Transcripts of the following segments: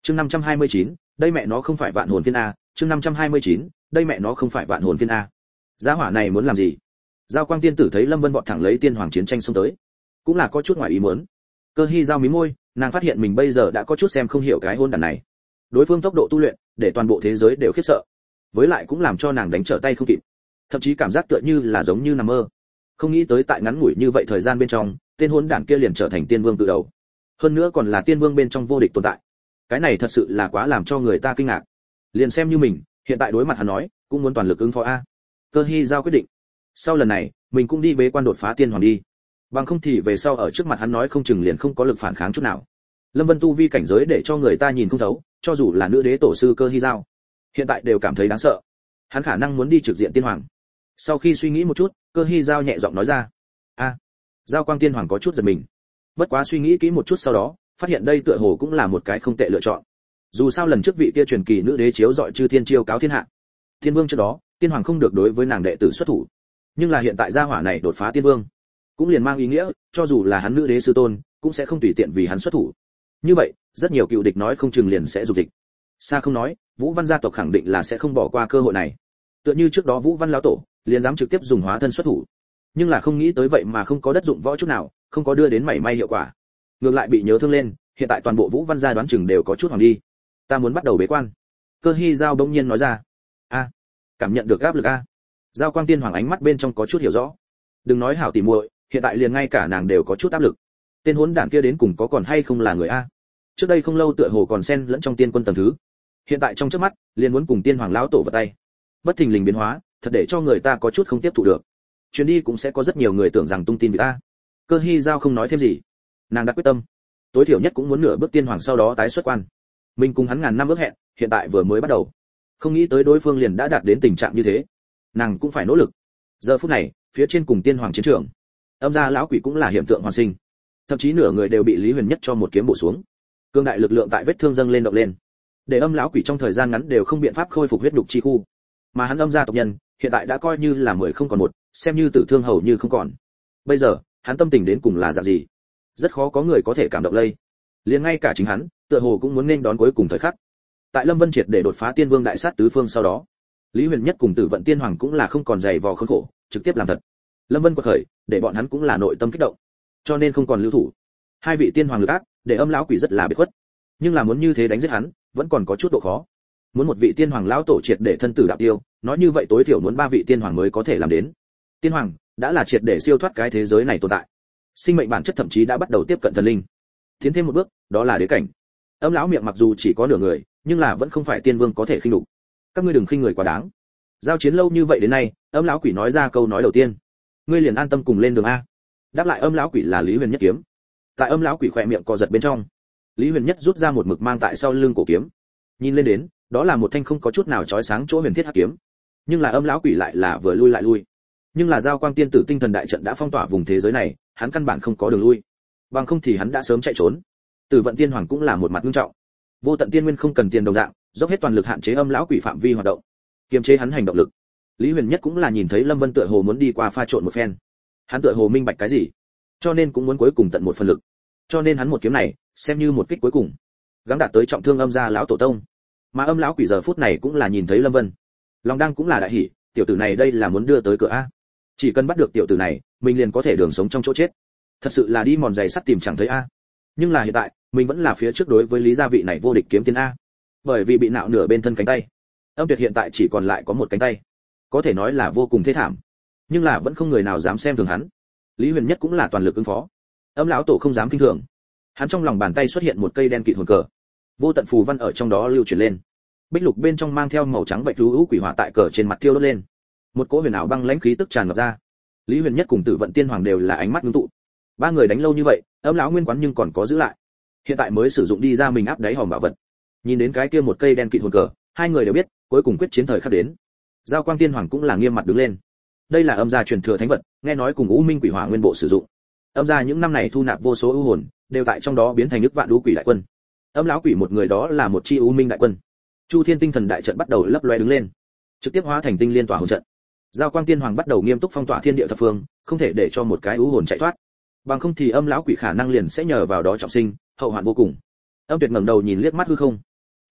Chương 529, đây mẹ nó không phải vạn hồn phiên a, chương 529, đây mẹ nó không phải vạn hồn phiên a. Gia hỏa này muốn làm gì? Giao Quang tiên tử thấy Lâm Vân vọt thẳng lấy tiên hoàng chiến tranh xông tới, cũng là có chút ngoài ý muốn. Cơ Hi giao mí môi, nàng phát hiện mình bây giờ đã có chút xem không hiểu cái hôn đản này. Đối phương tốc độ tu luyện, để toàn bộ thế giới đều khiếp sợ. Với lại cũng làm cho nàng đánh trở tay không kịp. Thậm chí cảm giác tựa như là giống như nằm mơ. Không nghĩ tới tại ngắn ngủi như vậy thời gian bên trong, tên hôn đản kia liền trở thành tiên vương từ đầu. Hơn nữa còn là tiên vương bên trong vô địch tồn tại. Cái này thật sự là quá làm cho người ta kinh ngạc. Liền xem như mình, hiện tại đối mặt hắn nói, cũng muốn toàn lực ứng phó a. Cơ Hi giao quyết định. Sau lần này, mình cũng đi bế quan đột phá tiên hoàng đi. Bằng không thì về sau ở trước mặt hắn nói không chừng liền không có lực phản kháng chút nào. Lâm Vân tu vi cảnh giới để cho người ta nhìn không thấu, cho dù là nữ đế tổ sư Cơ Hi giao, hiện tại đều cảm thấy đáng sợ. Hắn khả năng muốn đi trực diện tiên hoàng. Sau khi suy nghĩ một chút, Cơ Hi giao nhẹ giọng nói ra: "A." Giao Quang tiên hoàng có chút giật mình. Bất quá suy nghĩ kỹ một chút sau đó, phát hiện đây tựa hồ cũng là một cái không tệ lựa chọn. Dù sao lần trước vị kia truyền kỳ nữ đế chiếu dọi chư thiên chiêu cáo thiên hạ, tiên vương trước đó, tiên hoàng không được đối với nàng đệ tử xuất thủ. Nhưng là hiện tại gia hỏa này đột phá tiên vương, cũng liền mang ý nghĩa, cho dù là hắn nữ đế sư tôn, cũng sẽ không tùy tiện vì hắn xuất thủ. Như vậy, rất nhiều cựu địch nói không chừng liền sẽ dục dịch. Xa không nói, Vũ Văn gia tộc khẳng định là sẽ không bỏ qua cơ hội này. Tựa như trước đó Vũ Văn lão tổ, liền dám trực tiếp dùng hóa thân xuất thủ. Nhưng là không nghĩ tới vậy mà không có đất dụng võ chút nào, không có đưa đến mảy may hiệu quả. Ngược lại bị nhớ thương lên, hiện tại toàn bộ Vũ Văn gia đoán chừng đều có chút hoàng đi. Ta muốn bắt đầu bế quan. Cơ Hi giao bỗng nhiên nói ra. A, cảm nhận được áp lực a. Giao Quang tiên hoàng ánh mắt bên trong có chút hiểu rõ. Đừng nói hảo tỉ muội, hiện tại liền ngay cả nàng đều có chút áp lực. Tên hỗn đản kia đến cùng có còn hay không là người a? Trước đây không lâu tựa hồ còn xen lẫn trong tiên quân tầng thứ, hiện tại trong chớp mắt liền muốn cùng tiên hoàng lão tổ vào tay. Bất thình lình biến hóa, thật để cho người ta có chút không tiếp thu được. Chuyến đi cũng sẽ có rất nhiều người tưởng rằng tung tin với ta. Cơ Hi giao không nói thêm gì. Nàng đã quyết tâm, tối thiểu nhất cũng muốn nửa bước tiên hoàng sau đó tái xuất quan. Mình cùng hắn ngàn năm ước hẹn, hiện tại vừa mới bắt đầu. Không nghĩ tới đối phương liền đã đạt đến tình trạng như thế. Nàng cũng phải nỗ lực. Giờ phút này, phía trên cùng tiên hoàng chiến trường, âm gia lão quỷ cũng là hiện tượng hoàn sinh. Thậm chí nửa người đều bị Lý Huyền Nhất cho một kiếm bổ xuống. Cương đại lực lượng tại vết thương dâng lên động lên, để âm lão quỷ trong thời gian ngắn đều không biện pháp khôi phục huyết đục chi khu. Mà hắn âm gia tộc nhân, hiện tại đã coi như là 10 không còn một, xem như tử thương hầu như không còn. Bây giờ, hắn tâm tình đến cùng là dạng gì? Rất khó có người có thể cảm động lây. Liền ngay cả chính hắn, tựa hồ cũng muốn nên đón cuối cùng thời khắc. Tại Lâm Vân triệt để đột phá tiên vương đại sát tứ phương sau đó, Lý Huyền Nhất cùng Tử Vận Tiên Hoàng cũng là không còn dày vò khốn khổ, trực tiếp làm thật. Lâm Vân quật khởi, để bọn hắn cũng là nội tâm kích động, cho nên không còn lưu thủ. Hai vị tiên hoàng lực ác, để âm lão quỷ rất là biệt khuất. Nhưng là muốn như thế đánh giết hắn, vẫn còn có chút độ khó. Muốn một vị tiên hoàng lão tổ triệt để thân tử đạo tiêu, nói như vậy tối thiểu muốn 3 vị tiên hoàng mới có thể làm đến. Tiên hoàng đã là triệt để siêu thoát cái thế giới này tồn tại. Sinh mệnh bản chất thậm chí đã bắt đầu tiếp cận thần linh. Tiến thêm một bước, đó là đế cảnh. Âm lão miệng mặc dù chỉ có nửa người, nhưng là vẫn không phải tiên vương có thể khinh đục. Các ngươi đừng khinh người quá đáng. Giao chiến lâu như vậy đến nay, âm lão quỷ nói ra câu nói đầu tiên, ngươi liền an tâm cùng lên đường a. Đáp lại âm lão quỷ là Lý Huyền Nhất kiếm. Tại âm lão quỷ khỏe miệng co giật bên trong, Lý Huyền Nhất rút ra một mực mang tại sau lưng cổ kiếm. Nhìn lên đến, đó là một thanh không có chút nào chói sáng chỗ huyền thiết hắc kiếm. Nhưng là âm lão quỷ lại là vừa lui lại lui. Nhưng là Giao Quang tiên tử tinh thần đại trận đã phong tỏa vùng thế giới này, hắn căn bản không có đường lui. Bằng không thì hắn đã sớm chạy trốn. Tử Vận Tiên Hoàng cũng là một mặt nghiêm trọng. Vô tận tiên nguyên không cần tiền đồng dạng, dốc hết toàn lực hạn chế âm lão quỷ phạm vi hoạt động, kiềm chế hắn hành động lực. Lý Huyền Nhất cũng là nhìn thấy Lâm Vân tựa hồ muốn đi qua pha trộn một phen. Hắn tựa hồ minh bạch cái gì, cho nên cũng muốn cuối cùng tận một phần lực. Cho nên hắn một kiếm này, xem như một kích cuối cùng, gắng đạt tới trọng thương âm gia lão tổ tông. Mà âm lão quỷ giờ phút này cũng là nhìn thấy Lâm Vân, lòng đang cũng là đại hỉ, tiểu tử này đây là muốn đưa tới cửa a. Chỉ cần bắt được tiểu tử này, mình liền có thể đường sống trong chỗ chết. Thật sự là đi mòn giày sắt tìm chẳng thấy a. Nhưng là hiện tại, mình vẫn là phía trước đối với Lý gia vị này vô địch kiếm tiên a. Bởi vì bị nạo nửa bên thân cánh tay, âm tuyệt hiện tại chỉ còn lại có một cánh tay, có thể nói là vô cùng thê thảm. Nhưng là vẫn không người nào dám xem thường hắn. Lý Huyền Nhất cũng là toàn lực ứng phó. Âm lão tổ không dám kinh thường. Hắn trong lòng bàn tay xuất hiện một cây đen kịt hồn cờ, vô tận phù văn ở trong đó lưu chuyển lên. Bích lục bên trong mang theo màu trắng bệnh rú quỷ hỏa tại cờ trên mặt tiêu đốt lên. Một cỗ huyền ảo băng lãnh khí tức tràn ngập ra. Lý Huyền Nhất cùng Tử Vận Tiên Hoàng đều là ánh mắt ngưng tụ. Ba người đánh lâu như vậy, âm lão nguyên quán nhưng còn có giữ lại. Hiện tại mới sử dụng đi ra mình áp đáy hòm bảo vật. Nhìn đến cái kia một cây đen kịt hồn cờ, hai người đều biết, cuối cùng quyết chiến thời khắc đến. Giao Quang Tiên Hoàng cũng là nghiêm mặt đứng lên. Đây là âm gia truyền thừa thánh vật, nghe nói cùng U Minh Quỷ Hỏa nguyên bộ sử dụng. Âm gia những năm này thu nạp vô số ưu hồn, đều tại trong đó biến thành nước vạn u quỷ đại quân. Âm lão quỷ một người đó là một chi U Minh đại quân. Chu Thiên tinh thần đại trận bắt đầu lấp loé đứng lên, trực tiếp hóa thành tinh liên tỏa hồn trận. Giao Quang Tiên Hoàng bắt đầu nghiêm túc phong tỏa thiên địa thập phương, không thể để cho một cái ưu hồn chạy thoát. Bằng không thì âm lão quỷ khả năng liền sẽ nhờ vào đó trọng sinh, hậu hoạn vô cùng. Âm Tuyệt ngẩng đầu nhìn liếc mắt hư không,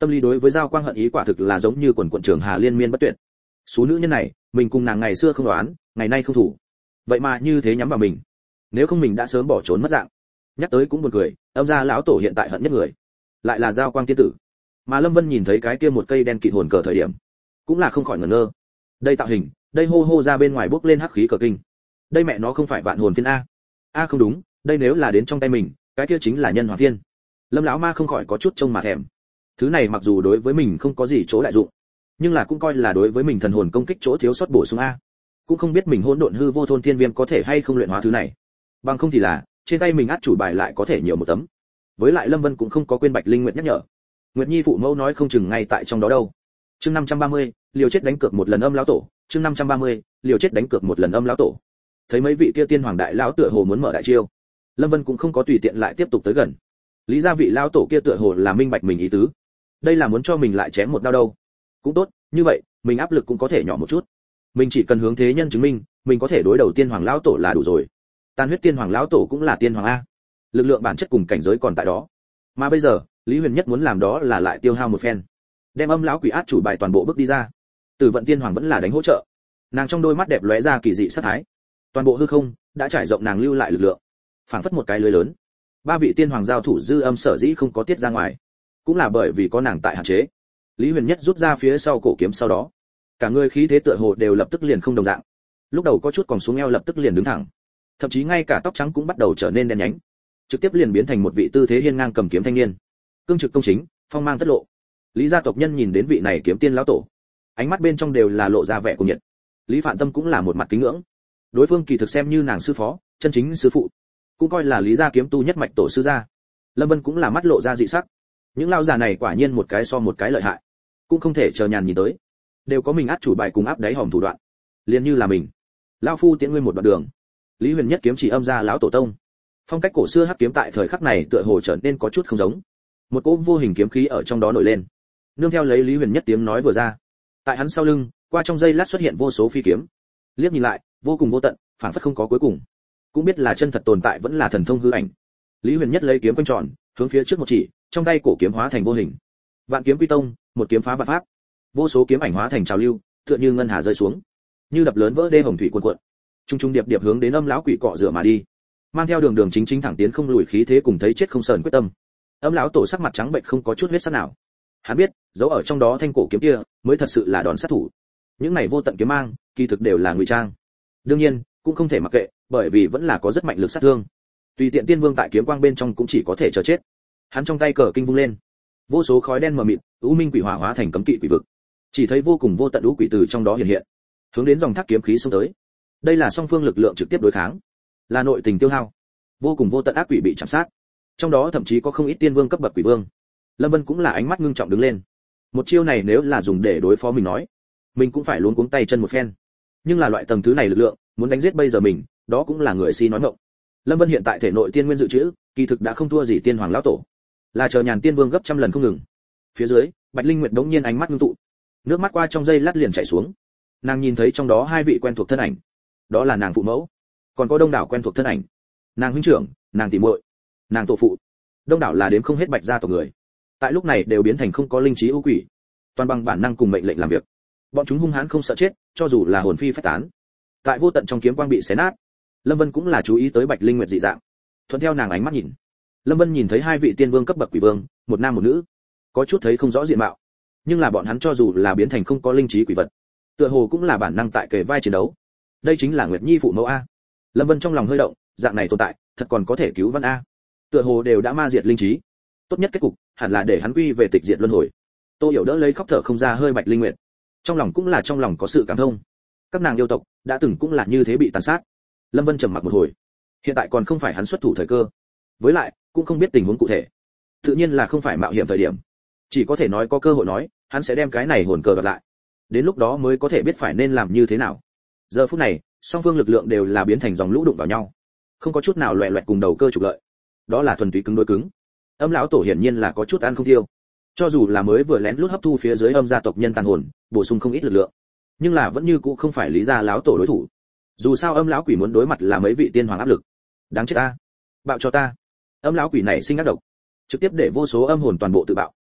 Tâm lý đối với Giao Quang hận ý quả thực là giống như quần quần trường hà liên miên bất tuyệt. Số nữ nhân này, mình cùng nàng ngày xưa không đoán, ngày nay không thủ. Vậy mà như thế nhắm vào mình. Nếu không mình đã sớm bỏ trốn mất dạng. Nhắc tới cũng buồn cười, âm gia lão tổ hiện tại hận nhất người, lại là Giao Quang tiên tử. Mà Lâm Vân nhìn thấy cái kia một cây đen kịt hồn cờ thời điểm, cũng là không khỏi ngẩn ngơ. Đây tạo hình, đây hô hô ra bên ngoài bốc lên hắc khí cờ kinh. Đây mẹ nó không phải vạn hồn phiên a. A không đúng, đây nếu là đến trong tay mình, cái kia chính là nhân hoàng phiên. Lâm lão ma không khỏi có chút trông mà thèm. Thứ này mặc dù đối với mình không có gì chỗ đại dụng, nhưng là cũng coi là đối với mình thần hồn công kích chỗ thiếu sót bổ sung a. Cũng không biết mình hỗn độn hư vô thôn thiên viêm có thể hay không luyện hóa thứ này. Bằng không thì là, trên tay mình át chủ bài lại có thể nhiều một tấm. Với lại Lâm Vân cũng không có quên Bạch Linh Nguyệt nhắc nhở. Nguyệt Nhi phụ mẫu nói không chừng ngay tại trong đó đâu. Chương 530, liều chết đánh cược một lần âm lão tổ, chương 530, liều chết đánh cược một lần âm lão tổ. Thấy mấy vị kia tiên hoàng đại lão tựa hồ muốn mở đại chiêu, Lâm Vân cũng không có tùy tiện lại tiếp tục tới gần. Lý gia vị lão tổ kia tựa hồ là minh bạch mình ý tứ. Đây là muốn cho mình lại chém một đao đâu. Cũng tốt, như vậy, mình áp lực cũng có thể nhỏ một chút. Mình chỉ cần hướng thế nhân chứng minh, mình có thể đối đầu tiên hoàng lão tổ là đủ rồi. Tan huyết tiên hoàng lão tổ cũng là tiên hoàng a. Lực lượng bản chất cùng cảnh giới còn tại đó. Mà bây giờ, Lý Huyền Nhất muốn làm đó là lại tiêu hao một phen, đem âm lão quỷ át chủ bài toàn bộ bước đi ra. Tử vận tiên hoàng vẫn là đánh hỗ trợ. Nàng trong đôi mắt đẹp lóe ra kỳ dị sát thái. Toàn bộ hư không đã trải rộng nàng lưu lại lực lượng, phảng phất một cái lưới lớn. Ba vị tiên hoàng giao thủ dư âm sở dĩ không có tiết ra ngoài, cũng là bởi vì có nàng tại hạn chế. Lý Huyền Nhất rút ra phía sau cổ kiếm sau đó, cả người khí thế tựa hồ đều lập tức liền không đồng dạng. Lúc đầu có chút còn xuống eo lập tức liền đứng thẳng, thậm chí ngay cả tóc trắng cũng bắt đầu trở nên đen nhánh, trực tiếp liền biến thành một vị tư thế hiên ngang cầm kiếm thanh niên, cương trực công chính, phong mang tất lộ. Lý gia tộc nhân nhìn đến vị này kiếm tiên lão tổ, ánh mắt bên trong đều là lộ ra vẻ cuồng nhiệt. Lý Phạn Tâm cũng là một mặt kính ngưỡng. Đối phương kỳ thực xem như nàng sư phó, chân chính sư phụ, cũng coi là Lý gia kiếm tu nhất mạch tổ sư gia. Lâm Vân cũng là mắt lộ ra dị sắc. Những lão già này quả nhiên một cái so một cái lợi hại, cũng không thể chờ nhàn nhìn tới, đều có mình át chủ bài cùng áp đáy hòm thủ đoạn. Liên như là mình, lão phu tiễn ngươi một đoạn đường. Lý Huyền Nhất kiếm chỉ âm ra lão tổ tông. Phong cách cổ xưa hắc kiếm tại thời khắc này tựa hồ trở nên có chút không giống. Một cỗ vô hình kiếm khí ở trong đó nổi lên. Nương theo lấy Lý Huyền Nhất tiếng nói vừa ra, tại hắn sau lưng, qua trong giây lát xuất hiện vô số phi kiếm. Liếc nhìn lại, vô cùng vô tận, phảng phất không có cuối cùng. Cũng biết là chân thật tồn tại vẫn là thần thông hư ảnh. Lý Huyền Nhất lấy kiếm quanh tròn, hướng phía trước một chỉ, trong tay cổ kiếm hóa thành vô hình. Vạn kiếm quy tông, một kiếm phá vạn pháp. Vô số kiếm ảnh hóa thành trào lưu, tựa như ngân hà rơi xuống, như đập lớn vỡ đê hồng thủy cuồn cuộn. Trung trung điệp điệp hướng đến âm lão quỷ cọ rửa mà đi, mang theo đường đường chính chính thẳng tiến không lùi khí thế cùng thấy chết không sờn quyết tâm. Âm lão tổ sắc mặt trắng bệch không có chút huyết sắc nào. Hắn biết, giấu ở trong đó thanh cổ kiếm kia mới thật sự là đòn sát thủ. Những này vô tận kiếm mang, kỳ thực đều là ngụy trang. Đương nhiên, cũng không thể mặc kệ, bởi vì vẫn là có rất mạnh lực sát thương. Tùy tiện tiên vương tại kiếm quang bên trong cũng chỉ có thể chờ chết. Hắn trong tay cờ kinh vung lên, vô số khói đen mờ mịt, u minh quỷ hỏa hóa thành cấm kỵ quỷ vực. Chỉ thấy vô cùng vô tận u quỷ từ trong đó hiện hiện, hướng đến dòng thác kiếm khí xông tới. Đây là song phương lực lượng trực tiếp đối kháng, là nội tình tiêu hao. Vô cùng vô tận ác quỷ bị chạm sát, trong đó thậm chí có không ít tiên vương cấp bậc quỷ vương. Lâm Vân cũng là ánh mắt ngưng trọng đứng lên. Một chiêu này nếu là dùng để đối phó mình nói, mình cũng phải luống cuống tay chân một phen. Nhưng là loại tầng thứ này lực lượng, muốn đánh giết bây giờ mình, đó cũng là người si nói ngọng. Lâm Vân hiện tại thể nội tiên nguyên dự trữ, kỳ thực đã không thua gì tiên hoàng lão tổ, là chờ nhàn tiên vương gấp trăm lần không ngừng. Phía dưới, Bạch Linh Nguyệt đống nhiên ánh mắt ngưng tụ, nước mắt qua trong giây lát liền chảy xuống. Nàng nhìn thấy trong đó hai vị quen thuộc thân ảnh, đó là nàng phụ mẫu, còn có đông đảo quen thuộc thân ảnh, nàng huynh trưởng, nàng tỷ muội, nàng tổ phụ, đông đảo là đến không hết Bạch gia tộc người. Tại lúc này đều biến thành không có linh trí ưu quỷ, toàn bằng bản năng cùng mệnh lệnh làm việc. Bọn chúng hung hãn không sợ chết, cho dù là hồn phi phách tán. Tại vô tận trong kiếm quang bị xé nát, Lâm Vân cũng là chú ý tới Bạch Linh Nguyệt dị dạng. Thuận theo nàng ánh mắt nhìn, Lâm Vân nhìn thấy hai vị tiên vương cấp bậc quỷ vương, một nam một nữ, có chút thấy không rõ diện mạo, nhưng là bọn hắn cho dù là biến thành không có linh trí quỷ vật, tựa hồ cũng là bản năng tại kề vai chiến đấu. Đây chính là Nguyệt Nhi phụ mẫu a. Lâm Vân trong lòng hơi động, dạng này tồn tại, thật còn có thể cứu văn a. Tựa hồ đều đã ma diệt linh trí, tốt nhất kết cục hẳn là để hắn quy về tịch diệt luân hồi. Tô Hiểu đỡ lấy khóc thở không ra hơi Bạch Linh Nguyệt, trong lòng cũng là trong lòng có sự cảm thông. Các nàng yêu tộc đã từng cũng là như thế bị tàn sát. Lâm Vân trầm mặc một hồi, hiện tại còn không phải hắn xuất thủ thời cơ, với lại cũng không biết tình huống cụ thể, tự nhiên là không phải mạo hiểm thời điểm. Chỉ có thể nói có cơ hội nói, hắn sẽ đem cái này hồn cờ gặp lại, đến lúc đó mới có thể biết phải nên làm như thế nào. Giờ phút này, song phương lực lượng đều là biến thành dòng lũ đụng vào nhau, không có chút nào loẹt loẹt cùng đầu cơ trục lợi, đó là thuần túy cứng đối cứng. Âm lão tổ hiển nhiên là có chút ăn không tiêu, cho dù là mới vừa lén lút hấp thu phía dưới âm gia tộc nhân tàn hồn, bổ sung không ít lực lượng, nhưng là vẫn như cũ không phải Lý gia lão tổ đối thủ. Dù sao âm lão quỷ muốn đối mặt là mấy vị tiên hoàng áp lực, đáng chết ta, bạo cho ta. Âm lão quỷ này sinh ác độc, trực tiếp để vô số âm hồn toàn bộ tự bạo.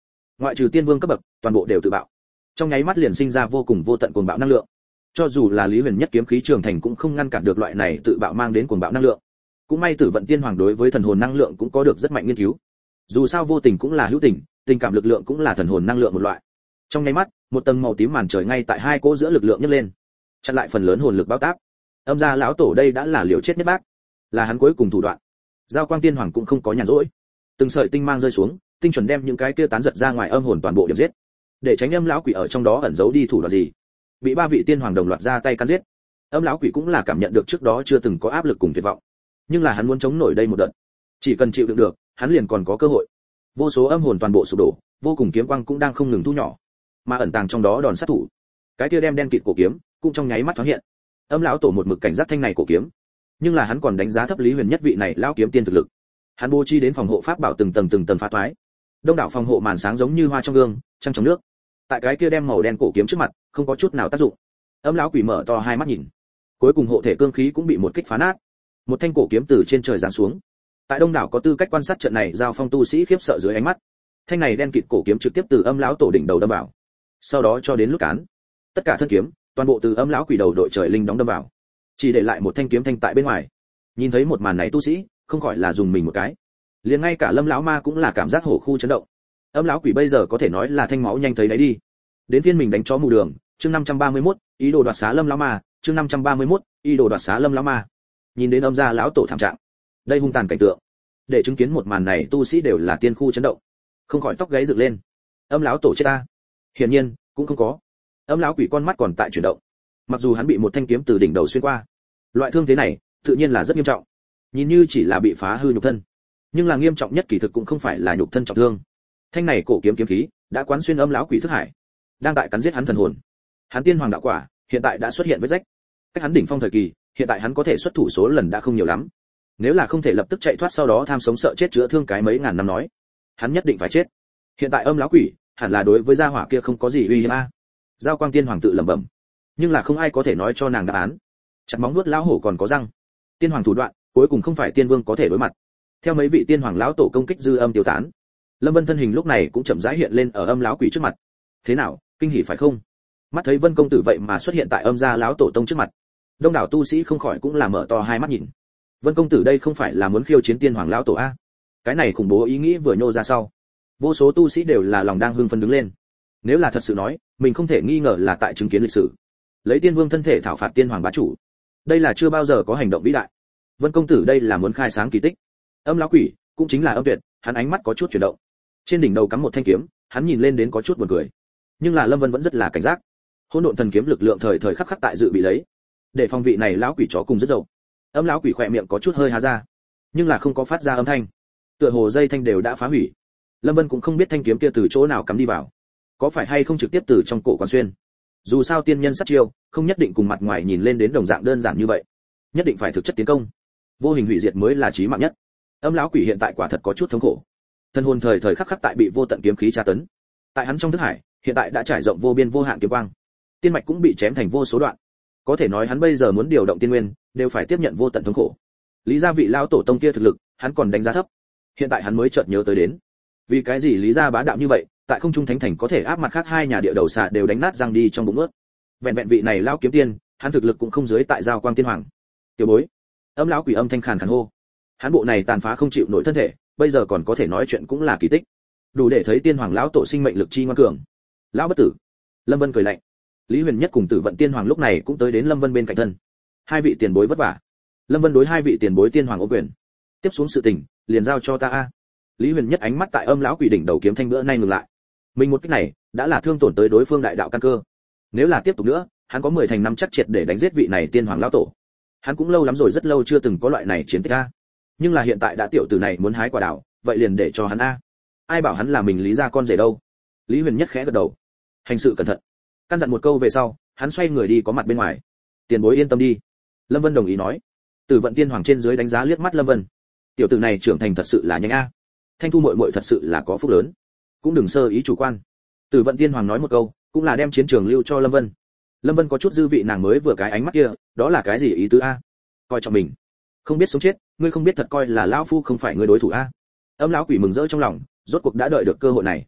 ngoại trừ tiên vương cấp bậc toàn bộ đều tự bạo, trong nháy mắt liền sinh ra vô cùng vô tận cuồng bạo năng lượng. Cho dù là Lý Huyền Nhất kiếm khí trường thành cũng không ngăn cản được loại này tự bạo mang đến cuồng bạo năng lượng. Cũng may Tử Vận Tiên Hoàng đối với thần hồn năng lượng cũng có được rất mạnh nghiên cứu. Dù sao vô tình cũng là hữu tình, tình cảm lực lượng cũng là thần hồn năng lượng một loại. Trong nháy mắt, một tầng màu tím màn trời ngay tại hai cỗ giữa lực lượng nhấc lên, chặn lại phần lớn hồn lực bao táp. Âm gia lão tổ đây đã là liều chết nhất bác, là hắn cuối cùng thủ đoạn. Giao Quang Tiên Hoàng cũng không có nhàn rỗi, từng sợi tinh mang rơi xuống, tinh chuẩn đem những cái kia tán giật ra ngoài âm hồn toàn bộ điểm giết. Để tránh âm lão quỷ ở trong đó ẩn giấu đi thủ đoạn gì, bị ba vị tiên hoàng đồng loạt ra tay cắn giết. Âm lão quỷ cũng là cảm nhận được trước đó chưa từng có áp lực cùng tuyệt vọng, nhưng là hắn muốn chống nổi đây một đợt, chỉ cần chịu đựng được, hắn liền còn có cơ hội. Vô số âm hồn toàn bộ sụp đổ, vô cùng kiếm quang cũng đang không ngừng thu nhỏ, mà ẩn tàng trong đó đòn sát thủ, cái kia đem đen kịt cổ kiếm cũng trong nháy mắt thoáng hiện. Âm lão tổ một mực cảnh giác thanh này cổ kiếm, nhưng là hắn còn đánh giá thấp Lý Huyền Nhất vị này lão kiếm tiên thực lực. Hắn bố trí đến phòng hộ pháp bảo từng tầng phá toái, đông đảo phòng hộ màn sáng giống như hoa trong gương, trăng trong nước. Tại cái kia đem màu đen cổ kiếm trước mặt, không có chút nào tác dụng. Âm lão quỷ mở to hai mắt nhìn, cuối cùng hộ thể cương khí cũng bị một kích phá nát. Một thanh cổ kiếm từ trên trời giáng xuống. Tại đông đảo có tư cách quan sát trận này giao phong tu sĩ khiếp sợ dưới ánh mắt, thanh này đen kịt cổ kiếm trực tiếp từ âm lão tổ đỉnh đầu đâm vào, sau đó cho đến lúc cán, tất cả thân kiếm toàn bộ từ âm lão quỷ đầu đội trời linh đóng đâm vào, chỉ để lại một thanh kiếm thanh tại bên ngoài. Nhìn thấy một màn này tu sĩ không khỏi là dùng mình một cái, liền ngay cả Lâm lão ma cũng là cảm giác hổ khu chấn động. Âm lão quỷ bây giờ có thể nói là thanh máu nhanh thấy đấy đi. Đến phiên mình đánh chó mù đường, chương 531, ý đồ đoạt xá Lâm lão ma, chương 531, ý đồ đoạt xá Lâm lão ma. Nhìn đến âm gia lão tổ thảm trạng, đây hung tàn cảnh tượng, để chứng kiến một màn này tu sĩ đều là tiên khu chấn động, không khỏi tóc gáy dựng lên. Âm lão tổ chết ta? Hiển nhiên cũng không có. Âm lão quỷ con mắt còn tại chuyển động, mặc dù hắn bị một thanh kiếm từ đỉnh đầu xuyên qua, loại thương thế này tự nhiên là rất nghiêm trọng, nhìn như chỉ là bị phá hư nhục thân, nhưng là nghiêm trọng nhất kỳ thực cũng không phải là nhục thân trọng thương. Thanh này cổ kiếm kiếm khí đã quán xuyên âm lão quỷ thức hải, đang tại cắn giết hắn thần hồn. Hắn tiên hoàng đạo quả hiện tại đã xuất hiện vết rách, cách hắn đỉnh phong thời kỳ, hiện tại hắn có thể xuất thủ số lần đã không nhiều lắm. Nếu là không thể lập tức chạy thoát sau đó tham sống sợ chết chữa thương cái mấy ngàn năm nói, hắn nhất định phải chết. Hiện tại âm lão quỷ hẳn là đối với gia hỏa kia không có gì uy hiếp a. Giao Quang Tiên Hoàng tự lẩm bẩm, nhưng là không ai có thể nói cho nàng đáp án. Chặt móng nuốt lão hổ còn có răng, tiên hoàng thủ đoạn cuối cùng không phải tiên vương có thể đối mặt. Theo mấy vị tiên hoàng lão tổ công kích dư âm tiêu tán, Lâm Vân thân hình lúc này cũng chậm rãi hiện lên ở âm lão quỷ trước mặt. Thế nào, kinh hỉ phải không? Mắt thấy Vân công tử vậy mà xuất hiện tại âm gia lão tổ tông trước mặt, đông đảo tu sĩ không khỏi cũng là mở to hai mắt nhìn. Vân công tử đây không phải là muốn khiêu chiến tiên hoàng lão tổ a? Cái này khủng bố ý nghĩ vừa nhô ra sau, vô số tu sĩ đều là lòng đang hưng phấn đứng lên. Nếu là thật sự nói, mình không thể nghi ngờ là tại chứng kiến lịch sử, lấy tiên vương thân thể thảo phạt tiên hoàng bá chủ, đây là chưa bao giờ có hành động vĩ đại. Vân công tử đây là muốn khai sáng kỳ tích. Âm lão quỷ cũng chính là âm tuyệt, hắn ánh mắt có chút chuyển động, trên đỉnh đầu cắm một thanh kiếm, hắn nhìn lên đến có chút buồn cười, nhưng là Lâm Vân vẫn rất là cảnh giác. Hỗn độn thần kiếm lực lượng thời thời khắc khắc tại dự bị lấy, để phòng vị này lão quỷ chó cùng rất dậu. Âm lão quỷ khỏe miệng có chút hơi há ra, nhưng là không có phát ra âm thanh, tựa hồ dây thanh đều đã phá hủy. Lâm Vân cũng không biết thanh kiếm kia từ chỗ nào cắm đi vào, có phải hay không trực tiếp từ trong cổ quán xuyên. Dù sao tiên nhân sát chiêu không nhất định cùng mặt ngoài nhìn lên đến đồng dạng đơn giản như vậy, nhất định phải thực chất tiến công, vô hình hủy diệt mới là chí mạng nhất. Âm lão quỷ hiện tại quả thật có chút thống khổ, thân hồn thời thời khắc khắc tại bị vô tận kiếm khí tra tấn. Tại hắn trong thức hải hiện tại đã trải rộng vô biên vô hạn kiếm quang, tiên mạch cũng bị chém thành vô số đoạn, có thể nói hắn bây giờ muốn điều động tiên nguyên đều phải tiếp nhận vô tận thống khổ. Lý gia vị lão tổ tông kia thực lực hắn còn đánh giá thấp, hiện tại hắn mới chợt nhớ tới đến, vì cái gì Lý gia bá đạo như vậy, tại không trung thánh thành có thể áp mặt khác hai nhà địa đầu xà đều đánh nát răng đi trong bụng ướt. Vẹn vẹn vị này lão kiếm tiên, hắn thực lực cũng không dưới tại Giao Quang Tiên Hoàng. Tiểu bối. Âm lão quỷ âm thanh khàn khàn hô. Hắn bộ này tàn phá không chịu nổi thân thể, bây giờ còn có thể nói chuyện cũng là kỳ tích, đủ để thấy tiên hoàng lão tổ sinh mệnh lực chi ngoan cường. Lão bất tử. Lâm Vân cười lạnh. Lý Huyền Nhất cùng Tử Vận Tiên Hoàng lúc này cũng tới đến Lâm Vân bên cạnh thân. Hai vị tiền bối vất vả. Lâm Vân đối hai vị tiền bối tiên hoàng ô quyền. Tiếp xuống sự tình, liền giao cho ta a. Lý Huyền Nhất ánh mắt tại âm lão quỷ đỉnh đầu kiếm thanh bữa nay ngừng lại. Mình một kích này đã là thương tổn tới đối phương đại đạo căn cơ, nếu là tiếp tục nữa, hắn có 10 thành năm chắc triệt để đánh giết vị này tiên hoàng lão tổ. Hắn cũng lâu lắm rồi, rất lâu chưa từng có loại này chiến tích a. Nhưng là hiện tại đã tiểu tử này muốn hái quả đào, vậy liền để cho hắn a. Ai bảo hắn là mình Lý gia con rể đâu. Lý Huyền Nhất khẽ gật đầu, hành sự cẩn thận, căn dặn một câu về sau, hắn xoay người đi có mặt bên ngoài. Tiền bối yên tâm đi. Lâm Vân đồng ý nói. Tử Vận Tiên Hoàng trên dưới đánh giá liếc mắt Lâm Vân. Tiểu tử này trưởng thành thật sự là nhanh a. Thanh Thu muội muội thật sự là có phúc lớn, cũng đừng sơ ý chủ quan. Tử Vận Tiên Hoàng nói một câu, cũng là đem chiến trường lưu cho Lâm Vân. Lâm Vân có chút dư vị nàng mới vừa cái ánh mắt kia, đó là cái gì ý tứ a? Coi trọng mình, không biết sống chết, ngươi không biết thật coi là lão phu không phải ngươi đối thủ a. Âm lão quỷ mừng rỡ trong lòng, rốt cuộc đã đợi được cơ hội này.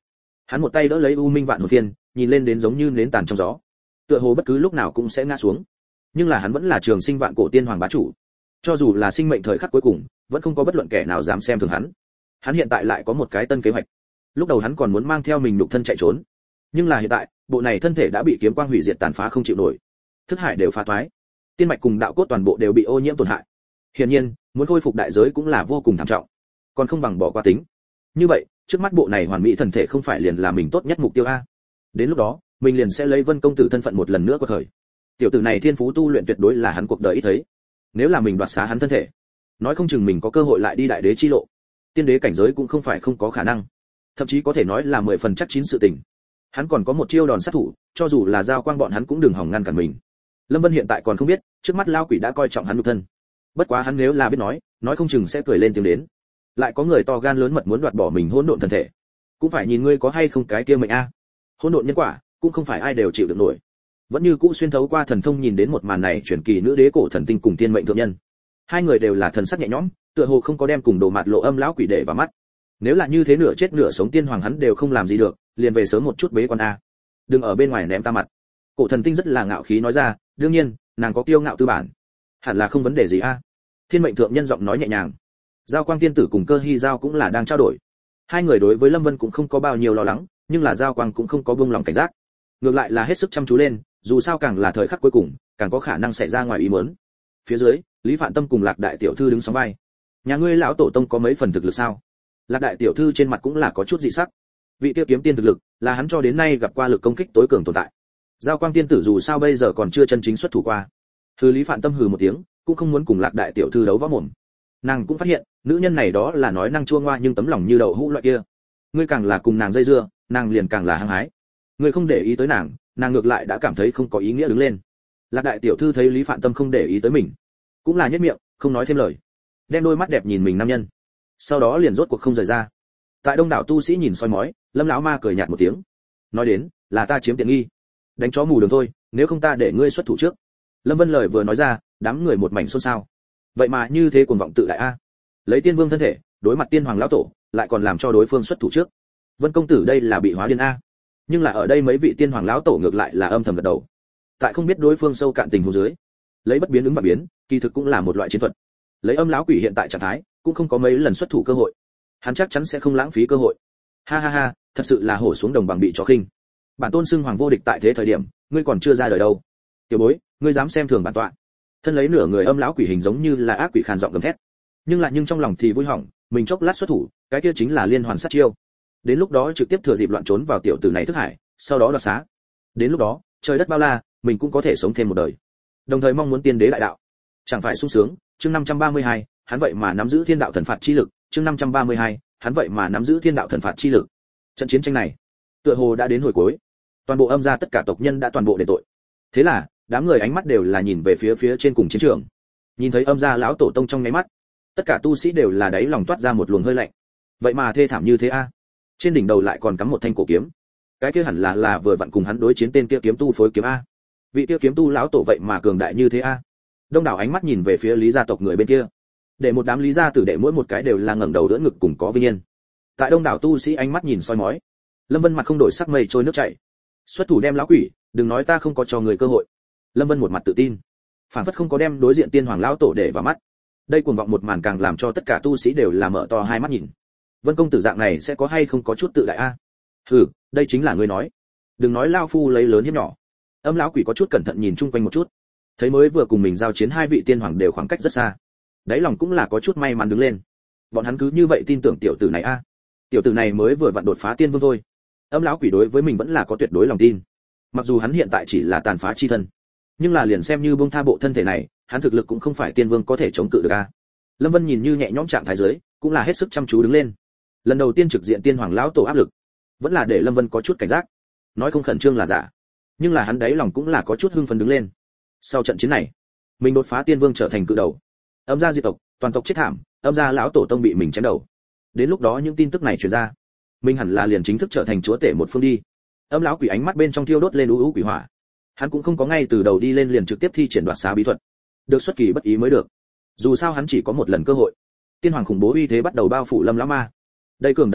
Hắn một tay đỡ lấy U Minh Vạn Hồn Phiên, nhìn lên đến giống như nến tàn trong gió, tựa hồ bất cứ lúc nào cũng sẽ ngã xuống. Nhưng là hắn vẫn là trường sinh vạn cổ tiên hoàng bá chủ, cho dù là sinh mệnh thời khắc cuối cùng, vẫn không có bất luận kẻ nào dám xem thường hắn. Hắn hiện tại lại có một cái tân kế hoạch. Lúc đầu hắn còn muốn mang theo mình nhục thân chạy trốn, nhưng là hiện tại, bộ này thân thể đã bị kiếm quang hủy diệt tàn phá không chịu nổi, thức hải đều phá toái, tiên mạch cùng đạo cốt toàn bộ đều bị ô nhiễm tổn hại. Hiển nhiên, muốn khôi phục đại giới cũng là vô cùng thảm trọng, còn không bằng bỏ qua tính. Như vậy, trước mắt bộ này hoàn mỹ thần thể không phải liền là mình tốt nhất mục tiêu a? Đến lúc đó, mình liền sẽ lấy Vân công tử thân phận một lần nữa của thời. Tiểu tử này thiên phú tu luyện tuyệt đối là hắn cuộc đời ít thấy. Nếu là mình đoạt xá hắn thân thể, nói không chừng mình có cơ hội lại đi đại đế chi lộ. Tiên đế cảnh giới cũng không phải không có khả năng, thậm chí có thể nói là 10 phần chắc chín sự tình. Hắn còn có một chiêu đòn sát thủ, cho dù là giao quang bọn hắn cũng đừng hòng ngăn cản mình. Lâm Vân hiện tại còn không biết, trước mắt lao quỷ đã coi trọng hắn nhục thân. Bất quá hắn nếu là biết nói không chừng sẽ cười lên tiếng đến. Lại có người to gan lớn mật muốn đoạt bỏ mình hỗn độn thân thể, cũng phải nhìn ngươi có hay không cái kia mệnh a. Hỗn độn nhân quả, cũng không phải ai đều chịu được nổi. Vẫn như cũ xuyên thấu qua thần thông nhìn đến một màn này, truyền kỳ nữ đế cổ thần tinh cùng tiên mệnh thượng nhân. Hai người đều là thần sắc nhẹ nhõm, tựa hồ không có đem cùng đồ mạt lộ âm lão quỷ để vào mắt. Nếu là như thế nửa chết nửa sống tiên hoàng hắn đều không làm gì được, liền về sớm một chút bế quan a. Đừng ở bên ngoài ném ta mặt. Cổ thần tinh rất là ngạo khí nói ra, đương nhiên, nàng có kiêu ngạo tư bản, hẳn là không vấn đề gì a. Thiên mệnh thượng nhân giọng nói nhẹ nhàng. Giao quang tiên tử cùng cơ hy giao cũng là đang trao đổi. Hai người đối với Lâm Vân cũng không có bao nhiêu lo lắng, nhưng là giao quang cũng không có buông lòng cảnh giác. Ngược lại là hết sức chăm chú lên, dù sao càng là thời khắc cuối cùng, càng có khả năng xảy ra ngoài ý muốn. Phía dưới, Lý Phạn Tâm cùng Lạc đại tiểu thư đứng sóng vai. Nhà ngươi lão tổ tông có mấy phần thực lực sao? Lạc đại tiểu thư trên mặt cũng là có chút dị sắc. Vị tiêu kiếm tiên thực lực, là hắn cho đến nay gặp qua lực công kích tối cường tồn tại. Giao quang tiên tử dù sao bây giờ còn chưa chân chính xuất thủ qua. Hừ, Lý Phạn Tâm hừ một tiếng, cũng không muốn cùng Lạc đại tiểu thư đấu võ mồm. Nàng cũng phát hiện, nữ nhân này đó là nói năng chua ngoa nhưng tấm lòng như đậu hũ loại kia. Ngươi càng là cùng nàng dây dưa, nàng liền càng là hăng hái. Ngươi không để ý tới nàng, nàng ngược lại đã cảm thấy không có ý nghĩa đứng lên. Lạc đại tiểu thư thấy Lý Phạn Tâm không để ý tới mình, cũng là nhếch miệng, không nói thêm lời, đem đôi mắt đẹp nhìn mình nam nhân, sau đó liền rốt cuộc không rời ra. Tại đông đảo tu sĩ nhìn soi mói, Lâm lão ma cười nhạt một tiếng, nói đến, là ta chiếm tiện nghi, đánh chó mù đường thôi, nếu không ta để ngươi xuất thủ trước. Lâm Vân lời vừa nói ra, đám người một mảnh xôn xao. Vậy mà như thế cuồng vọng tự đại a, lấy tiên vương thân thể đối mặt tiên hoàng lão tổ, lại còn làm cho đối phương xuất thủ trước. Vân công tử đây là bị hóa điên a. Nhưng là ở đây mấy vị tiên hoàng lão tổ ngược lại là âm thầm gật đầu. Tại không biết đối phương sâu cạn tình huống dưới, lấy bất biến ứng và biến, kỳ thực cũng là một loại chiến thuật. Lấy âm lão quỷ hiện tại trạng thái, cũng không có mấy lần xuất thủ cơ hội. Hắn chắc chắn sẽ không lãng phí cơ hội. Ha ha ha, thật sự là hổ xuống đồng bằng bị chó khinh. Bản tôn xưng hoàng vô địch tại thế thời điểm, ngươi còn chưa ra đời đâu. Tiểu bối, ngươi dám xem thường bản tọa. Thân lấy nửa người âm lão quỷ hình giống như là ác quỷ khàn giọng gầm thét. Nhưng trong lòng thì vui hỏng, mình chốc lát xuất thủ, cái kia chính là liên hoàn sát chiêu. Đến lúc đó trực tiếp thừa dịp loạn trốn vào tiểu tử này thức hải, sau đó đoạt xá. Đến lúc đó, trời đất bao la, mình cũng có thể sống thêm một đời. Đồng thời mong muốn tiên đế đại đạo, chẳng phải sung sướng. Chương 532, hắn vậy mà nắm giữ thiên đạo thần phạt chi lực. Chương 532, hắn vậy mà nắm giữ thiên đạo thần phạt chi lực. Trận chiến tranh này, tựa hồ đã đến hồi cuối. Toàn bộ âm gia tất cả tộc nhân đã toàn bộ đền tội. Thế là, đám người ánh mắt đều là nhìn về phía trên cùng chiến trường. Nhìn thấy âm gia lão tổ tông trong nháy mắt, tất cả tu sĩ đều là đáy lòng toát ra một luồng hơi lạnh. Vậy mà thê thảm như thế a. Trên đỉnh đầu lại còn cắm một thanh cổ kiếm. Cái kia hẳn là vừa vặn cùng hắn đối chiến tên kia kiếm tu phối kiếm a. Vị kia kiếm tu lão tổ vậy mà cường đại như thế a. Đông đảo ánh mắt nhìn về phía Lý gia tộc người bên kia. Để một đám Lý gia tử đệ mỗi một cái đều là ngẩng đầu đỡ ngực cùng có vinh yên. Tại đông đảo tu sĩ ánh mắt nhìn soi mói, Lâm Vân mặt không đổi sắc mây trôi nước chảy. Xuất thủ đem lão quỷ, đừng nói ta không có cho người cơ hội. Lâm Vân một mặt tự tin, phản phất không có đem đối diện tiên hoàng lão tổ để vào mắt. Đây cuồng vọng một màn càng làm cho tất cả tu sĩ đều là mở to hai mắt nhìn. Vân công tử dạng này sẽ có hay không có chút tự đại a? Hừ, đây chính là ngươi nói. Đừng nói lao phu lấy lớn hiếp nhỏ. Âm lão quỷ có chút cẩn thận nhìn chung quanh một chút, thấy mới vừa cùng mình giao chiến hai vị tiên hoàng đều khoảng cách rất xa, đáy lòng cũng là có chút may mắn đứng lên. Bọn hắn cứ như vậy tin tưởng tiểu tử này a. Tiểu tử này mới vừa vặn đột phá tiên vương thôi. Âm lão quỷ đối với mình vẫn là có tuyệt đối lòng tin. Mặc dù hắn hiện tại chỉ là tàn phá chi thân, nhưng là liền xem như buông tha bộ thân thể này, hắn thực lực cũng không phải tiên vương có thể chống cự được a. Lâm Vân nhìn như nhẹ nhõm trạng thái dưới, cũng là hết sức chăm chú đứng lên. Lần đầu tiên trực diện tiên hoàng lão tổ áp lực, vẫn là để Lâm Vân có chút cảnh giác. Nói không khẩn trương là giả, nhưng là hắn đáy lòng cũng là có chút hưng phấn đứng lên. Sau trận chiến này, mình đột phá tiên vương trở thành cự đầu. Âm gia diệt tộc, toàn tộc chết thảm, âm gia lão tổ tông bị mình chém đầu. Đến lúc đó những tin tức này truyền ra, mình hẳn là liền chính thức trở thành chúa tể một phương đi. Âm lão quỷ ánh mắt bên trong thiêu đốt lên u quỷ hỏa. Hắn cũng không có ngay từ đầu đi lên liền trực tiếp thi triển đoạt xá bí thuật, được xuất kỳ bất ý mới được. Dù sao hắn chỉ có một lần cơ hội. Tiên hoàng khủng bố uy thế bắt đầu bao phủ Lâm lão ma. Đây cường đại uy áp,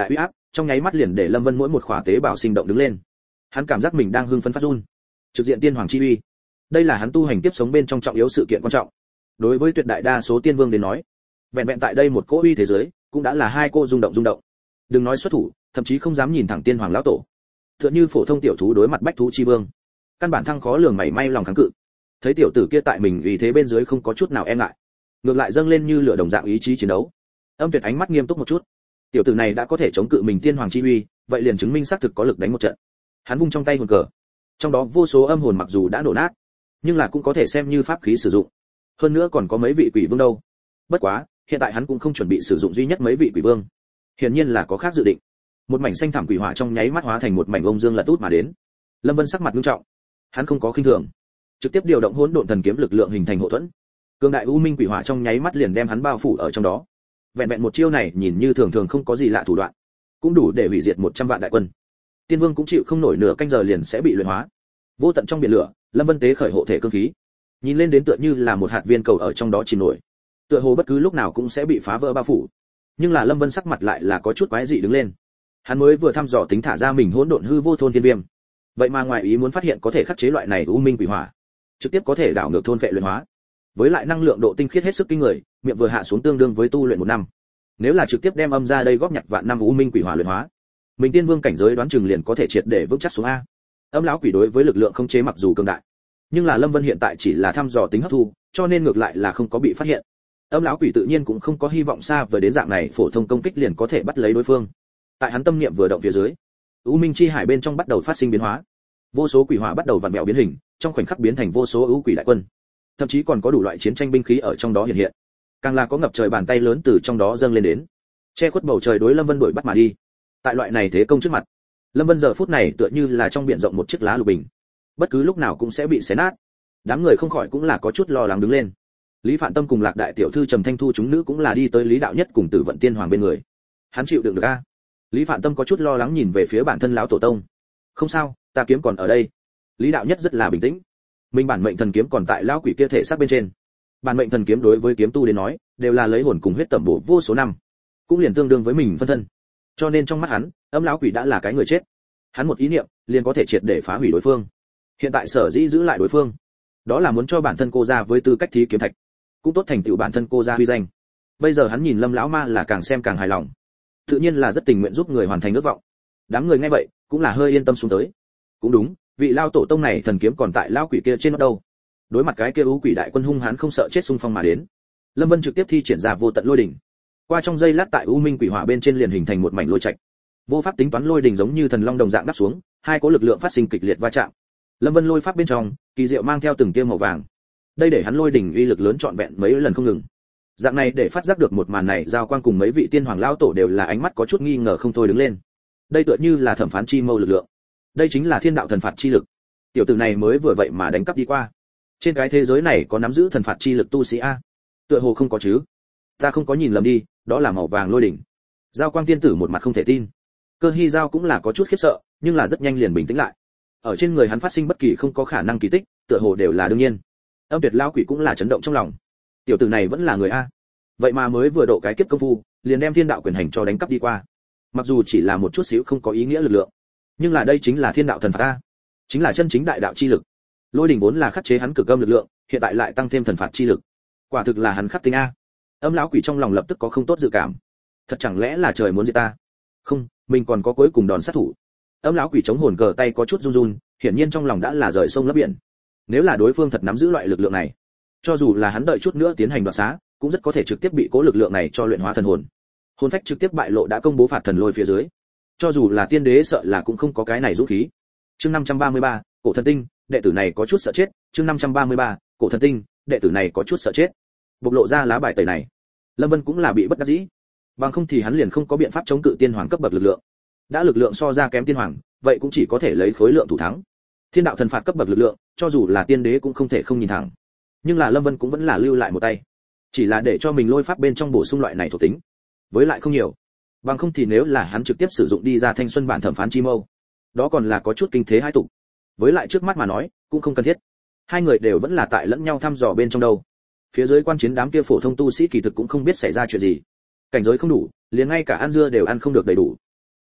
trong nháy mắt liền để Lâm Vân mỗi một khỏa tế bào sinh động đứng lên. Hắn cảm giác mình đang hưng phấn phát run. Trực diện tiên hoàng chi uy, đây là hắn tu hành tiếp sống bên trong trọng yếu sự kiện quan trọng. Đối với tuyệt đại đa số tiên vương đến nói, vẹn vẹn tại đây một cỗ uy thế giới, cũng đã là hai cô rung động. Đừng nói xuất thủ, thậm chí không dám nhìn thẳng tiên hoàng lão tổ. Tựa như phổ thông tiểu thú đối mặt bách thú chi vương, căn bản thăng khó lường mảy may lòng kháng cự. Thấy tiểu tử kia tại mình uy thế bên dưới không có chút nào e ngại, ngược lại dâng lên như lửa đồng dạng ý chí chiến đấu. Âm Tuyệt ánh mắt nghiêm túc một chút. Tiểu tử này đã có thể chống cự mình tiên hoàng chi uy, vậy liền chứng minh xác thực có lực đánh một trận. Hắn vung trong tay hồn cờ, trong đó vô số âm hồn mặc dù đã nổ nát, nhưng là cũng có thể xem như pháp khí sử dụng. Hơn nữa còn có mấy vị quỷ vương đâu. Bất quá, hiện tại hắn cũng không chuẩn bị sử dụng duy nhất mấy vị quỷ vương. Hiển nhiên là có khác dự định. Một mảnh xanh thẳm quỷ hỏa trong nháy mắt hóa thành một mảnh ông dương lật út mà đến. Lâm Vân sắc mặt nghiêm trọng. Hắn không có khinh thường, trực tiếp điều động hỗn độn thần kiếm lực lượng hình thành hộ thuẫn. Cường đại u minh quỷ hỏa trong nháy mắt liền đem hắn bao phủ ở trong đó. Vẹn vẹn một chiêu này nhìn như thường thường không có gì lạ thủ đoạn, cũng đủ để hủy diệt 100 vạn đại quân. Tiên vương cũng chịu không nổi nửa canh giờ liền sẽ bị luyện hóa. Vô tận trong biển lửa, Lâm Vân tế khởi hộ thể cương khí, nhìn lên đến tựa như là một hạt viên cầu ở trong đó chìm nổi, tựa hồ bất cứ lúc nào cũng sẽ bị phá vỡ bao phủ. Nhưng là Lâm Vân sắc mặt lại là có chút quái dị đứng lên. Hắn mới vừa thăm dò tính thả ra mình hỗn độn hư vô thôn thiên viêm, vậy mà ngoài ý muốn phát hiện có thể khắc chế loại này u minh quỷ hỏa, trực tiếp có thể đảo ngược thôn vệ luyện hóa. Với lại năng lượng độ tinh khiết hết sức kinh người, miệng vừa hạ xuống tương đương với tu luyện 1 năm. Nếu là trực tiếp đem âm ra đây góp nhặt vạn năm u minh quỷ hỏa luyện hóa, mình tiên vương cảnh giới đoán chừng liền có thể triệt để vững chắc xuống a. Âm lão quỷ đối với lực lượng không chế mặc dù cường đại, nhưng là Lâm Vân hiện tại chỉ là thăm dò tính hấp thu, cho nên ngược lại là không có bị phát hiện. Âm lão quỷ tự nhiên cũng không có hy vọng xa vời đến dạng này phổ thông công kích liền có thể bắt lấy đối phương. Tại hắn tâm niệm vừa động phía dưới, u minh chi hải bên trong bắt đầu phát sinh biến hóa. Vô số quỷ hỏa bắt đầu vặn vẹo biến hình, trong khoảnh khắc biến thành vô số u quỷ đại quân. Thậm chí còn có đủ loại chiến tranh binh khí ở trong đó hiện hiện. Càng là có ngập trời bàn tay lớn từ trong đó dâng lên đến, che khuất bầu trời đối Lâm Vân đuổi bắt mà đi. Tại loại này thế công trước mặt, Lâm Vân giờ phút này tựa như là trong biển rộng một chiếc lá lục bình, bất cứ lúc nào cũng sẽ bị xé nát. Đám người không khỏi cũng là có chút lo lắng đứng lên. Lý Phạn Tâm cùng Lạc đại tiểu thư Trầm Thanh Thu chúng nữ cũng là đi tới Lý đạo nhất cùng Tử Vận Tiên Hoàng bên người. Hắn chịu đựng được a? Lý Phạn Tâm có chút lo lắng nhìn về phía bản thân lão tổ tông. Không sao, ta kiếm còn ở đây. Lý đạo nhất rất là bình tĩnh. Mình bản mệnh thần kiếm còn tại lão quỷ kia thể xác bên trên. Bản mệnh thần kiếm đối với kiếm tu đến nói, đều là lấy hồn cùng huyết tẩm bổ vô số năm, cũng liền tương đương với mình phân thân. Cho nên trong mắt hắn, âm lão quỷ đã là cái người chết. Hắn một ý niệm, liền có thể triệt để phá hủy đối phương. Hiện tại sở dĩ giữ lại đối phương, đó là muốn cho bản thân cô ra với tư cách thí kiếm thạch, cũng tốt thành tựu bản thân cô ra uy danh. Bây giờ hắn nhìn Lâm lão ma là càng xem càng hài lòng, tự nhiên là rất tình nguyện giúp người hoàn thành ước vọng. Đám người nghe vậy, cũng là hơi yên tâm xuống tới. Cũng đúng, vị lao tổ tông này thần kiếm còn tại lão quỷ kia trên nó đâu. Đối mặt cái kia u quỷ đại quân hung hãn không sợ chết xung phong mà đến, Lâm Vân trực tiếp thi triển ra vô tận lôi đỉnh. Qua trong giây lát tại u minh quỷ hỏa bên trên liền hình thành một mảnh lôi trạch. Vô pháp tính toán lôi đỉnh giống như thần long đồng dạng đáp xuống, hai cỗ lực lượng phát sinh kịch liệt va chạm. Lâm Vân lôi pháp bên trong, kỳ diệu mang theo từng tia màu vàng. Đây để hắn lôi đỉnh uy lực lớn trọn vẹn mấy lần không ngừng. Dạng này để phát giác được một màn này, Giao Quang cùng mấy vị tiên hoàng lão tổ đều là ánh mắt có chút nghi ngờ không thôi đứng lên. Đây tựa như là thẩm phán chi mâu lực lượng. Đây chính là thiên đạo thần phạt chi lực. Tiểu tử này mới vừa vậy mà đánh cắp đi qua. Trên cái thế giới này có nắm giữ thần phạt chi lực tu sĩ a? Tựa hồ không có chứ? Ta không có nhìn lầm đi, đó là màu vàng lôi đỉnh. Giao Quang tiên tử một mặt không thể tin. Cơ Hi Giao cũng là có chút khiếp sợ, nhưng là rất nhanh liền bình tĩnh lại. Ở trên người hắn phát sinh bất kỳ không có khả năng kỳ tích, tựa hồ đều là đương nhiên. Âm Tuyệt lão quỷ cũng là chấn động trong lòng. Tiểu tử này vẫn là người a? Vậy mà mới vừa độ cái kiếp công phu, liền đem thiên đạo quyền hành cho đánh cắp đi qua. Mặc dù chỉ là một chút xíu không có ý nghĩa lực lượng, nhưng là đây chính là thiên đạo thần phạt a, chính là chân chính đại đạo chi lực. Lôi đỉnh vốn là khắc chế hắn cực âm lực lượng, hiện tại lại tăng thêm thần phạt chi lực. Quả thực là hắn khắc tinh a. Âm lão quỷ trong lòng lập tức có không tốt dự cảm. Thật chẳng lẽ là trời muốn giết ta? Không, mình còn có cuối cùng đòn sát thủ. Âm lão quỷ chống hồn cờ tay có chút run run, hiển nhiên trong lòng đã là rời sông lấp biển. Nếu là đối phương thật nắm giữ loại lực lượng này, cho dù là hắn đợi chút nữa tiến hành đoạt xá, cũng rất có thể trực tiếp bị cố lực lượng này cho luyện hóa thần hồn. Hồn phách trực tiếp bại lộ đã công bố phạt thần lôi phía dưới. Cho dù là tiên đế sợ là cũng không có cái này dũng khí. Chương 533, cổ thần tinh, đệ tử này có chút sợ chết. Chương 533, cổ thần tinh, đệ tử này có chút sợ chết. Bộc lộ ra lá bài tẩy này, Lâm Vân cũng là bị bất đắc dĩ. Bằng không thì hắn liền không có biện pháp chống cự tiên hoàng cấp bậc lực lượng. Đã lực lượng so ra kém tiên hoàng, vậy cũng chỉ có thể lấy khối lượng thủ thắng. Thiên đạo thần phạt cấp bậc lực lượng, cho dù là tiên đế cũng không thể không nhìn thẳng. Nhưng là Lâm Vân cũng vẫn là lưu lại một tay, chỉ là để cho mình lôi pháp bên trong bổ sung loại này thuộc tính, với lại không nhiều. Bằng không thì nếu là hắn trực tiếp sử dụng đi ra thanh xuân bản thẩm phán chi mâu, đó còn là có chút kinh thế hai tục. Với lại trước mắt mà nói, cũng không cần thiết. Hai người đều vẫn là tại lẫn nhau thăm dò bên trong đâu. Phía dưới quan chiến đám kia phổ thông tu sĩ kỳ thực cũng không biết xảy ra chuyện gì. Cảnh giới không đủ, liền ngay cả ăn dưa đều ăn không được đầy đủ.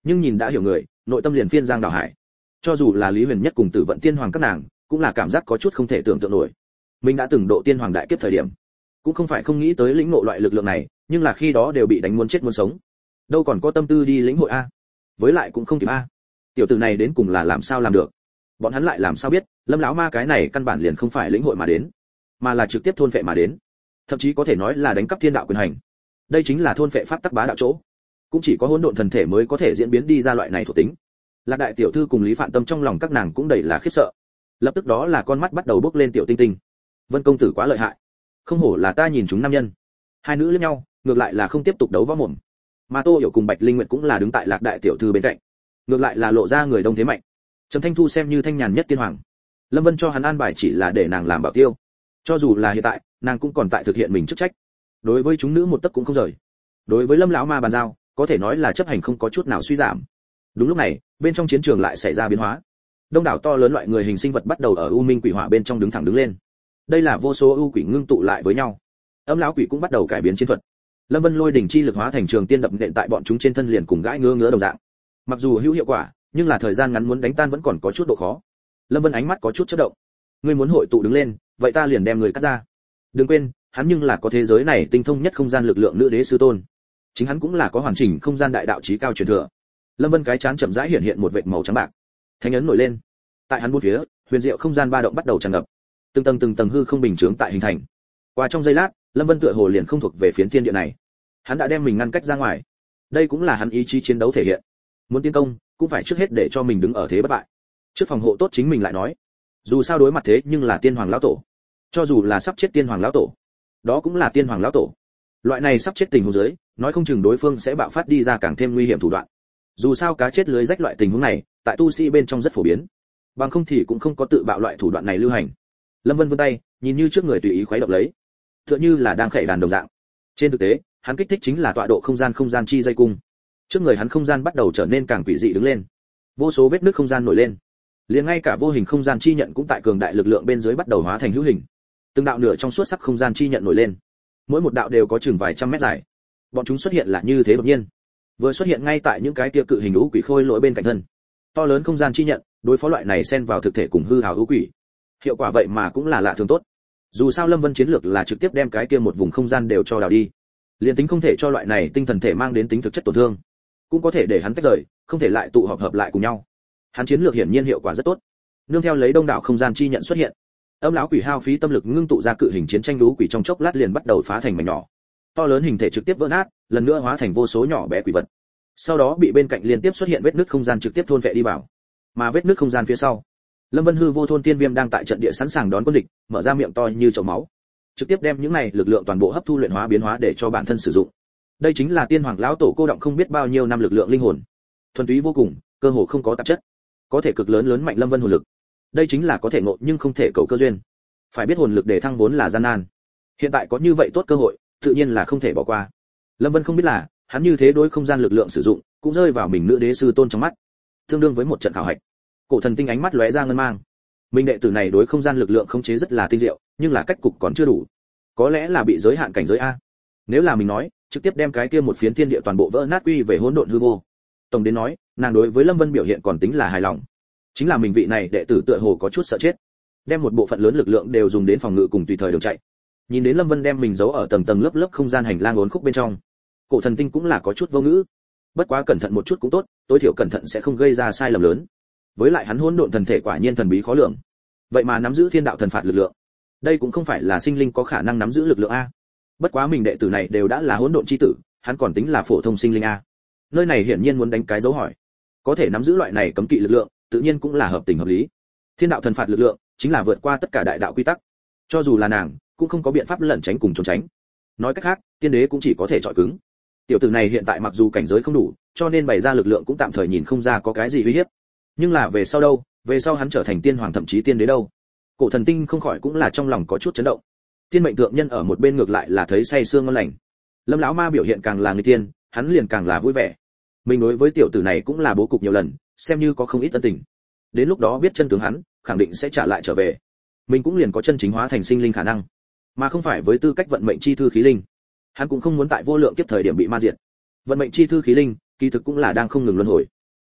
nhưng nhìn đã hiểu người, nội tâm liền phiên giang đảo hải. Cho dù là Lý Huyền Nhất cùng Tử Vận Tiên Hoàng các nàng, cũng là cảm giác có chút không thể tưởng tượng nổi. Mình đã từng độ tiên hoàng đại kiếp thời điểm, cũng không phải không nghĩ tới lĩnh ngộ loại lực lượng này, nhưng là khi đó đều bị đánh muốn chết muốn sống, đâu còn có tâm tư đi lĩnh hội a. Với lại cũng không kịp a. Tiểu tử này đến cùng là làm sao làm được? Bọn hắn lại làm sao biết, Lâm lão ma cái này căn bản liền không phải lĩnh hội mà đến, mà là trực tiếp thôn phệ mà đến, thậm chí có thể nói là đánh cắp thiên đạo quyền hành. Đây chính là thôn phệ pháp tắc bá đạo chỗ, cũng chỉ có hỗn độn thần thể mới có thể diễn biến đi ra loại này thuộc tính. Lạc đại tiểu thư cùng Lý Phạn Tâm trong lòng các nàng cũng đầy là khiếp sợ. Lập tức đó là con mắt bắt đầu bốc lên tiểu tinh tinh. Vân công tử quá lợi hại, không hổ là ta nhìn chúng nam nhân. Hai nữ liếc nhau, ngược lại là không tiếp tục đấu võ mồm. Mà Tô Hiểu cùng Bạch Linh Nguyệt cũng là đứng tại Lạc đại tiểu thư bên cạnh, ngược lại là lộ ra người đông thế mạnh. Trầm Thanh Thu xem như thanh nhàn nhất tiên hoàng, Lâm Vân cho hắn an bài chỉ là để nàng làm bảo tiêu. Cho dù là hiện tại, nàng cũng còn tại thực hiện mình chức trách. Đối với chúng nữ một tấc cũng không rời. Đối với Lâm lão ma bàn giao, có thể nói là chấp hành không có chút nào suy giảm. Đúng lúc này, bên trong chiến trường lại xảy ra biến hóa. Đông đảo to lớn loại người hình sinh vật bắt đầu ở u minh quỷ hỏa bên trong đứng thẳng đứng lên. Đây là vô số u quỷ ngưng tụ lại với nhau. Âm lão quỷ cũng bắt đầu cải biến chiến thuật. Lâm Vân lôi đỉnh chi lực hóa thành trường tiên đập nện tại bọn chúng trên thân liền cùng gãi ngứa ngứa đồng dạng. Mặc dù hữu hiệu quả, nhưng là thời gian ngắn muốn đánh tan vẫn còn có chút độ khó. Lâm Vân ánh mắt có chút chớp động. Ngươi muốn hội tụ đứng lên, vậy ta liền đem người cắt ra. Đừng quên, hắn nhưng là có thế giới này tinh thông nhất không gian lực lượng nữ đế sư tôn. Chính hắn cũng là có hoàn chỉnh không gian đại đạo chí cao truyền thừa. Lâm Vân cái chán chậm rãi hiện hiện một vệt màu trắng bạc. Thánh ấn nổi lên. Tại hắn bốn phía, huyền diệu không gian ba động bắt đầu tràn ngập. Từng tầng hư không bình chướng tại hình thành. Qua trong giây lát, Lâm Vân tựa hồ liền không thuộc về phiến thiên địa này. Hắn đã đem mình ngăn cách ra ngoài. Đây cũng là hắn ý chí chiến đấu thể hiện. Muốn tiến công, cũng phải trước hết để cho mình đứng ở thế bất bại. Trước phòng hộ tốt chính mình lại nói. Dù sao đối mặt thế nhưng là tiên hoàng lão tổ. Cho dù là sắp chết tiên hoàng lão tổ, đó cũng là tiên hoàng lão tổ. Loại này sắp chết tình huống dưới, nói không chừng đối phương sẽ bạo phát đi ra càng thêm nguy hiểm thủ đoạn. Dù sao cá chết lưới rách loại tình huống này, tại tu sĩ bên trong rất phổ biến. Bằng không thì cũng không có tự bạo loại thủ đoạn này lưu hành. Lâm Vân vươn tay, nhìn như trước người tùy ý khuấy động lấy, tựa như là đang khẩy đàn đồng dạng. Trên thực tế, hắn kích thích chính là tọa độ không gian chi dây cung. Trước người hắn không gian bắt đầu trở nên càng quỷ dị đứng lên. Vô số vết nứt không gian nổi lên. Liền ngay cả vô hình không gian chi nhận cũng tại cường đại lực lượng bên dưới bắt đầu hóa thành hữu hình. Từng đạo nửa trong suốt sắc không gian chi nhận nổi lên. Mỗi một đạo đều có chừng vài trăm mét dài. Bọn chúng xuất hiện là như thế đột nhiên. Vừa xuất hiện ngay tại những cái kia cự hình u quỷ khôi lỗi bên cạnh thân. To lớn không gian chi nhận, đối phó loại này xen vào thực thể cùng hư hào u quỷ. Hiệu quả vậy mà cũng là lạ thường tốt. Dù sao Lâm Vân chiến lược là trực tiếp đem cái kia một vùng không gian đều cho đào đi. Liên tính không thể cho loại này tinh thần thể mang đến tính thực chất tổn thương, cũng có thể để hắn tách rời, không thể lại tụ hợp lại cùng nhau. Hắn chiến lược hiển nhiên hiệu quả rất tốt. Nương theo lấy đông đảo không gian chi nhận xuất hiện, Âm lão quỷ hao phí tâm lực ngưng tụ ra cự hình chiến tranh lũ quỷ trong chốc lát liền bắt đầu phá thành mảnh nhỏ. To lớn hình thể trực tiếp vỡ nát, lần nữa hóa thành vô số nhỏ bé quỷ vật. Sau đó bị bên cạnh liên tiếp xuất hiện vết nứt không gian trực tiếp thôn phệ đi vào. Mà vết nứt không gian phía sau, Lâm Vân hư vô thôn tiên viêm đang tại trận địa sẵn sàng đón quân địch, mở ra miệng to như chậu máu, trực tiếp đem những này lực lượng toàn bộ hấp thu luyện hóa biến hóa để cho bản thân sử dụng. Đây chính là tiên hoàng lão tổ cô động không biết bao nhiêu năm lực lượng linh hồn, thuần túy vô cùng, cơ hồ không có tạp chất, có thể cực lớn mạnh Lâm Vân hồn lực. Đây chính là có thể ngộ nhưng không thể cầu cơ duyên. Phải biết hồn lực để thăng vốn là gian nan, hiện tại có như vậy tốt cơ hội, tự nhiên là không thể bỏ qua. Lâm Vân không biết là, hắn như thế đối không gian lực lượng sử dụng, cũng rơi vào mình nữ đế sư tôn trong mắt, tương đương với một trận khảo hạch. Cổ Thần Tinh ánh mắt lóe ra ngân mang. Mình đệ tử này đối không gian lực lượng khống chế rất là tinh diệu, nhưng là cách cục còn chưa đủ. Có lẽ là bị giới hạn cảnh giới a. Nếu là mình nói, trực tiếp đem cái kia một phiến thiên địa toàn bộ vỡ nát quy về hỗn độn hư vô. Tổng đến nói, nàng đối với Lâm Vân biểu hiện còn tính là hài lòng. Chính là mình vị này đệ tử tựa hồ có chút sợ chết, đem một bộ phận lớn lực lượng đều dùng đến phòng ngự cùng tùy thời đường chạy. Nhìn đến Lâm Vân đem mình giấu ở tầng lớp không gian hành lang uốn khúc bên trong, Cổ Thần Tinh cũng là có chút vô ngữ. Bất quá cẩn thận một chút cũng tốt, tối thiểu cẩn thận sẽ không gây ra sai lầm lớn. Với lại hắn hỗn độn thần thể quả nhiên thần bí khó lường, vậy mà nắm giữ thiên đạo thần phạt lực lượng, đây cũng không phải là sinh linh có khả năng nắm giữ lực lượng a. Bất quá mình đệ tử này đều đã là hỗn độn chi tử, hắn còn tính là phổ thông sinh linh a. Nơi này hiển nhiên muốn đánh cái dấu hỏi. Có thể nắm giữ loại này cấm kỵ lực lượng, tự nhiên cũng là hợp tình hợp lý. Thiên đạo thần phạt lực lượng chính là vượt qua tất cả đại đạo quy tắc, cho dù là nàng cũng không có biện pháp lẩn tránh cùng trốn tránh. Nói cách khác, tiên đế cũng chỉ có thể chọi cứng. Tiểu tử này hiện tại mặc dù cảnh giới không đủ, cho nên bày ra lực lượng cũng tạm thời nhìn không ra có cái gì uy hiếp. Nhưng là về sau đâu, về sau hắn trở thành tiên hoàng thậm chí tiên đế đâu. Cổ Thần Tinh không khỏi cũng là trong lòng có chút chấn động. Tiên mệnh thượng nhân ở một bên ngược lại là thấy say sương ngon lành. Lâm lão ma biểu hiện càng là người tiên, hắn liền càng là vui vẻ. Mình đối với tiểu tử này cũng là bố cục nhiều lần, xem như có không ít ân tình. Đến lúc đó biết chân tướng hắn, khẳng định sẽ trả lại trở về. Mình cũng liền có chân chính hóa thành sinh linh khả năng, mà không phải với tư cách vận mệnh chi thư khí linh. Hắn cũng không muốn tại vô lượng kiếp thời điểm bị ma diệt. Vận mệnh chi thư khí linh, kỳ thực cũng là đang không ngừng luân hồi.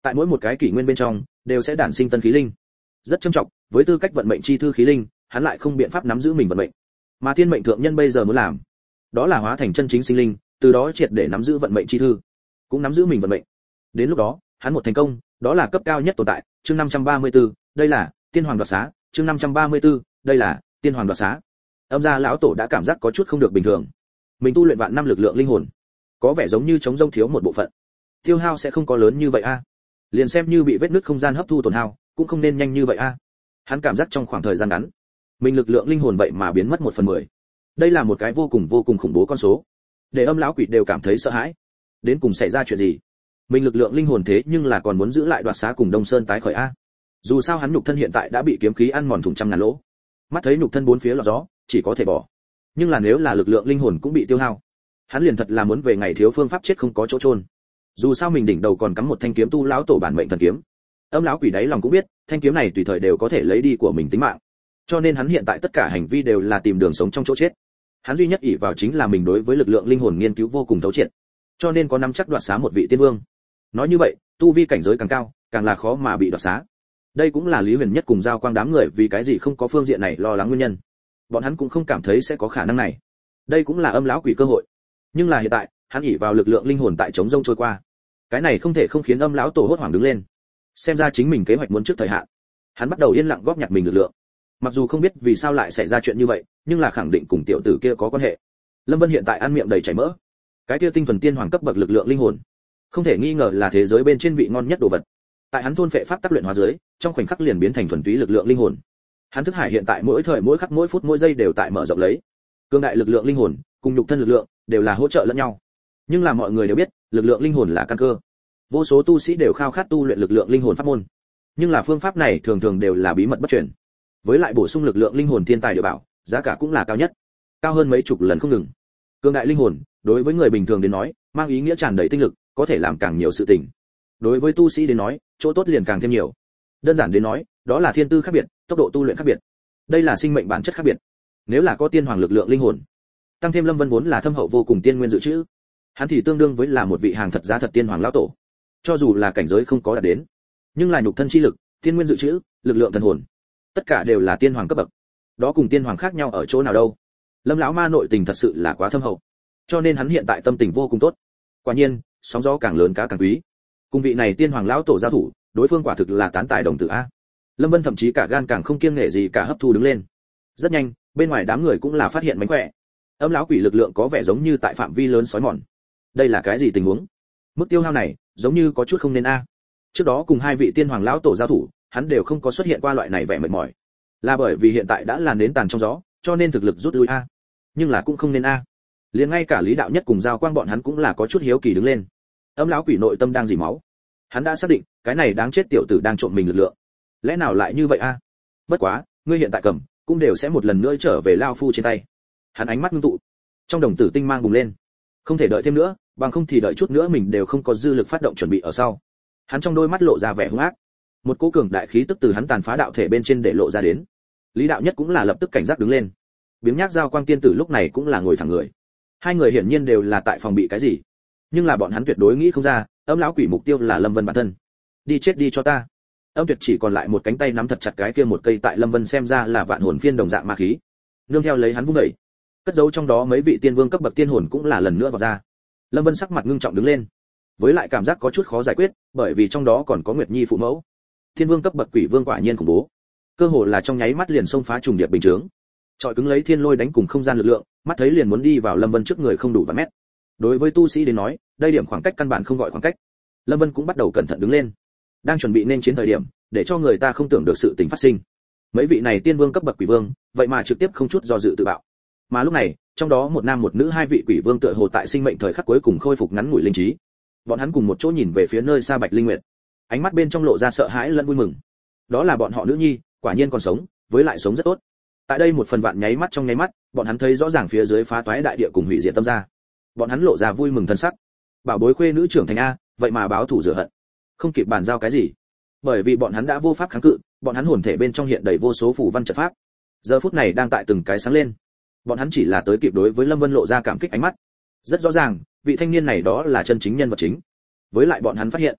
Tại mỗi một cái kỷ nguyên bên trong đều sẽ đản sinh tân khí linh. Rất trầm trọng, với tư cách vận mệnh chi thư khí linh, hắn lại không biện pháp nắm giữ mình vận mệnh. Mà thiên mệnh thượng nhân bây giờ muốn làm, đó là hóa thành chân chính sinh linh, từ đó triệt để nắm giữ vận mệnh chi thư, cũng nắm giữ mình vận mệnh. Đến lúc đó, hắn một thành công, đó là cấp cao nhất tồn tại. Chương 534, đây là tiên hoàng đoạt xá. Chương 534, đây là tiên hoàng đoạt xá. Âm gia lão tổ đã cảm giác có chút không được bình thường. Mình tu luyện vạn năm lực lượng linh hồn, có vẻ giống như trống rỗng thiếu một bộ phận. Tiêu hao sẽ không có lớn như vậy a. Liền xem như bị vết nứt không gian hấp thu tổn hao, cũng không nên nhanh như vậy a. Hắn cảm giác trong khoảng thời gian ngắn, mình lực lượng linh hồn vậy mà biến mất 1/10. Đây là một cái vô cùng khủng bố con số, để Âm lão quỷ đều cảm thấy sợ hãi. Đến cùng xảy ra chuyện gì? Mình lực lượng linh hồn thế nhưng là còn muốn giữ lại đoạt xá cùng Đông Sơn tái khởi a. Dù sao hắn nhục thân hiện tại đã bị kiếm khí ăn mòn thủng trăm ngàn lỗ, mắt thấy nhục thân bốn phía lọt gió, chỉ có thể bỏ. Nhưng là nếu là lực lượng linh hồn cũng bị tiêu hao, hắn liền thật là muốn về ngày thiếu phương pháp chết không có chỗ chôn. Dù sao mình đỉnh đầu còn cắm một thanh kiếm tu lão tổ bản mệnh thần kiếm. Âm lão quỷ đáy lòng cũng biết, thanh kiếm này tùy thời đều có thể lấy đi của mình tính mạng. Cho nên hắn hiện tại tất cả hành vi đều là tìm đường sống trong chỗ chết. Hắn duy nhất ỷ vào chính là mình đối với lực lượng linh hồn nghiên cứu vô cùng thấu triệt, cho nên có nắm chắc đoạt xá một vị tiên vương. Nói như vậy, tu vi cảnh giới càng cao, càng là khó mà bị đoạt xá. Đây cũng là Lý Huyền Nhất cùng Giao Quang đám người vì cái gì không có phương diện này lo lắng nguyên nhân. Bọn hắn cũng không cảm thấy sẽ có khả năng này. Đây cũng là Âm lão quỷ cơ hội. Nhưng là hiện tại, hắn ỷ vào lực lượng linh hồn tại chống rông trôi qua. Cái này không thể không khiến Âm lão tổ hốt hoảng đứng lên. Xem ra chính mình kế hoạch muốn trước thời hạn. Hắn bắt đầu yên lặng góp nhặt mình lực lượng. Mặc dù không biết vì sao lại xảy ra chuyện như vậy, nhưng là khẳng định cùng tiểu tử kia có quan hệ. Lâm Vân hiện tại ăn miệng đầy chảy mỡ. Cái kia tinh thuần tiên hoàng cấp bậc lực lượng linh hồn, không thể nghi ngờ là thế giới bên trên vị ngon nhất đồ vật. Tại hắn thôn phệ pháp tác luyện hóa dưới, trong khoảnh khắc liền biến thành thuần túy lực lượng linh hồn. Hắn thức hải hiện tại mỗi thời mỗi khắc mỗi phút mỗi giây đều tại mở rộng lấy. Cương đại lực lượng linh hồn cùng nhục thân lực lượng đều là hỗ trợ lẫn nhau. Nhưng là mọi người đều biết, lực lượng linh hồn là căn cơ. Vô số tu sĩ đều khao khát tu luyện lực lượng linh hồn pháp môn. Nhưng là phương pháp này thường thường đều là bí mật bất truyền. Với lại bổ sung lực lượng linh hồn thiên tài địa bảo, giá cả cũng là cao nhất, cao hơn mấy chục lần không ngừng. Cương đại linh hồn, đối với người bình thường đến nói, mang ý nghĩa tràn đầy tinh lực, có thể làm càng nhiều sự tình. Đối với tu sĩ đến nói, chỗ tốt liền càng thêm nhiều. Đơn giản đến nói, đó là thiên tư khác biệt, tốc độ tu luyện khác biệt. Đây là sinh mệnh bản chất khác biệt. Nếu là có tiên hoàng lực lượng linh hồn, tăng thêm Lâm Vân vốn là thâm hậu vô cùng tiên nguyên dự trữ, hắn thì tương đương với là một vị hàng thật giá thật tiên hoàng lão tổ. Cho dù là cảnh giới không có đạt đến, nhưng là nhục thân chi lực, tiên nguyên dự trữ, lực lượng thần hồn, tất cả đều là tiên hoàng cấp bậc. Đó cùng tiên hoàng khác nhau ở chỗ nào đâu? Lâm lão ma nội tình thật sự là quá thâm hậu, cho nên hắn hiện tại tâm tình vô cùng tốt. Quả nhiên, sóng gió càng lớn cá càng quý. Cùng vị này tiên hoàng lão tổ giao thủ, đối phương quả thực là tán tài đồng tử a. Lâm Vân thậm chí cả gan càng không kiêng nể gì cả hấp thu đứng lên. Rất nhanh, bên ngoài đám người cũng là phát hiện mánh khỏe. Âm lão quỷ lực lượng có vẻ giống như tại phạm vi lớn sói mòn. Đây là cái gì tình huống? Mức tiêu hao này, giống như có chút không nên a. Trước đó cùng hai vị tiên hoàng lão tổ giao thủ, hắn đều không có xuất hiện qua loại này vẻ mệt mỏi. Là bởi vì hiện tại đã là nến tàn trong gió, cho nên thực lực rút lui a. Nhưng là cũng không nên a. Liền ngay cả Lý đạo nhất cùng Giao Quang bọn hắn cũng là có chút hiếu kỳ đứng lên. Âm lão quỷ nội tâm đang dỉ máu. Hắn đã xác định, cái này đáng chết tiểu tử đang trộm mình lực lượng. Lẽ nào lại như vậy a? Bất quá, ngươi hiện tại cầm, cũng đều sẽ một lần nữa trở về lao phu trên tay. Hắn ánh mắt ngưng tụ, trong đồng tử tinh mang bùng lên. Không thể đợi thêm nữa, bằng không thì đợi chút nữa mình đều không có dư lực phát động chuẩn bị ở sau. Hắn trong đôi mắt lộ ra vẻ hung ác. Một cỗ cường đại khí tức từ hắn tàn phá đạo thể bên trên để lộ ra đến. Lý đạo nhất cũng là lập tức cảnh giác đứng lên. Biếng nhác Giao Quang tiên tử lúc này cũng là ngồi thẳng người. Hai người hiển nhiên đều là tại phòng bị cái gì, nhưng là bọn hắn tuyệt đối nghĩ không ra, Âm lão quỷ mục tiêu là Lâm Vân bản thân. Đi chết đi cho ta. Âm Tuyệt chỉ còn lại một cánh tay nắm thật chặt cái kia một cây tại Lâm Vân xem ra là vạn hồn phiên đồng dạng ma khí. Nương theo lấy hắn vung đẩy, cất giấu trong đó mấy vị tiên vương cấp bậc tiên hồn cũng là lần nữa vào ra. Lâm Vân sắc mặt ngưng trọng đứng lên, với lại cảm giác có chút khó giải quyết, bởi vì trong đó còn có Nguyệt Nhi phụ mẫu. Thiên vương cấp bậc quỷ vương quả nhiên khủng bố, cơ hồ là trong nháy mắt liền xông phá trùng điệp bình chướng, trọi cứng lấy thiên lôi đánh cùng không gian lực lượng, mắt thấy liền muốn đi vào Lâm Vân trước người không đủ vài mét. Đối với tu sĩ đến nói, đây điểm khoảng cách căn bản không gọi khoảng cách. Lâm Vân cũng bắt đầu cẩn thận đứng lên, đang chuẩn bị nên chiến thời điểm, để cho người ta không tưởng được sự tình phát sinh. Mấy vị này tiên vương cấp bậc quỷ vương, vậy mà trực tiếp không chút do dự tự bạo. Mà lúc này, trong đó một nam một nữ hai vị quỷ vương tựa hồ tại sinh mệnh thời khắc cuối cùng khôi phục ngắn ngủi linh trí. Bọn hắn cùng một chỗ nhìn về phía nơi xa Bạch Linh Nguyệt, ánh mắt bên trong lộ ra sợ hãi lẫn vui mừng. Đó là bọn họ nữ nhi, quả nhiên còn sống, với lại sống rất tốt. Tại đây một phần vạn nháy mắt trong nháy mắt, bọn hắn thấy rõ ràng phía dưới phá toái đại địa cùng hủy diệt tâm ra. Bọn hắn lộ ra vui mừng thân sắc. Bảo bối khuê nữ trưởng thành a, vậy mà báo thù rửa hận. Không kịp bàn giao cái gì, bởi vì bọn hắn đã vô pháp kháng cự, bọn hắn hồn thể bên trong hiện đầy vô số phù văn trận pháp. Giờ phút này đang tại từng cái sáng lên. Bọn hắn chỉ là tới kịp đối với Lâm Vân lộ ra cảm kích ánh mắt. Rất rõ ràng, vị thanh niên này đó là chân chính nhân vật chính. Với lại bọn hắn phát hiện,